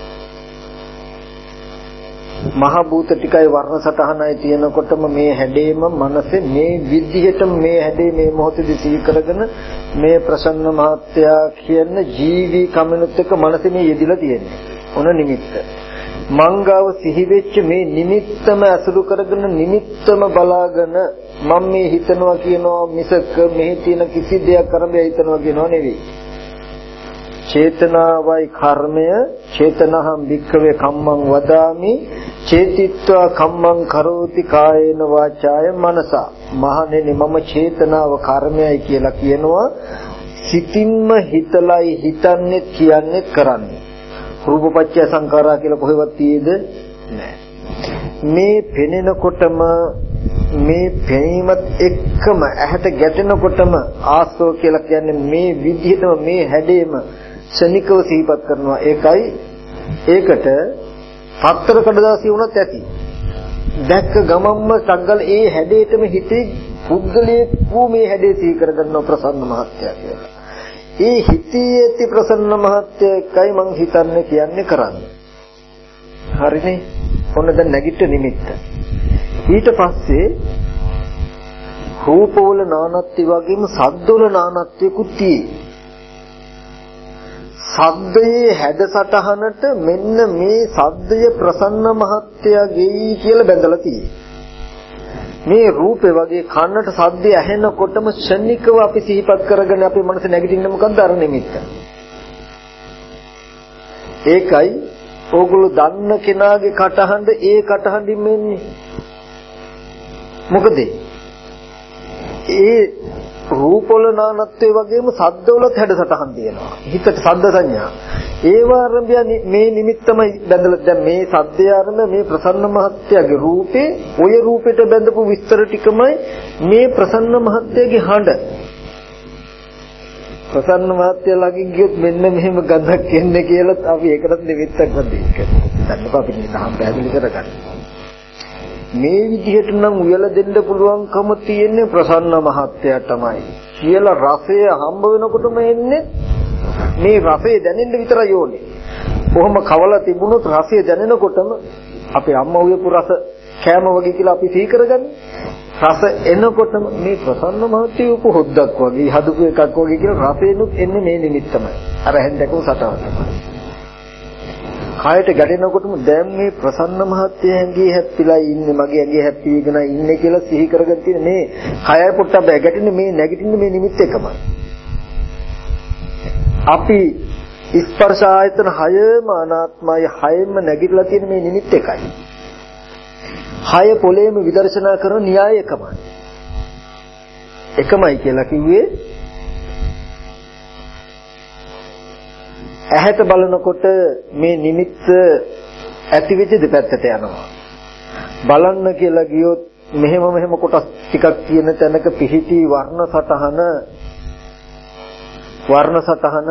මහ භූත ටිකයි වර්ණ සටහනයි තියෙනකොටම මේ හැඩේම මනසේ මේ විදිහටම මේ හැඩේ මේ මොහොතේදී සිහි කරගෙන මේ ප්‍රසන්න මහත්යා කියන ජීවි කමිනුත් එක මනසේ මේ යෙදිලා තියෙන්නේ. ඔන නිමිත්ත. මංගාව සිහි වෙච්ච මේ නිමිත්තම අසුරු කරගෙන නිමිත්තම බලාගෙන මම මේ හිතනවා කියනවා මිසක මෙහි තියෙන කිසි දෙයක් අරඹය හිතනවා කියනවා නෙවෙයි. චේතනාවයි කර්මය චේතනහම් වික්ඛවේ කම්මං වදාමි චේතිත්වා කම්මං කරෝති කායේන වාචාය මනසා. මහණෙනි මම චේතනාව කර්මයයි කියලා කියනවා. සිතින්ම හිතලයි හිතන්නේ කියන්නේ කරන්නේ. රූපපච්චය සංඛාරා කියලා කොහෙවත් තියෙද නැහැ. මේ පෙනෙනකොටම මේ පෙනීමත් එක්කම ඇහැට ගැටෙනකොටම ආස්තෝ කියලා කියන්නේ මේ විදිහටම මේ හැඩේම ශනිකව සිහිපත් කරනවා. ඒකයි ඒකට පතර කඩදාසිය වුණත් ඇති. දැක්ක ගමම්ම සංගල ඒ හැඩේටම හිතේ පුද්ගලයේ වූ මේ හැඩේ සිහි කරගන්න ප්‍රසන්න මහත්ය කියලා. ඒ හිතේ ඇති ප්‍රසන්න මහත්ය එකයි මං හිතන්නේ කියන්නේ කරන්නේ. හරිනේ. ඔන්න දැන් නැගිට නිමිත්ත. ඊට පස්සේ රූපවල නානත්වය වගේම සද්දවල නානත්වයකුත් තියෙයි. සද්දයේ හැඩ සටහනට මෙන්න මේ සද්දය ප්‍රසන්න මහත්යගේ කියලා බැඳලා තියෙයි. මේ රූපේ වගේ කන්නට සද්දය ඇහෙනකොටම ශනිකව අපි සිහිපත් කරගෙන අපේ මනස නැගිටින්න මොකද්ද අර නිමිත්ත. ඒකයි ඕගොල්ලෝ දන්න කෙනාගේ කටහඬ ඒ කටහඬින් මෙන්නේ. මොකද ඒ රූපවල නානත්වයේ වගේම සද්දවලත් හැඩසටහන් තියෙනවා. හිතට සද්ද සංඥා. ඒව ආරම්භය මේ නිමිත්තමයි බැඳලා දැන් මේ සද්දය ආරම්භ මේ ප්‍රසන්න මහත්යගේ රූපේ ඔය රූපෙට බැඳපු විස්තර ටිකමයි මේ ප්‍රසන්න මහත්යගේ හඬ. ප්‍රසන්න මහත්ය ළඟින් ගියොත් මෙන්න මෙහෙම ගඳක් එන්නේ කියලා අපි ඒකටත් නිමිත්තක් වදින්න. දැන් අපි මේ තහම් පැහැදිලි කරගන්න. මේ විදිහට නම් උයලා දෙන්න පුළුවන්කම තියෙන්නේ ප්‍රසන්න මහත්යටමයි කියලා රසය හම්බ වෙනකොටම එන්නේ මේ රසය දැනෙන්න විතරයි ඕනේ. කොහොම කවලා තිබුණොත් රසය දැනෙනකොටම අපේ අම්මා උයපු රස කෑම වගේ කියලා අපි සිහි කරගන්නේ. රස එනකොටම මේ ප්‍රසන්න මහත්ය උපු හොද්දක් වගේ හදුපු එකක් වගේ කියලා රසෙනුත් එන්නේ මේ නිමිත්තමයි. අර හැන්දකෝ සටහන තමයි. කායට ගැටෙනකොටම දැන් මේ ප්‍රසන්න මහත්ය ඇඟේ හැප්පිලා ඉන්නේ මගේ ඇඟේ හැප්පීගෙන ඉන්නේ කියලා සිහි කරගෙන තියෙන මේ කයයි පොට්ටබ්බය ගැටෙන්නේ මේ නැගිටින්නේ මේ නිමිත්ත එකමයි. අපි ස්පර්ශ ආයතන හයම අනාත්මයි හයෙම නැගිටලා තියෙන මේ නිමිත්ත එකයි. හය පොලේම විදර්ශනා කරන න්‍යාය එකමයි. එකමයි කියලා කිව්වේ ඇහැට බලනකොට මේ නිමිත්ත ඇති වෙච්ච දෙපැත්තට යනවා. බලන්න කියලා ගියොත් මෙහෙම මෙහෙම කොටස් ටිකක් තියෙන තැනක පිහිටි වර්ණ සටහන වර්ණ සටහන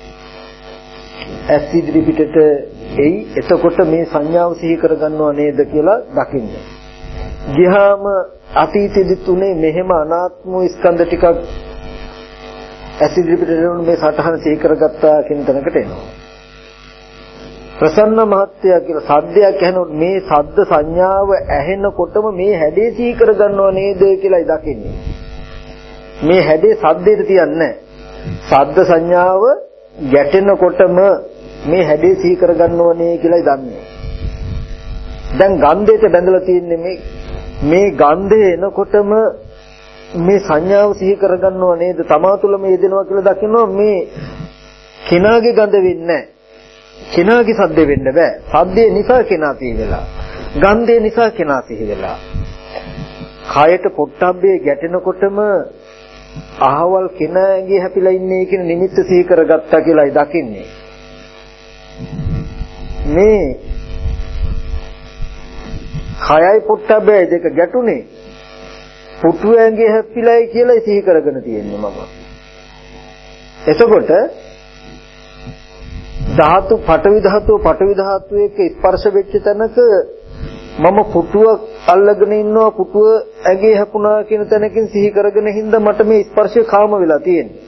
ඇස් ඉදිරි පිටට එයි. එතකොට මේ සංඥාව සිහි කරගන්නව නේද කියලා දකින්න. ගියාම අතීතෙදි තුනේ මෙහෙම අනාත්ම ස්කන්ධ ටිකක් ඇස් ඉදිරි පිටට මේ සටහන සිහි කරගත්තා කියන තැනකට එනවා. ප්‍රසන්න මහත්ය කියලා සද්දයක් ඇහෙනොත් මේ සද්ද සංඥාව ඇහෙනකොටම මේ හැඩේ සිහි කරගන්නව නේද කියලායි දකින්නේ. මේ හැඩේ සද්දේට තියන්නේ සද්ද සංඥාව ගැටෙනකොටම මේ හැඩේ සිහි කරගන්නව නේ කියලායි දන්නේ. දැන් ගන්ධයට බැඳලා තියෙන්නේ මේ මේ ගන්ධය එනකොටම මේ සංඥාව සිහි කරගන්නව නේද තමා තුළම යෙදෙනවා කියලා දකිනවා. මේ කෙනාගේ ගඳ වෙන්නේ නැහැ. කෙනාගේ සද්ද වෙන්න බෑ. සද්දේ නිසා කෙනා සිහි වෙලා. ගන්ධය නිසා කෙනා සිහි වෙලා. කයට පොට්ටබ්බේ ගැටෙනකොටම අහවල් කෙනාගේ හැපිලා ඉන්නේ කියන නිමිත්ත සිහි කරගත්තා කියලායි දකින්නේ. මේ කයයි පොට්ටබ්බේ දෙක ගැටුනේ පුටුවැංගේ හැපිලායි කියලා සිහි කරගෙන තියෙන්නේ මම. එතකොට ධාතු පඨවි ධාතුව පඨවි ධාතුව එක්ක ස්පර්ශ වෙච්ච තැනක මම පුටුව අල්ලගෙන ඉන්නවා පුටුව ඇගේ හැපුණා කියන තැනකින් සිහි කරගෙන හින්දා මට මේ ස්පර්ශය කාම වෙලා තියෙන්නේ.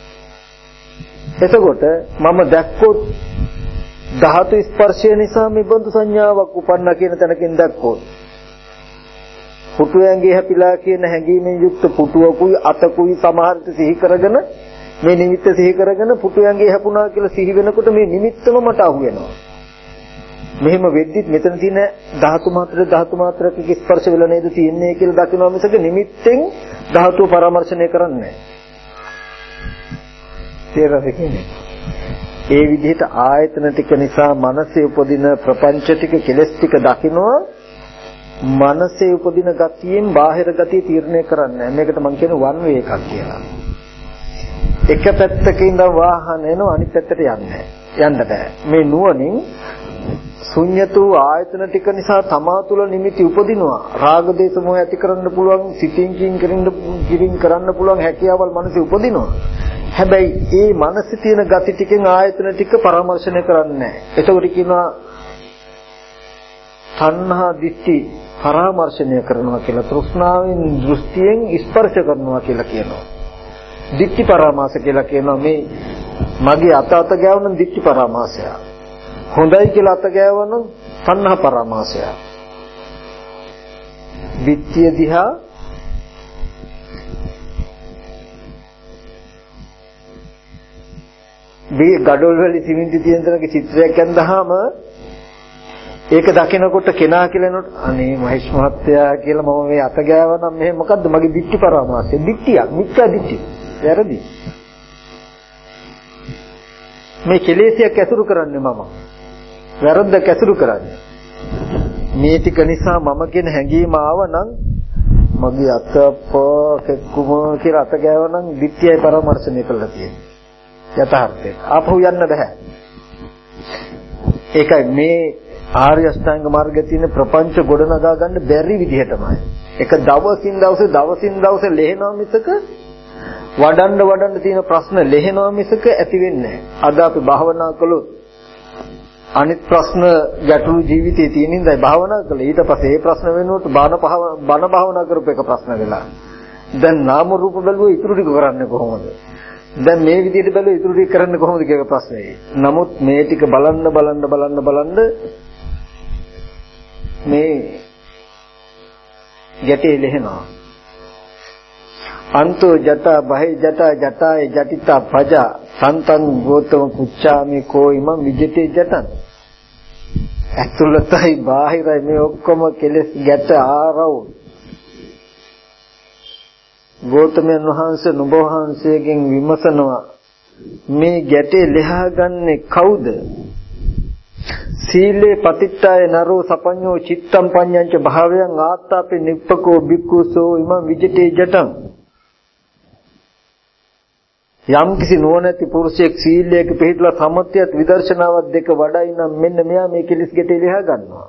එතකොට මම දැක්කොත් ධාතු ස්පර්ශය නිසා මේ බඳු සංඥාවක් උපන්නා කියන තැනකින් දැක්කොත් පුටුව ඇගේ හැපිලා කියන හැඟීමෙන් යුක්ත පුටුවකුයි අතකුයි සමහරට සිහි කරගෙන මේ නිමිත්ත සිහි කරගෙන පුටුව ඇගේ හැපුණා කියලා සිහි වෙනකොට මේ නිමිත්තම මට අහු වෙනවා. මෙහෙම වෙද්දිත් මෙතන තියෙන ධාතු මාත්‍ර ධාතු මාත්‍රක ස්පර්ශ වෙලා නේද තියෙන්නේ කියලා දකිනවා මිසක නිමිත්තෙන් ධාතුව පරාමර්ශණය කරන්නේ නැහැ. ඒ විදිහට ආයතන ටික නිසා මනසේ උපදින ප්‍රපංච ටික කෙලස් ටික දකිනවා මනසේ උපදින ගතියෙන් බාහිර ගතිය තීරණය කරන්නේ නැහැ. මේකට මම කියන්නේ වන් වේ එකක් කියලා. එක පැත්තක ඉඳන් වාහන එනවා අනිත් පැත්තට යන්නේ යන්න බෑ. මේ නුවණින් ශුන්‍යතු ආයතන ටික නිසා තමා තුළ නිමිති උපදිනවා. රාග දේශ මොහ ඇති කරන්න පුළුවන්, සිතින් කින් කරන්න කිරින් කරන්න පුළුවන් හැකියාවල් මනසේ උපදිනවා. හැබැයි ඒ මනසේ තියෙන ගති ටිකෙන් ආයතන ටික පරාමර්ශණය කරන්නේ නැහැ. ඒකට කියනවා තණ්හා දිට්ඨි පරාමර්ශණය කරනවා කියලා. තෘෂ්ණාවෙන් දෘෂ්ටියෙන් ස්පර්ශ කරනවා කියලා කියනවා. දිට්ඨි පරාමාස කියලා කියනවා. මේ මගේ අත අත ගෑවුන දිට්ඨි පරාමාසය. හොඳයි කියලා අත ගෑවුන තණ්හා පරාමාසය. විත්‍ය දිහා මේ ගඩොල් වල සිමෙන්ති තියෙන තරගේ චිත්‍රයක් ඇඳහම ඒක දකිනකොට කෙනා කියලා නෝට අනේ මහේෂ් මහත්තයා කියලා මම මේ අත ගෑවනම් මෙහෙ මොකද්ද මගේ දිට්ඨි පරාමාසය. දිට්ඨියක් මිත්‍යා දිට්ඨි. වැරදි. මේ කෙලෙසියක් ඇසුරු කරන්නේ මම. වැරද්දක් ඇසුරු කරන්නේ. මේ ටික නිසා මම කියන හැඟීම ආවනම් මගේ අත පොකෙකුම කියලා අත ගෑවනම් දිට්ඨියයි පරාමර්ශණය කළා තියෙන්නේ. යථාර්ථය. ආපහු යන්න බෑ. ඒකයි මේ ආර්ය අෂ්ටාංග මාර්ගයේ තියෙන ප්‍රපංච ගොඩනගා ගන්න බැරි විදිහටමයි. එක දවසින් දවසේ දවසින් දවසේ ලෙහෙනවා මිසක වඩන්න වඩන්න තියෙන ප්‍රශ්න ලෙහෙනවා මිසක ඇති වෙන්නේ නැහැ. අද අපි භාවනා කළොත් අනිත් ප්‍රශ්න ගැටළු ජීවිතයේ තියෙන ඉඳයි භාවනා කළා. ඊට පස්සේ ඒ ප්‍රශ්න වෙනුවට බණ බණ භාවනා කරපු එක ප්‍රශ්න වෙලා. දැන් නාම රූප බැලුවා ඉතුරු ටික කරන්නේ කොහොමද? දැන් මේ විදිහට බැලුවා ඉතුරු ටික කරන්නේ කොහොමද කියලා ප්‍රශ්නේ. නමුත් මේ ටික බලන්න බලන්න බලන්න බලන්න මේ ගැටේ ලෙහෙනවා. අන්තෝ ජටා බහේ ජටා ජටාය ජටිතා පජා සන්තං ගෝතම පුච්චාමි කෝයිම විජිතේ ජටන්. ඇතුළතයි බාහිරයි මේ ඔක්කොම කෙලස් ගැට ආරව්. ගෝතමයන් වහන්සේ නුඹ වහන්සේගෙන් විමසනවා මේ ගැටේ ලෙහාගන්නේ කවුද? සීලේ පතිට්ඨාය නරෝ සපඤ්ඤෝ චිත්තම් පඤ්ඤංච භාවයන් ආත්තාපේ නිප්පකෝ බික්කුසෝ ඉමං විජිතේ ජටං. යම් කිසි නුවණැති පුරුෂයෙක් සීලයක පිළිපදලා සමත්‍යත් විදර්ශනාවත් දෙක වඩයි නම් මෙන්න මෙයා මේ කිලිස් ගැටේ ලියා ගන්නවා.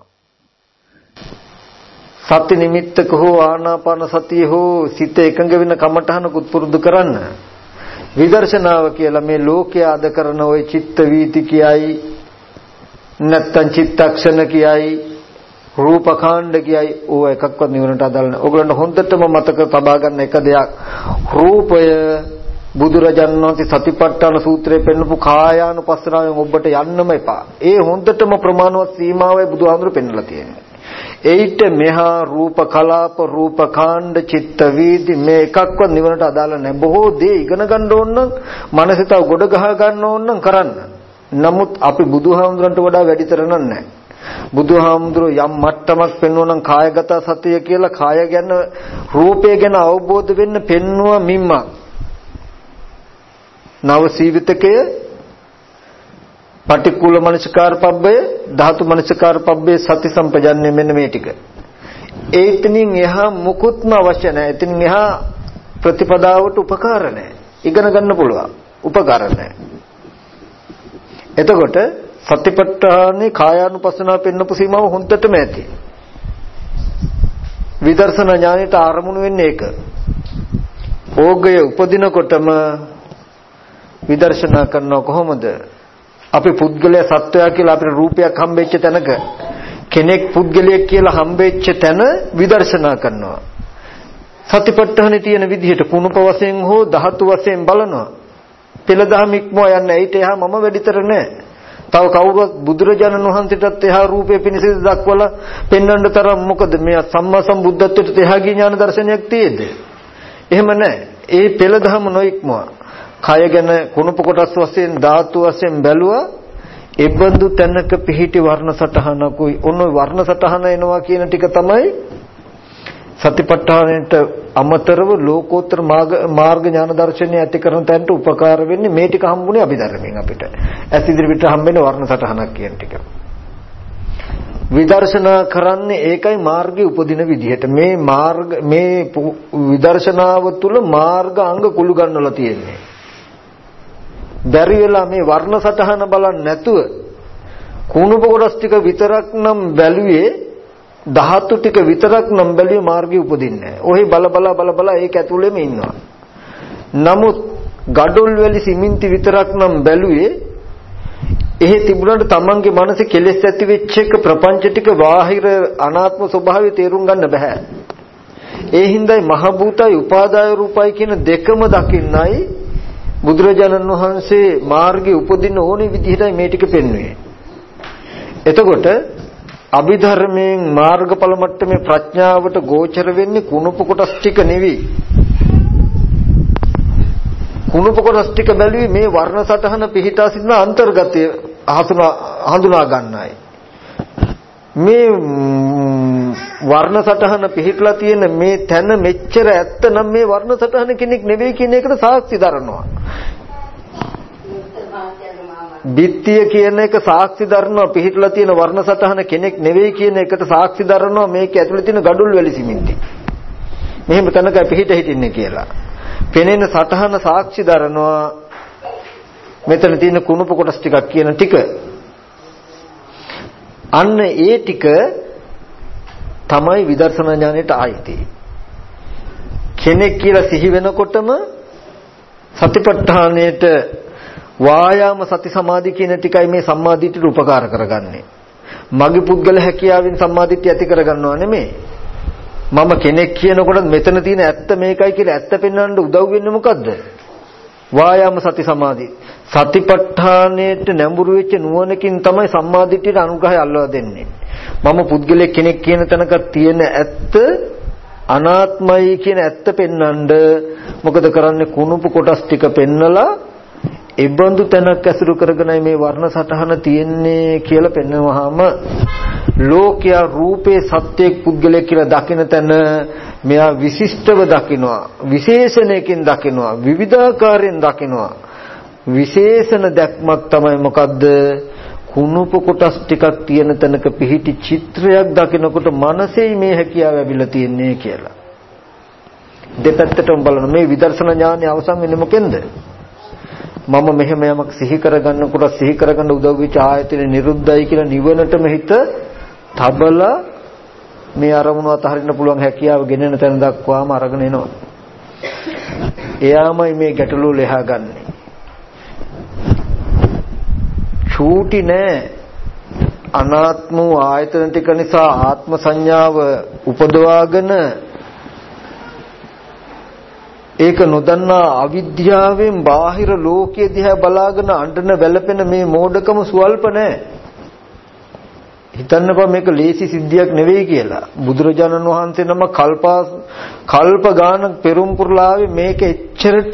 සති නිමිත්තක හෝ ආනාපාන සතිය හෝ සිත එකඟ වෙන කමඨහනකුත් පුරුදු කරන්න. විදර්ශනාව කියලා මේ ලෝකයේ අද කරන ওই චිත්ත වීති කියයි නැත්තම් චිත්තක්ෂණ කියයි රූපකාණ්ඩ කියයි ඕව එකක්වත් නිවනට අදාළ නැහැ. ඕගොල්ලන්ට හොඳටම මතක තබා ගන්න එක දෙයක් රූපය බුදුරජාණන් වහන්සේ සතිපට්ඨාන සූත්‍රයේ පෙන්නපු කායානුපස්සනාවෙන් ඔබට යන්නම එපා. ඒ හොඳටම ප්‍රමාණවත් සීමාවයි බුදුහාමුදුරු පෙන්නලා තියෙන්නේ. ඒිට මෙහා රූප කලාප රූප කාණ්ඩ චිත්ත වීදි මේ එකක්වත් නිවනට අදාළ නැහැ. බොහෝ දේ ඉගෙන ගන්න ඕන නම් මනසේ තව ගොඩ ගහ ගන්න ඕන නම් කරන්න. නමුත් අපි බුදුහාමුදුරන්ට වඩා වැඩිතර නැහැ. බුදුහාමුදුරුවෝ යම් මට්ටමක් පෙන්වනවා නම් කායගත සතිය කියලා කාය ගැන රූපය ගැන අවබෝධ වෙන්න පෙන්වුවා මිම්ම. නව සීවිතකය පටික්කුල මනසකාර පබ්බය ධාතු මනසකාර පබ්බේ සති සම්පජන්න්නේ මෙන්න මේ ටික. ඒ එතනින් එහා මුකුත්ම අවශ්‍ය නැහැ. එතනින් එහා ප්‍රතිපදාවට උපකාර නැහැ. ඉගෙන ගන්න පුළුවන්. උපකාර නැහැ. එතකොට සතිපට්ඨානේ කායානුපස්සනාව පෙන්නපු සීමාව හොඳටම ඇති. විදර්ශනා ඥානෙට ආරමුණු වෙන්නේ ඒක. ඕගය උපදිනකොටම විදර්ශනා කරනවා කොහොමද? අපි පුද්ගලයා සත්වයා කියලා අපිට රූපයක් හම්බෙච්ච තැනක කෙනෙක් පුද්ගලයෙක් කියලා හම්බෙච්ච තැන විදර්ශනා කරනවා. සතිපට්ඨානේ තියෙන විදිහට කුණප වශයෙන් හෝ ධාතු වශයෙන් බලනවා. පෙළ දහම ඉක්මවා යන්නේ. ඊට එහා මම වැඩිතර නෑ. තව කවුරුත් බුදුරජාණන් වහන්සේටත් එහා රූපේ පිනිස දක්වලා පෙන්වන්න තරම් මොකද මේ සම්මා සම්බුද්ධත්වයට එහා ගිය ඥාන දර්ශනයක් තියෙද? එහෙම නෑ. ඒ පෙළ දහම නොඉක්මවා. කය ගැන කුණප කොටස් වශයෙන් ධාතු වශයෙන් බැලුවා. ඒබඳු තැනක පිහිටි වර්ණ සටහනකුයි ඔන්න වර්ණ සටහන එනවා කියන ටික තමයි සතිපට්ඨානයට අමතරව ලෝකෝත්තර මාර්ග ඥාන දර්ශනය ඇති කරන තැනට උපකාර වෙන්නේ මේ ටික හම්බුනේ අභිධර්මයෙන් අපිට. ඇස් ඉදිරියට හම්බෙන්නේ වර්ණ සටහනක් කියන ටික. විදර්ශනා කරන්නේ ඒකයි මාර්ගයේ උපදින විදිහට. මේ මාර්ග මේ විදර්ශනාව තුළ මාර්ග අංග කුළු ගන්නලා තියෙන්නේ. බැරි වෙලා මේ වර්ණ සටහන බලන්නේ නැතුව කුණුප කොටස් ටික විතරක් නම් බැලුවේ ධාතු ටික විතරක් නම් බැලුවේ මාර්ගය උපදින්නේ නැහැ. ඔහි බල බල බල බල ඒක ඇතුළෙම ඉන්නවා. නමුත් gadol වැලි සිමෙන්ති විතරක් නම් බැලුවේ එහෙ තිබුණාට තමන්ගේ මනසේ කෙලෙස් ඇති වෙච්ච එක ප්‍රපංච ටික බාහිර අනාත්ම ස්වභාවය තේරුම් ගන්න බෑ. ඒ හින්දායි මහ භූතයි උපාදාය රූපයි කියන දෙකම දකින්නයි බුදුරජාණන් වහන්සේ මාර්ගයේ උපදින්න ඕනේ විදිහටයි මේ ටික පෙන්වන්නේ. එතකොට අභිධර්මයෙන් මාර්ගඵල මට්ටමේ ප්‍රඥාවට ගෝචර වෙන්නේ කුණප කොටස් ටික නෙවෙයි. කුණප කොටස් ටික බැලුවේ මේ වර්ණ සටහන පිහිටා සිටින අන්තර්ගතය හඳුනා ගන්නයි. මේ වර්ණ සටහන පිහිටලා තියෙන මේ තැන මෙච්චර ඇත්ත නම් මේ වර්ණ සටහන කෙනෙක් නෙවෙයි කියන එකට සාක්ෂි දරනවා. බිත්තිය කියන එක සාක්ෂි දරනවා පිහිටලා තියෙන වර්ණ සටහන කෙනෙක් නෙවෙයි කියන එකට සාක්ෂි දරනවා මේක ඇතුලේ තියෙන gadul වැලි සිමෙන්ති. මෙහෙම තැනක පිහිට හිටින්නේ කියලා. පෙනෙන සටහන සාක්ෂි දරනවා මෙතන තියෙන කුණප කොටස් ටිකක් කියන ටික. අන්න ඒ ටික තමයි විදර්ශනා ඥානෙට ආйти. කෙනෙක් කියලා සිහි වෙනකොටම සතිපට්ඨානයේට වායාම සති සමාධි කියන ටිකයි මේ සම්මාදිට්ඨියට උපකාර කරගන්නේ. මගේ පුද්ගල හැකියාවෙන් සම්මාදිට්ඨිය ඇති කරගන්නව නෙමෙයි. මම කෙනෙක් කියනකොට මෙතන තියෙන ඇත්ත මේකයි කියලා ඇත්ත පෙන්වන්න උදව් වෙන්නේ මොකද්ද? වායාම සති සමාධි. සතිපට්ඨානයේට නැඹුරු වෙච්ච නුවණකින් තමයි සම්මාදිට්ඨියට අනුග්‍රහය අල්ලවා දෙන්නේ. මම පුද්ගලයෙක් කෙනෙක් කියන තැනක තියෙන ඇත්ත අනාත්මයි කියන ඇත්ත පෙන්වන්න මොකද කරන්නේ? කුණුපු කොටස් ටික පෙන්නලා ඉබඳු තැනක් ඇසුරු කරගෙනයි මේ වර්ණ සටහන තියෙන්නේ කියලා පෙන්වනවාම ලෝකයා රූපේ සත්‍යයක් පුද්ගලයෙක් කියලා දකින තැන මෙයා විශිෂ්ටව දකිනවා, විශේෂණයකින් දකිනවා, විවිධාකාරයෙන් දකිනවා. විශේෂණ දැක්මක් තමයි මොකද්ද? කුණුප කොටස් ටිකක් තියෙන තැනක පිහිටි චිත්‍රයක් දකිනකොට මනසෙයි මේ හැකියාව ලැබිලා තියෙන්නේ කියලා. දෙපැත්තටම බලන මේ විදර්ශනා ඥානය අවසන් වෙන්නේ මොකෙන්ද? මම මෙහෙම යමක් සිහි කරගන්නකොට සිහි කරගන්න උදව් වෙච්ච ආයතන නිරුද්ධයි කියලා නිවනටම හිත තබලා මේ අරමුණ අතහරින්න පුළුවන් හැකියාව ගෙනෙන තැන දක්වාම අරගෙන එනවා. එයාමයි මේ ගැටලුව ලෙහා ගන්නෙ. චූටි නෑ අනාත්ම ආයතන ටික නිසා ආත්ම සංඥාව උපදවාගෙන ඒක නොදන්නා අවිද්‍යාවෙන් බාහිර ලෝකයේ දිහා බලාගෙන අඬන වැළපෙන මේ මෝඩකම සුවල්ප නෑ. හිතන්නපා මේක ලේසි සිද්ධියක් නෙවෙයි කියලා. බුදුරජාණන් වහන්සේ නම කල්පා කල්ප ගාන පෙරම් පුරලාවේ මේක එච්චරට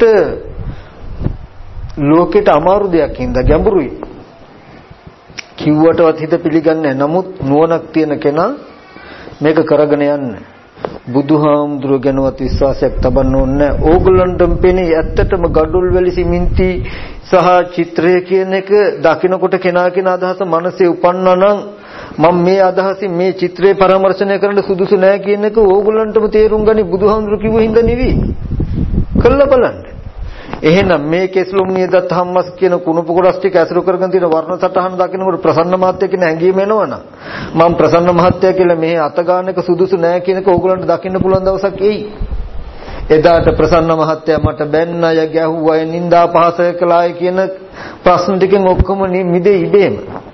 ලෝකෙට අමාරු දෙයක් හින්දා ගැඹුරුයි. කිව්වටවත් හිත පිළිගන්නේ නැහැ. නමුත් නුවණක් තියෙන කෙනා මේක කරගෙන යන්න. බුදුහාමුදුරුවෝ ගැනවත් විශ්වාසයක් තබන්න ඕනේ නැහැ. ඕගොල්ලන්ටම පෙනේ ඇත්තටම gadul වැලි සිමෙන්ති සහ චිත්‍රය කියන එක දකිනකොට කෙනා කෙනා අදහස මනසේ උපන්නා නම් මම මේ අදහසින් මේ චිත්‍රය පරාමර්ශනය කරන්න සුදුසු නැහැ කියන එක ඕගොල්ලන්ටම තේරුම් ගනි. බුදුහාමුදුරුවෝ කිව්ව හින්දා නෙවෙයි. කළා බලන්න. එහෙනම් මේ කෙස්ලුම් නියදත් හම්මස් කියන කුණප කොටස් ටික ඇසුරු කරගෙන තියෙන වර්ණ සටහන දකිනකොට ප්‍රසන්න මහත්තය කියන හැඟීම එනවනම් මම ප්‍රසන්න මහත්තය කියලා මේ අත ගන්න එක සුදුසු නෑ කියන එක ඕගොල්ලන්ට දකින්න පුළුවන් දවසක් එයි. එදාට ප්‍රසන්න මහත්තයා මට බැන්නය ගැහුවය නින්දා පහස කළාය කියන ප්‍රශ්න ටිකෙන් ඔක්කොම මිදෙයි ඉබේම.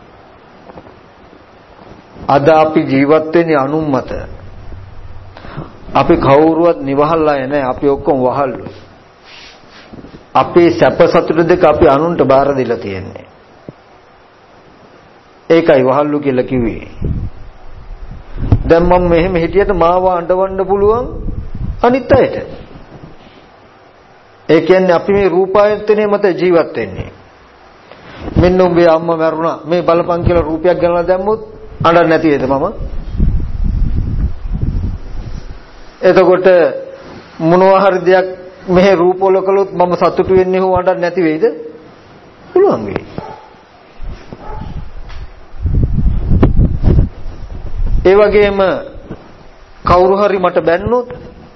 අද අපි ජීවත් වෙන්නේ අනුම්මත. අපි කවුරුවත් නිවහල්ලා නැහැ. අපි ඔක්කොම වහල්ලු. අපේ සැප සතුට දෙක අපි අනුන්ට බාර දීලා තියෙන්නේ. ඒකයි වහල්ලු කියලා කිව්වේ. දැන් මම මෙහෙම හිටියට මාව අඬවන්න පුළුවන් අනිත් අයට. ඒ කියන්නේ අපි මේ රූපායතනයේ මත ජීවත් වෙන්නේ. මෙන්න උඹේ අම්මා මැරුණා මේ බලපං කියලා රූපයක් ගන්නලා දැම්මොත් අඬන්නේ නැති වේද මම? එතකොට මොනවා හරි දෙයක් මෙහෙ රූපවල කළොත් මම සතුටු වෙන්නේ හො අඬන්නේ නැති වෙයිද? පුළුවන් වෙයි. ඒ වගේම කවුරු හරි මට බැන්නොත්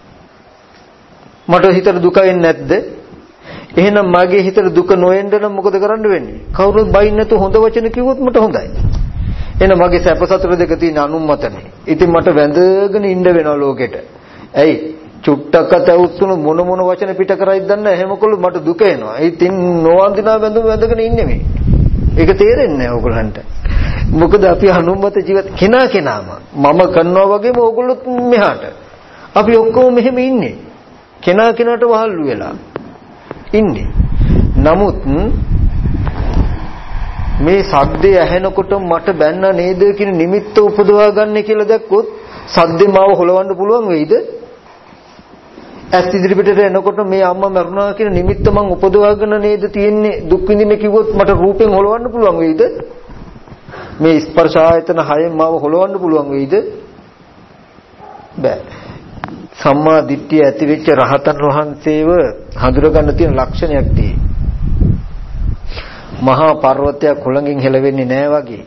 මට හිතට දුක එන්නේ නැද්ද? එහෙනම් මගේ හිතට දුක නොඑන්න නම් මොකද කරන්න වෙන්නේ? කවුරුත් බයින් නැතුව හොඳ වචන කිව්වොත් මට හොඳයි. එහෙනම් මගේ සැප සතුට දෙක තියෙන අනුම්මතනේ. ඉතින් මට වැඳගෙන ඉන්න වෙනවා ලෝකෙට. ඇයි? චුට්ටක්ක තවුස්සුණු මොන මොන වචන පිට කරයිද දන්නේ නැහැ. එහෙම කළොත් මට දුක එනවා. ඉතින් නොවන්දිනා වැඳුම වැඳගෙන ඉන්නේ මේ. ඒක තේරෙන්නේ නැහැ ඕගොල්ලන්ට. මොකද අපි අනුම්මත ජීවිත කෙනා කෙනාම මම කරනවා වගේම ඕගොල්ලොත් මෙහාට. අපි ඔක්කොම මෙහෙම ඉන්නේ. කෙනා කෙනාට වහල්ලු වෙලා ඉන්නේ. නමුත් මේ සද්දේ ඇහෙනකොට මට බැන්න නේද කියන නිමිත්ත උපදවා ගන්න කියලා දැක්කොත් සද්දේ මාව හොලවන්න පුළුවන් වෙයිද? ඇස් ඉදිරිපිටට එනකොට මේ අම්මා මරුණා කියන නිමිත්ත මං උපදවාගෙන නේද තියෙන්නේ දුක් විඳින්න කිව්වොත් මට රූපෙන් හොලවන්න පුළුවන් වෙයිද? මේ ස්පර්ශ ආයතන හයෙන් මාව හොලවන්න පුළුවන් වෙයිද? බෑ. සම්මා දිට්ඨිය ඇති වෙච්ච රහතන් වහන්සේව හඳුර ගන්න තියෙන ලක්ෂණයක් තියෙනවා. මහා පර්වතයක් හොළඟින් හෙලවෙන්නේ නැහැ වගේ.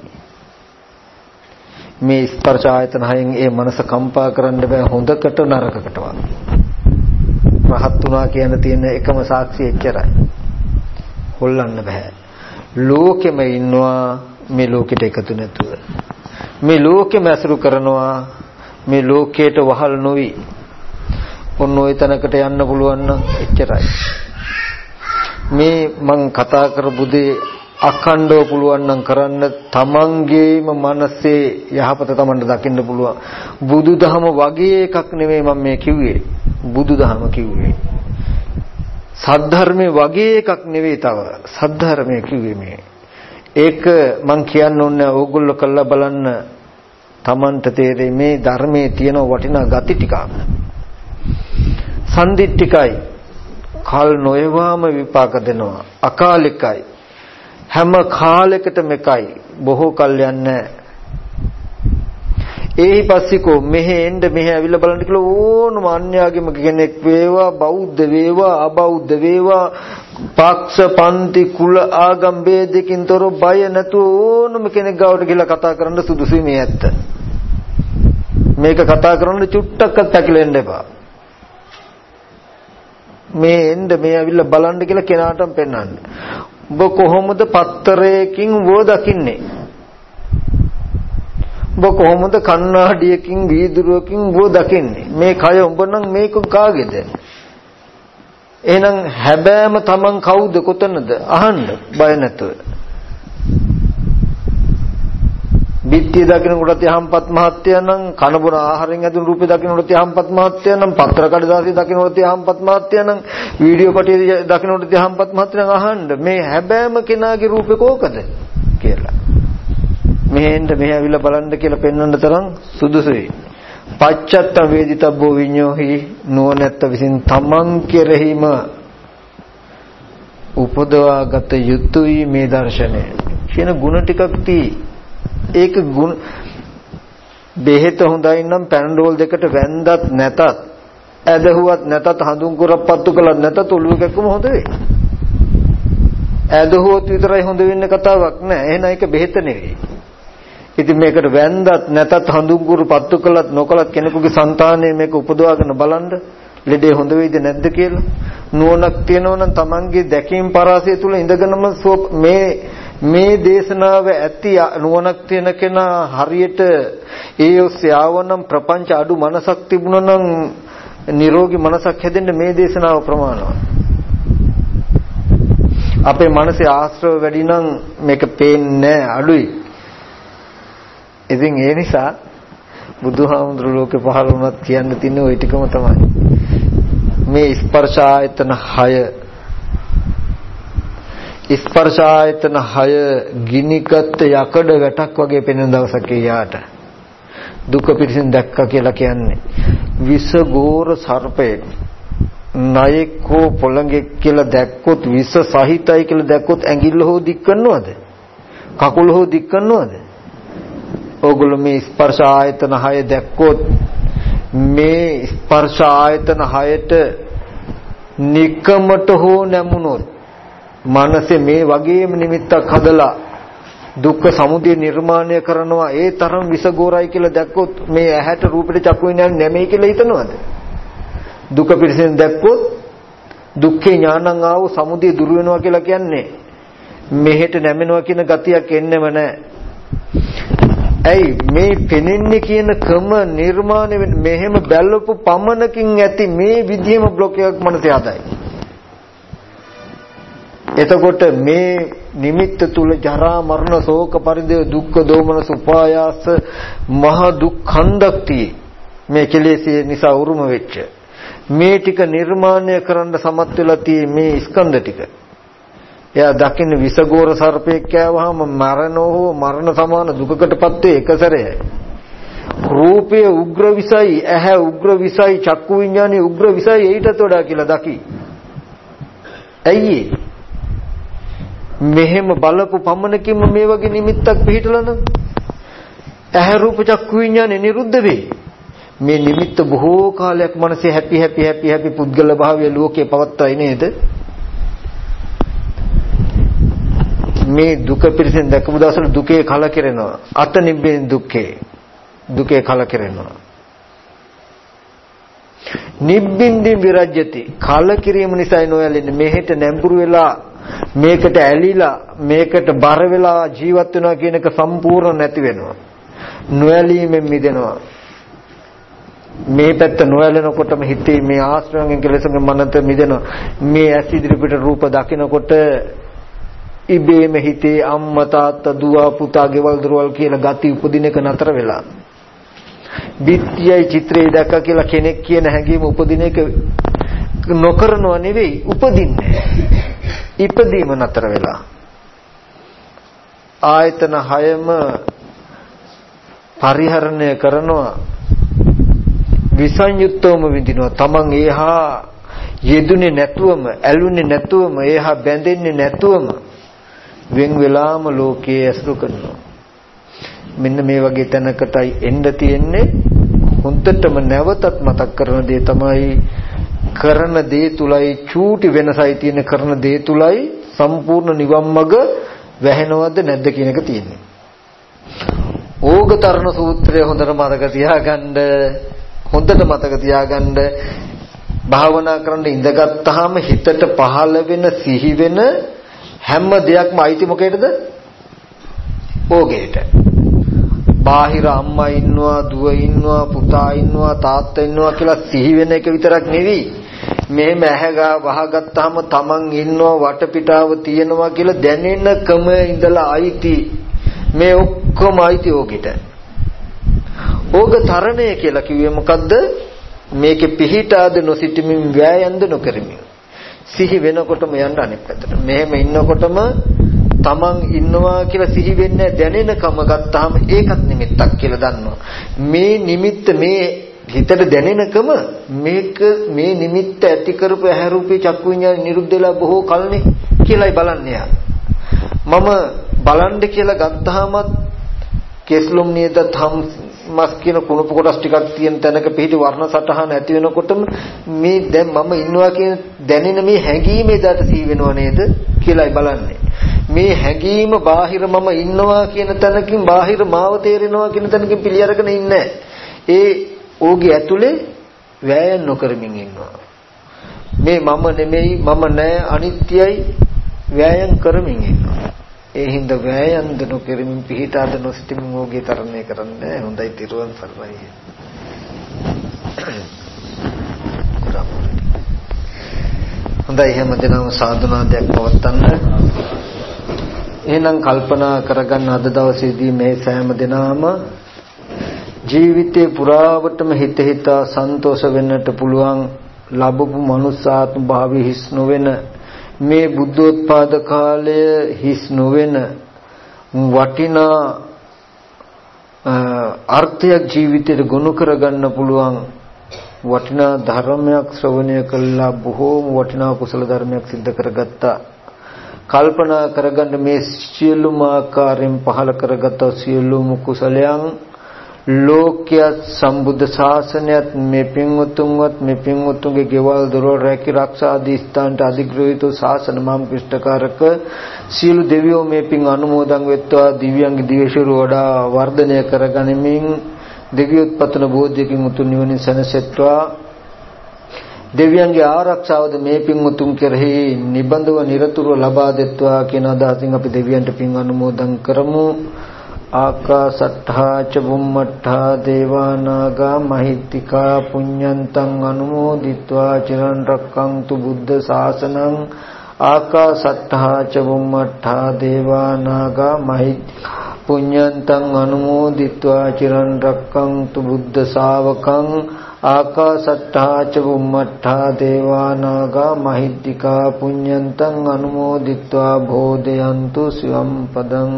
මේ ස්පර්ශ ආයතන හයෙන් ඒ මනස කම්පා කරන්න බෑ හොඳකට නරකකට වගේ. රහත් වුණා කියන තියෙන එකම සාක්ෂිය එච්චරයි. හොල්ලන්න බෑ. ලෝකෙම ඉන්නවා මේ ලෝකෙට එකතු නැතුව. මේ ලෝකෙම ඇසුරු කරනවා මේ ලෝකයට වහල් නොවි. ඔන්න ඔය තැනකට යන්න පුළුවන් නම් එච්චරයි. මේ මං කතා කරපු දේ අඛණ්ඩව පුළුවන් නම් කරන්න තමන්ගේම මනසේ යහපත තමන්ට දකින්න පුළුවන්. බුදුදහම වගේ එකක් නෙමෙයි මම මේ කිව්වේ. බුදුදහම කිව්වේ. සද්ධර්මයේ වගේ එකක් නෙවෙයි තව. සද්ධර්මයේ කිව්වේ මේ. ඒක මං කියන්න ඕනේ ඕගොල්ලෝ කළා බලන්න තමන්ට තේරෙයි මේ ධර්මයේ තියෙන වටිනා ගති ටික. සම්දිට්ඨිකයි. කල් නොයවාම විපාක දෙනවා. අකාලිකයි. හැම කාලයකටම එකයි. බොහෝ කල් යන්නේ. ඒහි පස්සිකෝ මෙහෙ එන්න මෙහෙ ඇවිල්ලා බලන්න කියලා ඕනම අන්‍යාගම කෙනෙක් වේවා බෞද්ධ වේවා අබෞද්ධ වේවා පක්ෂ පන්ති කුල ආගම් ભેදකින් තොර බය නැතුව ඕනම කෙනෙක් ගාවට ගිහලා කතා කරන්න සුදුසුයි මේ ඇත්ත. මේක කතා කරන්න චුට්ටක්වත් ඇකිලෙන්න එපා. මේ එන්න මේ ඇවිල්ලා බලන්න කියලා කෙනාටම පෙන්වන්න. ඔබ කොහොමද පත්තරයකින් වෝ දකින්නේ? ඔබ කොහොමද කණ්ණාඩියකින් වීදුරුවකින් වෝ දකින්නේ? මේ කය ඔබ නම් මේක කාගේද? එහෙනම් හැබෑම Taman කවුද කොතනද? අහන්න බය නැතුව. බිත්තිය දකින්නකොට යහම්පත් මහත්ය නම් කනබුන ආහාරයෙන් ඇතුළු රූපේ දකින්නකොට යහම්පත් මහත්ය නම් පත්‍ර කඩදාසිය දකින්නකොට යහම්පත් මහත්ය නම් වීඩියෝ පටිය දකින්නකොට යහම්පත් මහත්ය නම් අහන්න මේ හැබෑම කෙනාගේ රූපේ කෝකද කියලා. මෙහෙන්ද මෙහෙ ඇවිල්ලා බලන්න කියලා පෙන්වන්න තරම් සුදුසුයි. පච්චත්ත වේදිතබ්බෝ විඤ්ඤෝහි නුවණැත්ත විසින් තමන් කෙරෙහිම උපදවාගත යුතුයි මේ දර්ශනය. කියන ಗುಣ ටිකක් තියෙයි. ඒක ගුණ බෙහෙත හොඳයි නම් පැනඩෝල් දෙකට වැන්දත් නැතත් ඇදහුවත් නැතත් හඳුන් කුරක් පත්තු කළත් නැතත් ඔළුව කැක්කම හොඳ වෙයි. ඇදහුවොත් විතරයි හොඳ වෙන්නේ කතාවක් නෑ. එහෙනම් ඒක බෙහෙත නෙවෙයි. ඉතින් මේකට වැන්දත් නැතත් හඳුන් කුරු පත්තු කළත් නොකළත් කෙනෙකුගේ సంతානයේ මේක උපදවාගෙන බලන්න ලෙඩේ හොඳ වෙයිද නැද්ද කියලා නුවණක් තියෙනවා නම් Tamanගේ දැකීම් පරාසය තුල ඉඳගෙනම මේ මේ දේශනාව ඇති නුවණක් තියෙන කෙනා හරියට ඒ ඔස්සේ ආවනම් ප්‍රපංච අඩු මනසක් තිබුණා නම් නිරෝගී මනසක් හැදෙන්න මේ දේශනාව ප්‍රමාණවත්. අපේ මනසේ ආශ්‍රව වැඩි නම් මේක පේන්නේ අඩුයි. ඉතින් ඒ නිසා බුදුහාමුදුරුවෝ ලෝකේ පහළ වුණත් කියන්න තින්නේ ওই ටිකම තමයි. මේ ස්පර්ශ ආයතන හය ස්පර්ශ ආයතන හය ගිනිගත් යකඩ වැටක් වගේ පෙනෙන දවසක යාට දුක පිරිසින් දැක්කා කියලා කියන්නේ විස ගෝර සර්පයෙක් නයෙක්ෝ පොළඟෙක් කියලා දැක්කොත් විස සහිතයි කියලා දැක්කොත් ඇඟිල්ල හෝ දික් කරනවද? කකුල හෝ දික් කරනවද? ඕගොල්ලෝ මේ ස්පර්ශ ආයතන හය දැක්කොත් මේ ස්පර්ශ ආයතන හයට නිකමට හෝ නැමුණොත් මනසේ මේ වගේම නිමිත්තක් හදලා දුක්ඛ සමුදය නිර්මාණය කරනවා ඒ තරම් විසගෝරයි කියලා දැක්කොත් මේ ඇහැට රූපෙට චක්කු විඤ්ඤාණය නැමෙයි කියලා හිතනවද? දුක පිරිසෙන් දැක්කොත් දුක්ඛේ ඥානං ආව සමුදය දුර වෙනවා කියලා කියන්නේ මෙහෙට නැමෙනවා කියන ගතියක් එන්නෙම නැහැ. ඇයි මේ පෙනෙන්නේ කියන ක්‍රම නිර්මාණය මෙහෙම බැලපු පමණකින් ඇති මේ විදිහම બ્લોක් එකක් මනසේ හදයි. එතකොට මේ නිමිත්ත තුල ජරා මරණ ශෝක පරිදේ දුක්ඛ දෝමනස උපායාස මහ දුක්ඛන්දක් තියෙයි. මේ කෙලෙස් නිසා උරුම වෙච්ච මේ ටික නිර්මාණය කරන්න සමත් වෙලා තියෙයි මේ ස්කන්ධ ටික. එයා දකින්න විසගෝර සර්පයෙක් කෑවහම මරණෝ මරණ සමාන දුකකටපත් වේ එක සැරේ. රූපය උග්‍ර විසයි, ඇහැ උග්‍ර විසයි, චක්කු විඥානය උග්‍ර විසයි ඊටත් වඩා කියලා දකි. ඇයි මෙහෙම බලපු පමණකින්ම මේ වගේ නිමිත්තක් පිළිහිටලා නම් ඇහැ රූප චක්කු විඥානය නිරුද්ධ වෙයි. මේ නිමිත්ත බොහෝ කාලයක් මනසේ හැපි හැපි හැපි හැපි පුද්ගල භාවය ලෝකේ පවත්තයි නේද? මේ දුක පිරිසෙන් දැකපු දවසට දුකේ කලකිරෙනවා. අත නිබ්බෙන් දුක්ඛේ. දුකේ කලකිරෙනවා. නිබ්බින්දි විරජ්‍යති. කලකිරීම නිසා නොයැලෙන්නේ. මෙහෙට නැඹුරු වෙලා මේකට ඇලිලා මේකට බර වෙලා ජීවත් වෙනවා කියන එක සම්පූර්ණ නැති වෙනවා. නොයැලීමෙන් මිදෙනවා. මේ පැත්ත නොයැලෙනකොටම හිතේ මේ ආශ්‍රවයෙන් කෙලෙසෙන් මනත මිදෙනවා. මේ ඇස් ඉදිරිපිට රූප දකිනකොට ඉබේම හිතේ අම්මා තාත්තා දුව පුතා ගෙවල් දොරවල් කියලා ගති උපදින එක නතර වෙලා බිත්තියයි චිත්‍රය දැක්ක කියලා කෙනෙක් කියන හැඟීම උපදින එක නොකරනව නෙවෙයි උපදින්නේ ඉපදීම නතර වෙලා ආයතන හයම පරිහරණය කරනවා විසංයුක්තවම විඳිනවා තමන් ඒහා යෙදුනේ නැතුවම ඇලුනේ නැතුවම ඒහා බැඳෙන්නේ නැතුවම වෙන් වෙලාම ලෝකයේ ඇසුරු කරනවා. මෙන්න මේ වගේ තැනකටයි එන්න තියෙන්නේ. හොඳටම නැවතත් මතක් කරන දේ තමයි කරන දේ තුලයි චූටි වෙනසයි තියෙන කරන දේ තුලයි සම්පූර්ණ නිවන් මඟ වැහෙනවද නැද්ද කියන එක තියෙන්නේ. ඕගතරණ සූත්‍රය හොඳට මතක තියාගන්න. හොඳට මතක තියාගන්න. භාවනා කරන්න ඉඳගත්තාම හිතට පහළ වෙන සිහි වෙන හැම දෙයක්ම අයිති මොකේද? ඕගේට. බාහිර අම්මා ඉන්නවා, දුව ඉන්නවා, පුතා ඉන්නවා, තාත්තා ඉන්නවා කියලා සිහි වෙන එක විතරක් නෙවෙයි. මෙහෙම ඇහැගා වහගත්තාම තමන් ඉන්නවා වටපිටාව තියෙනවා කියලා දැනෙනකම ඉඳලා අයිති. මේ ඔක්කොම අයිති ඕගෙට. ඕග තරණය කියලා කිව්වේ මොකද්ද? මේකේ පිහිටාද නොසිටමින් වෑයන්ද නොකරමින්. සිහි වෙනකොටම යන්න අනිත් පැත්තට. මෙහෙම ඉන්නකොටම තමන් ඉන්නවා කියලා සිහි වෙන්නේ දැනෙනකම ගත්තාම ඒකත් නිමිත්තක් කියලා දන්නවා. මේ නිමිත්ත මේ හිතට දැනෙනකම මේක මේ නිමිත්ත ඇති කරපු ඇහැ රූපේ චක්කු විඤ්ඤාණ නිරුද්ධ වෙලා බොහෝ කල්නේ කියලායි බලන්නේ. මම බලන්න කියලා ගත්තාමත් කෙස්ලොම් නේද තම් මස් කියන කුණප කොටස් ටිකක් තියෙන තැනක පිහිටි වර්ණ සටහන ඇති වෙනකොටම මේ දැන් මම ඉන්නවා කියන දැනෙන මේ හැඟීම එදාට සිහි වෙනව නේද කියලායි බලන්නේ. මේ හැඟීම බාහිර මම ඉන්නවා කියන තැනකින් බාහිර මාව තේරෙනවා කියන තැනකින් පිළි අරගෙන ඉන්නේ. ඒ ඕගේ ඇතුලේ වෑයම් නොකරමින් ඉන්නවා. මේ මම නෙමෙයි මම නෑ අනිත්‍යයි වෑයම් කරමින් ඉන්නවා. ඒ හින්දා වෑයම් දනු කෙරමින් පිහිටාද නොසිතමින් ඕගේ තරණය කරන්නේ. හොඳයි තිරුවන් සරණයි. හොඳයි හැමදෙනාම සාදුනාදයක් පවත්වන්න. එහෙනම් කල්පනා කරගන්න අද දවසේදී මේ සෑම දිනම ජීවිතේ පුරාවටම හිත හිතා සන්තෝෂ වෙන්නට පුළුවන් ලැබපු මනුස්සාත්ම භාවයේ හිස් නොවන මේ බුද්ධෝත්පාද කාලය හිස් නොවන වටිනා අර්ථයක් ජීවිතයට ගොනු කරගන්න පුළුවන් වටිනා ධර්මයක් ශ්‍රවණය කළා බොහෝම වටිනා කුසල ධර්මයක් සිද්ධ කරගත්තා. කල්පනා කරගන්න මේ සියලුම ආකාරයෙන් පහල කරගත් සියලුම කුසලයන් ලෝකයේ සම්බුද්ධ ශාසනයත් මේ පින්වතුන්වත් මේ පින්වතුන්ගේ ගෙවල් දොරවල් රැකී ආරක්ෂා ආදී ස්ථානට අධිග්‍රහිත ශාසන මාම් ක්‍රිෂ්ඨකාරක සියලු දෙවියෝ මේ පින් අනුමෝදන් වෙත්වා දිව්‍යංග දිවේශුරු වඩා වර්ධනය කරගනිමින් දෙවියොත්පතන බෝධියකින් උතුම් නිවනින් සැනසෙත්වා දෙවියන්ගේ ආරක්ෂාවද මේ පින් උතුම් කෙරෙහි නිබඳව නිරතුරුව ලබා දෙත්වා කියන අදහසින් අපි දෙවියන්ට පින් අනුමෝදන් කරමු. ආකාසට්ඨා ච බුම්මට්ඨා දේවානාගා මහිත්‍තිකා පුඤ්ඤන්තං අනුමෝදිත්වා චිරන් රක්ඛන්තු බුද්ධ ශාසනං. ආකාසට්ඨා ච බුම්මට්ඨා දේවානාගා මහිත්‍තිකා පුඤ්ඤන්තං අනුමෝදිත්වා චිරන් රක්ඛන්තු බුද්ධ ශාවකං. ආකාසට්ඨා ච බුම්මට්ඨා දේවානාගා මහිත්‍තිකා පුඤ්ඤන්තං අනුමෝදිත්වා බෝධයන්තු සිවම් පදං.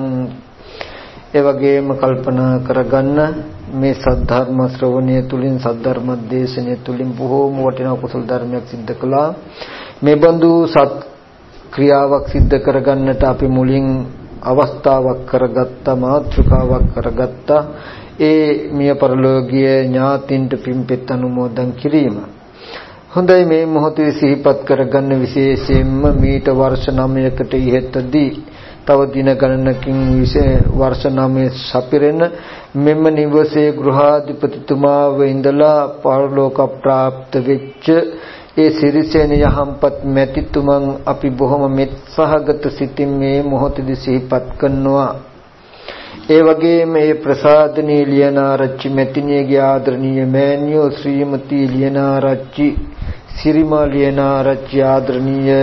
ඒ වගේම කල්පනා කරගන්න මේ සද්ධර්ම ශ්‍රවණය තුලින් සද්ධර්ම දේශනය තුලින් බොහෝම වටිනා කුසල ධර්මයක් සිද්ධ කළා. මේ බඳු සත් ක්‍රියාවක් සිද්ධ කරගන්නට අපි මුලින් අවස්ථාවක් කරගත්තා මාතෘකාවක් කරගත්තා. ඒ මිය පරලෝකීය ඥාතින්ට පින්පෙත් අනුමෝදන් කිරීම. හොඳයි මේ මොහොතේ සිහිපත් කරගන්න විශේෂයෙන්ම මීට වර්ෂ නවයකට ඉහතදී තව දින ගණනකින් වර්ෂ නවය සපිරෙන මෙම නිවසේ ගෘහාධිපතිතුමාව ඉඳලා පරලෝක ප්‍රාප්ත වෙච්ච ඒ සිරිසේන යහම්පත් මැතිතුමන් අපි බොහොම මෙත්සහගත සිතින් මේ මොහොතේදී සිහිපත් කරනවා. ඒ වගේම මේ ප්‍රසාදනී ලියනාරච්චි මෙතිණියගේ ආදරණීය මෑණියෝ ශ්‍රීමති ලියනාරච්චි සිරිමා ලියනාරච්චි ආදරණීය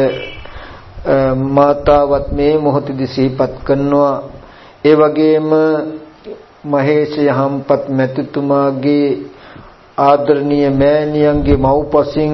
මාතාවත් මේ මොහොතේදී සිහිපත් කරනවා. ඒ වගේම මහේෂ යහම්පත් මෙතිතුමාගේ ආදරණීය මෑණියන්ගේ මව්පසින්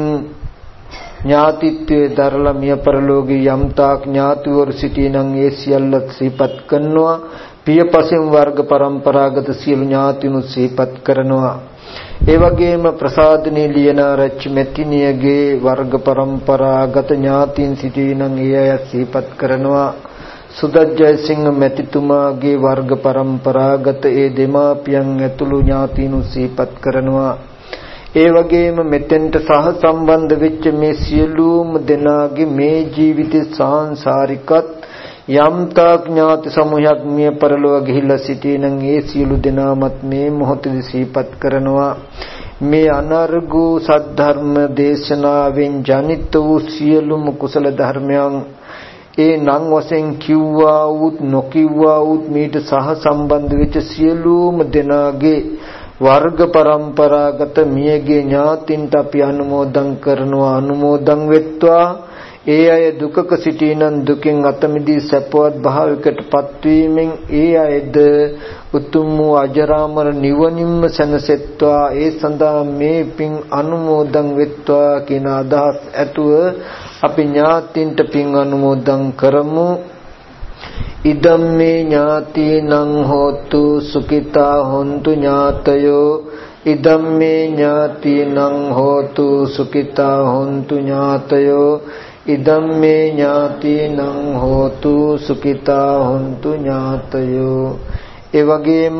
ඥාතිත්වයේ දරලා මිය පරලෝකී යම්තාක් ඥාතිවරු සිටිනන් ඒ සියල්ලත් සිහිපත් කරනවා. පියපසින් වර්ග પરම්පරාගත සියලු ඥාතිනු සිහිපත් කරනවා. ඒ වගේම ප්‍රසාදනී ලියනාරච්චි මෙතිණියගේ වර්ග પરම්පරාගත ඥාතින් සිටිනන් ඒ අය සිහිපත් කරනවා. සුදජ්ජයසිංහ මෙතිතුමාගේ වර්ග પરම්පරාගත ඒ දෙමාපියන් ඇතුළු ඥාතිනු සිහිපත් කරනවා. ඒ වගේම මෙතෙන්ට සහ සම්බන්ධ වෙච්ච මේ සියලුම දෙනාගේ මේ ජීවිතේ සාංශාරිකත් යම්තාක් ඥාති සමූහයක් මිය පරලොව ගිහිල්ලා සිටිනන් ඒ සියලු දෙනාමත් මේ මොහොතේදී සිහිපත් කරනවා. මේ අනර්ගෝ සද්ධර්ම දේශනාවෙන් ජනිත වූ සියලුම කුසල ධර්මයන් ඒ නම් වශයෙන් කිව්වා වූත් නොකිව්වා වූත් මීට සහ සම්බන්ධ වෙච්ච සියලුම දෙනාගේ වර්ග પરම්පරාගත මියගේ ඥාතින්ට අපි අනුමෝදන් කරනවා. අනුමෝදන් වෙත්වා. ඒ අය දුකක සිටිනන් දුකින් අත මිදී සැපවත් භාවයකට පත්වීමෙන් ඒ අයද උතුම් වූ අජරාමර නිවනින්ම සැනසෙත්වා. ඒ සඳහා මේ පින් අනුමෝදන් වෙත්වා කියන අදහස් ඇතුව අපි ඥාතින්ට පින් අනුමෝදන් කරමු. ඉදම්මේ ඥාතිනං හෝතු සුඛිතා හොන්තු ඥාතයෝ. ඉදම්මේ ඥාතිනං හෝතු සුඛිතා හොන්තු ඥාතයෝ. ඉදම්මේ ඥාතිනං හෝතු සුඛිතා හොන්තු ඥාතයෝ. ඒ වගේම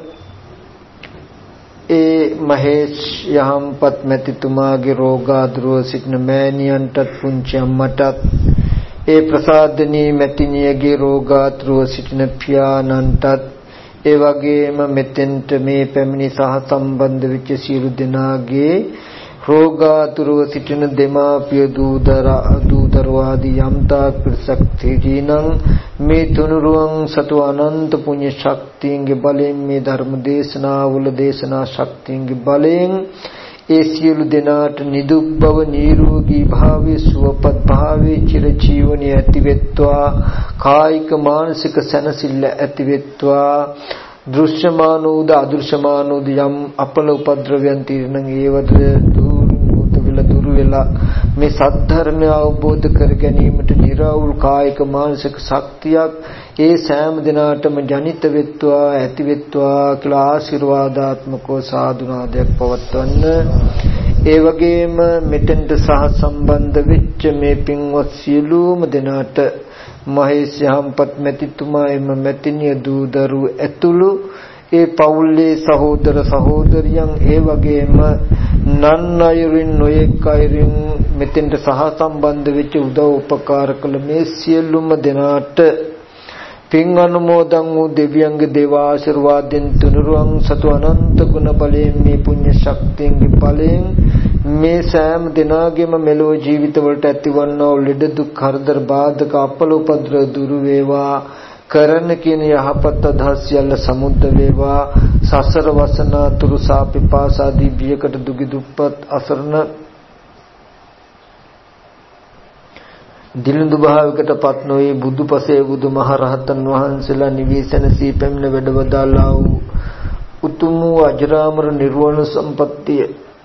ඒ මහේෂ් යහම්පත් මෙතිතුමාගේ රෝගාතුරව සිටින මෑණියන්ටත් පුංචි අම්මටත් ඒ ප්‍රසාදනී මෙතිණියගේ රෝගාතුරව සිටින පියාණන්ටත් ඒ වගේම මෙතෙන්ට මේ පැමිණි සහ සම්බන්ධ වෙච්ච සියලු දෙනාගේ රෝගාතුරව සිටින දෙමාපිය දූදරවාදී යම්තාක් පිරිසක් සිටිනම් මේ තුනුරුවන් සතු අනන්ත පුණ්‍ය ශක්තියන්ගේ බලයෙන් මේ ධර්ම දේශනාවල දේශනා ශක්තියන්ගේ බලයෙන් ඒ සියලු දෙනාට නිදුක් බව නිරෝගී භාවයේ සුවපත් භාවයේ චිරජීවනයේ ඇතිවෙත්වා කායික මානසික සැනසෙල්ල ඇතිවෙත්වා දෘශ්‍යමාන උද අදෘශ්‍යමාන උද යම් අපල උපද්‍රවයන් తీරන ඒවද දුරු වෙලා මේ සත්‍ය අවබෝධ කර ගැනීමට නිර්වෘල් කායික මානසික ශක්තියක් ඒ සෑම දිනාටම ජනිත වෙත්වා ඇති වෙත්වා කියලා ආශිර්වාදාත්මකව සාදුනාදයක් පවත්වන්න. ඒ වගේම මෙතෙන්ට සහ සම්බන්ධ වෙච්ච මේ පින්වත් සියලුම දෙනාට මහේශ හම්පත් මැතිතුමා එම මැතිණිය දූ දරු ඇතුළු ඒ පවුලේ සහෝදර සහෝදරියන් ඒ වගේම නන් අයරින් නොයෙක් අයරින් මෙතෙන්ට සහ සම්බන්ධ වෙච්ච උදව් උපකාර කළ මේ සියලුම දෙනාට පින් අනුමෝදන් වූ දෙවියන්ගේ දේව ආශිර්වාදයෙන් තුනුරුවන් සතු අනන්ත ගුණ බලයෙන් මේ පුණ්‍ය ශක්තියන්ගේ බලයෙන් මේ සෑම දිනාගෙම මෙලොව ජීවිතවලට ඇතිවන්නා වූ ලෙඩ දුක් කරදර බාධක අපල උපද්‍ර දුරු වේවා කරන කියන යහපත් අදහස් සියල්ල සමුද්ද වේවා සසර වසනා තුරු සාපිපාසාදී බියකට දුගි දුප්පත් අසරණ දිලිඳු භාවයකට පත් නොවේ බුදුපසේ බුදුමහරහතන් වහන්සේලා නිවේසනසී පැමිණ වැඩවදාලා වූ උතුම් වූ අජරාමර නිර්වාණ සම්පත්තිය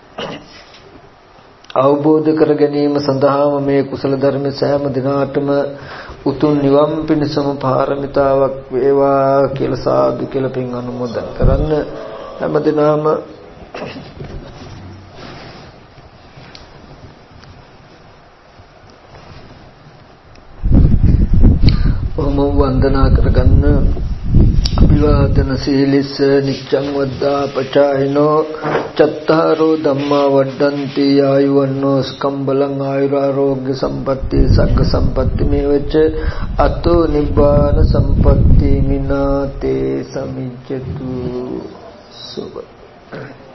අවබෝධ කර ගැනීම සඳහාම මේ කුසල ධර්ම සෑම දිනාටම උතුම් නිවන් පිණසම පාරමිතාවක් වේවා කියලා සාදු කියලා පින් අනුමෝදන් කරන්න. හැමදිනම ඔහොම වන්දනා කරගන්න. අභිවාදන සීලිස්ස නිච්ඡං වද්දා පචායිනෝ චත්තාරෝ ධම්මා වඩ්ඩන්ති ආයුවන්නෝ ස්කම්බලං ආයුරාෝග්‍ය සම්පatti සග්ග සම්පatti මේවච අතෝ නිබ්බාන සම්පatti මිනාතේ සමිච්ඡතු සුබ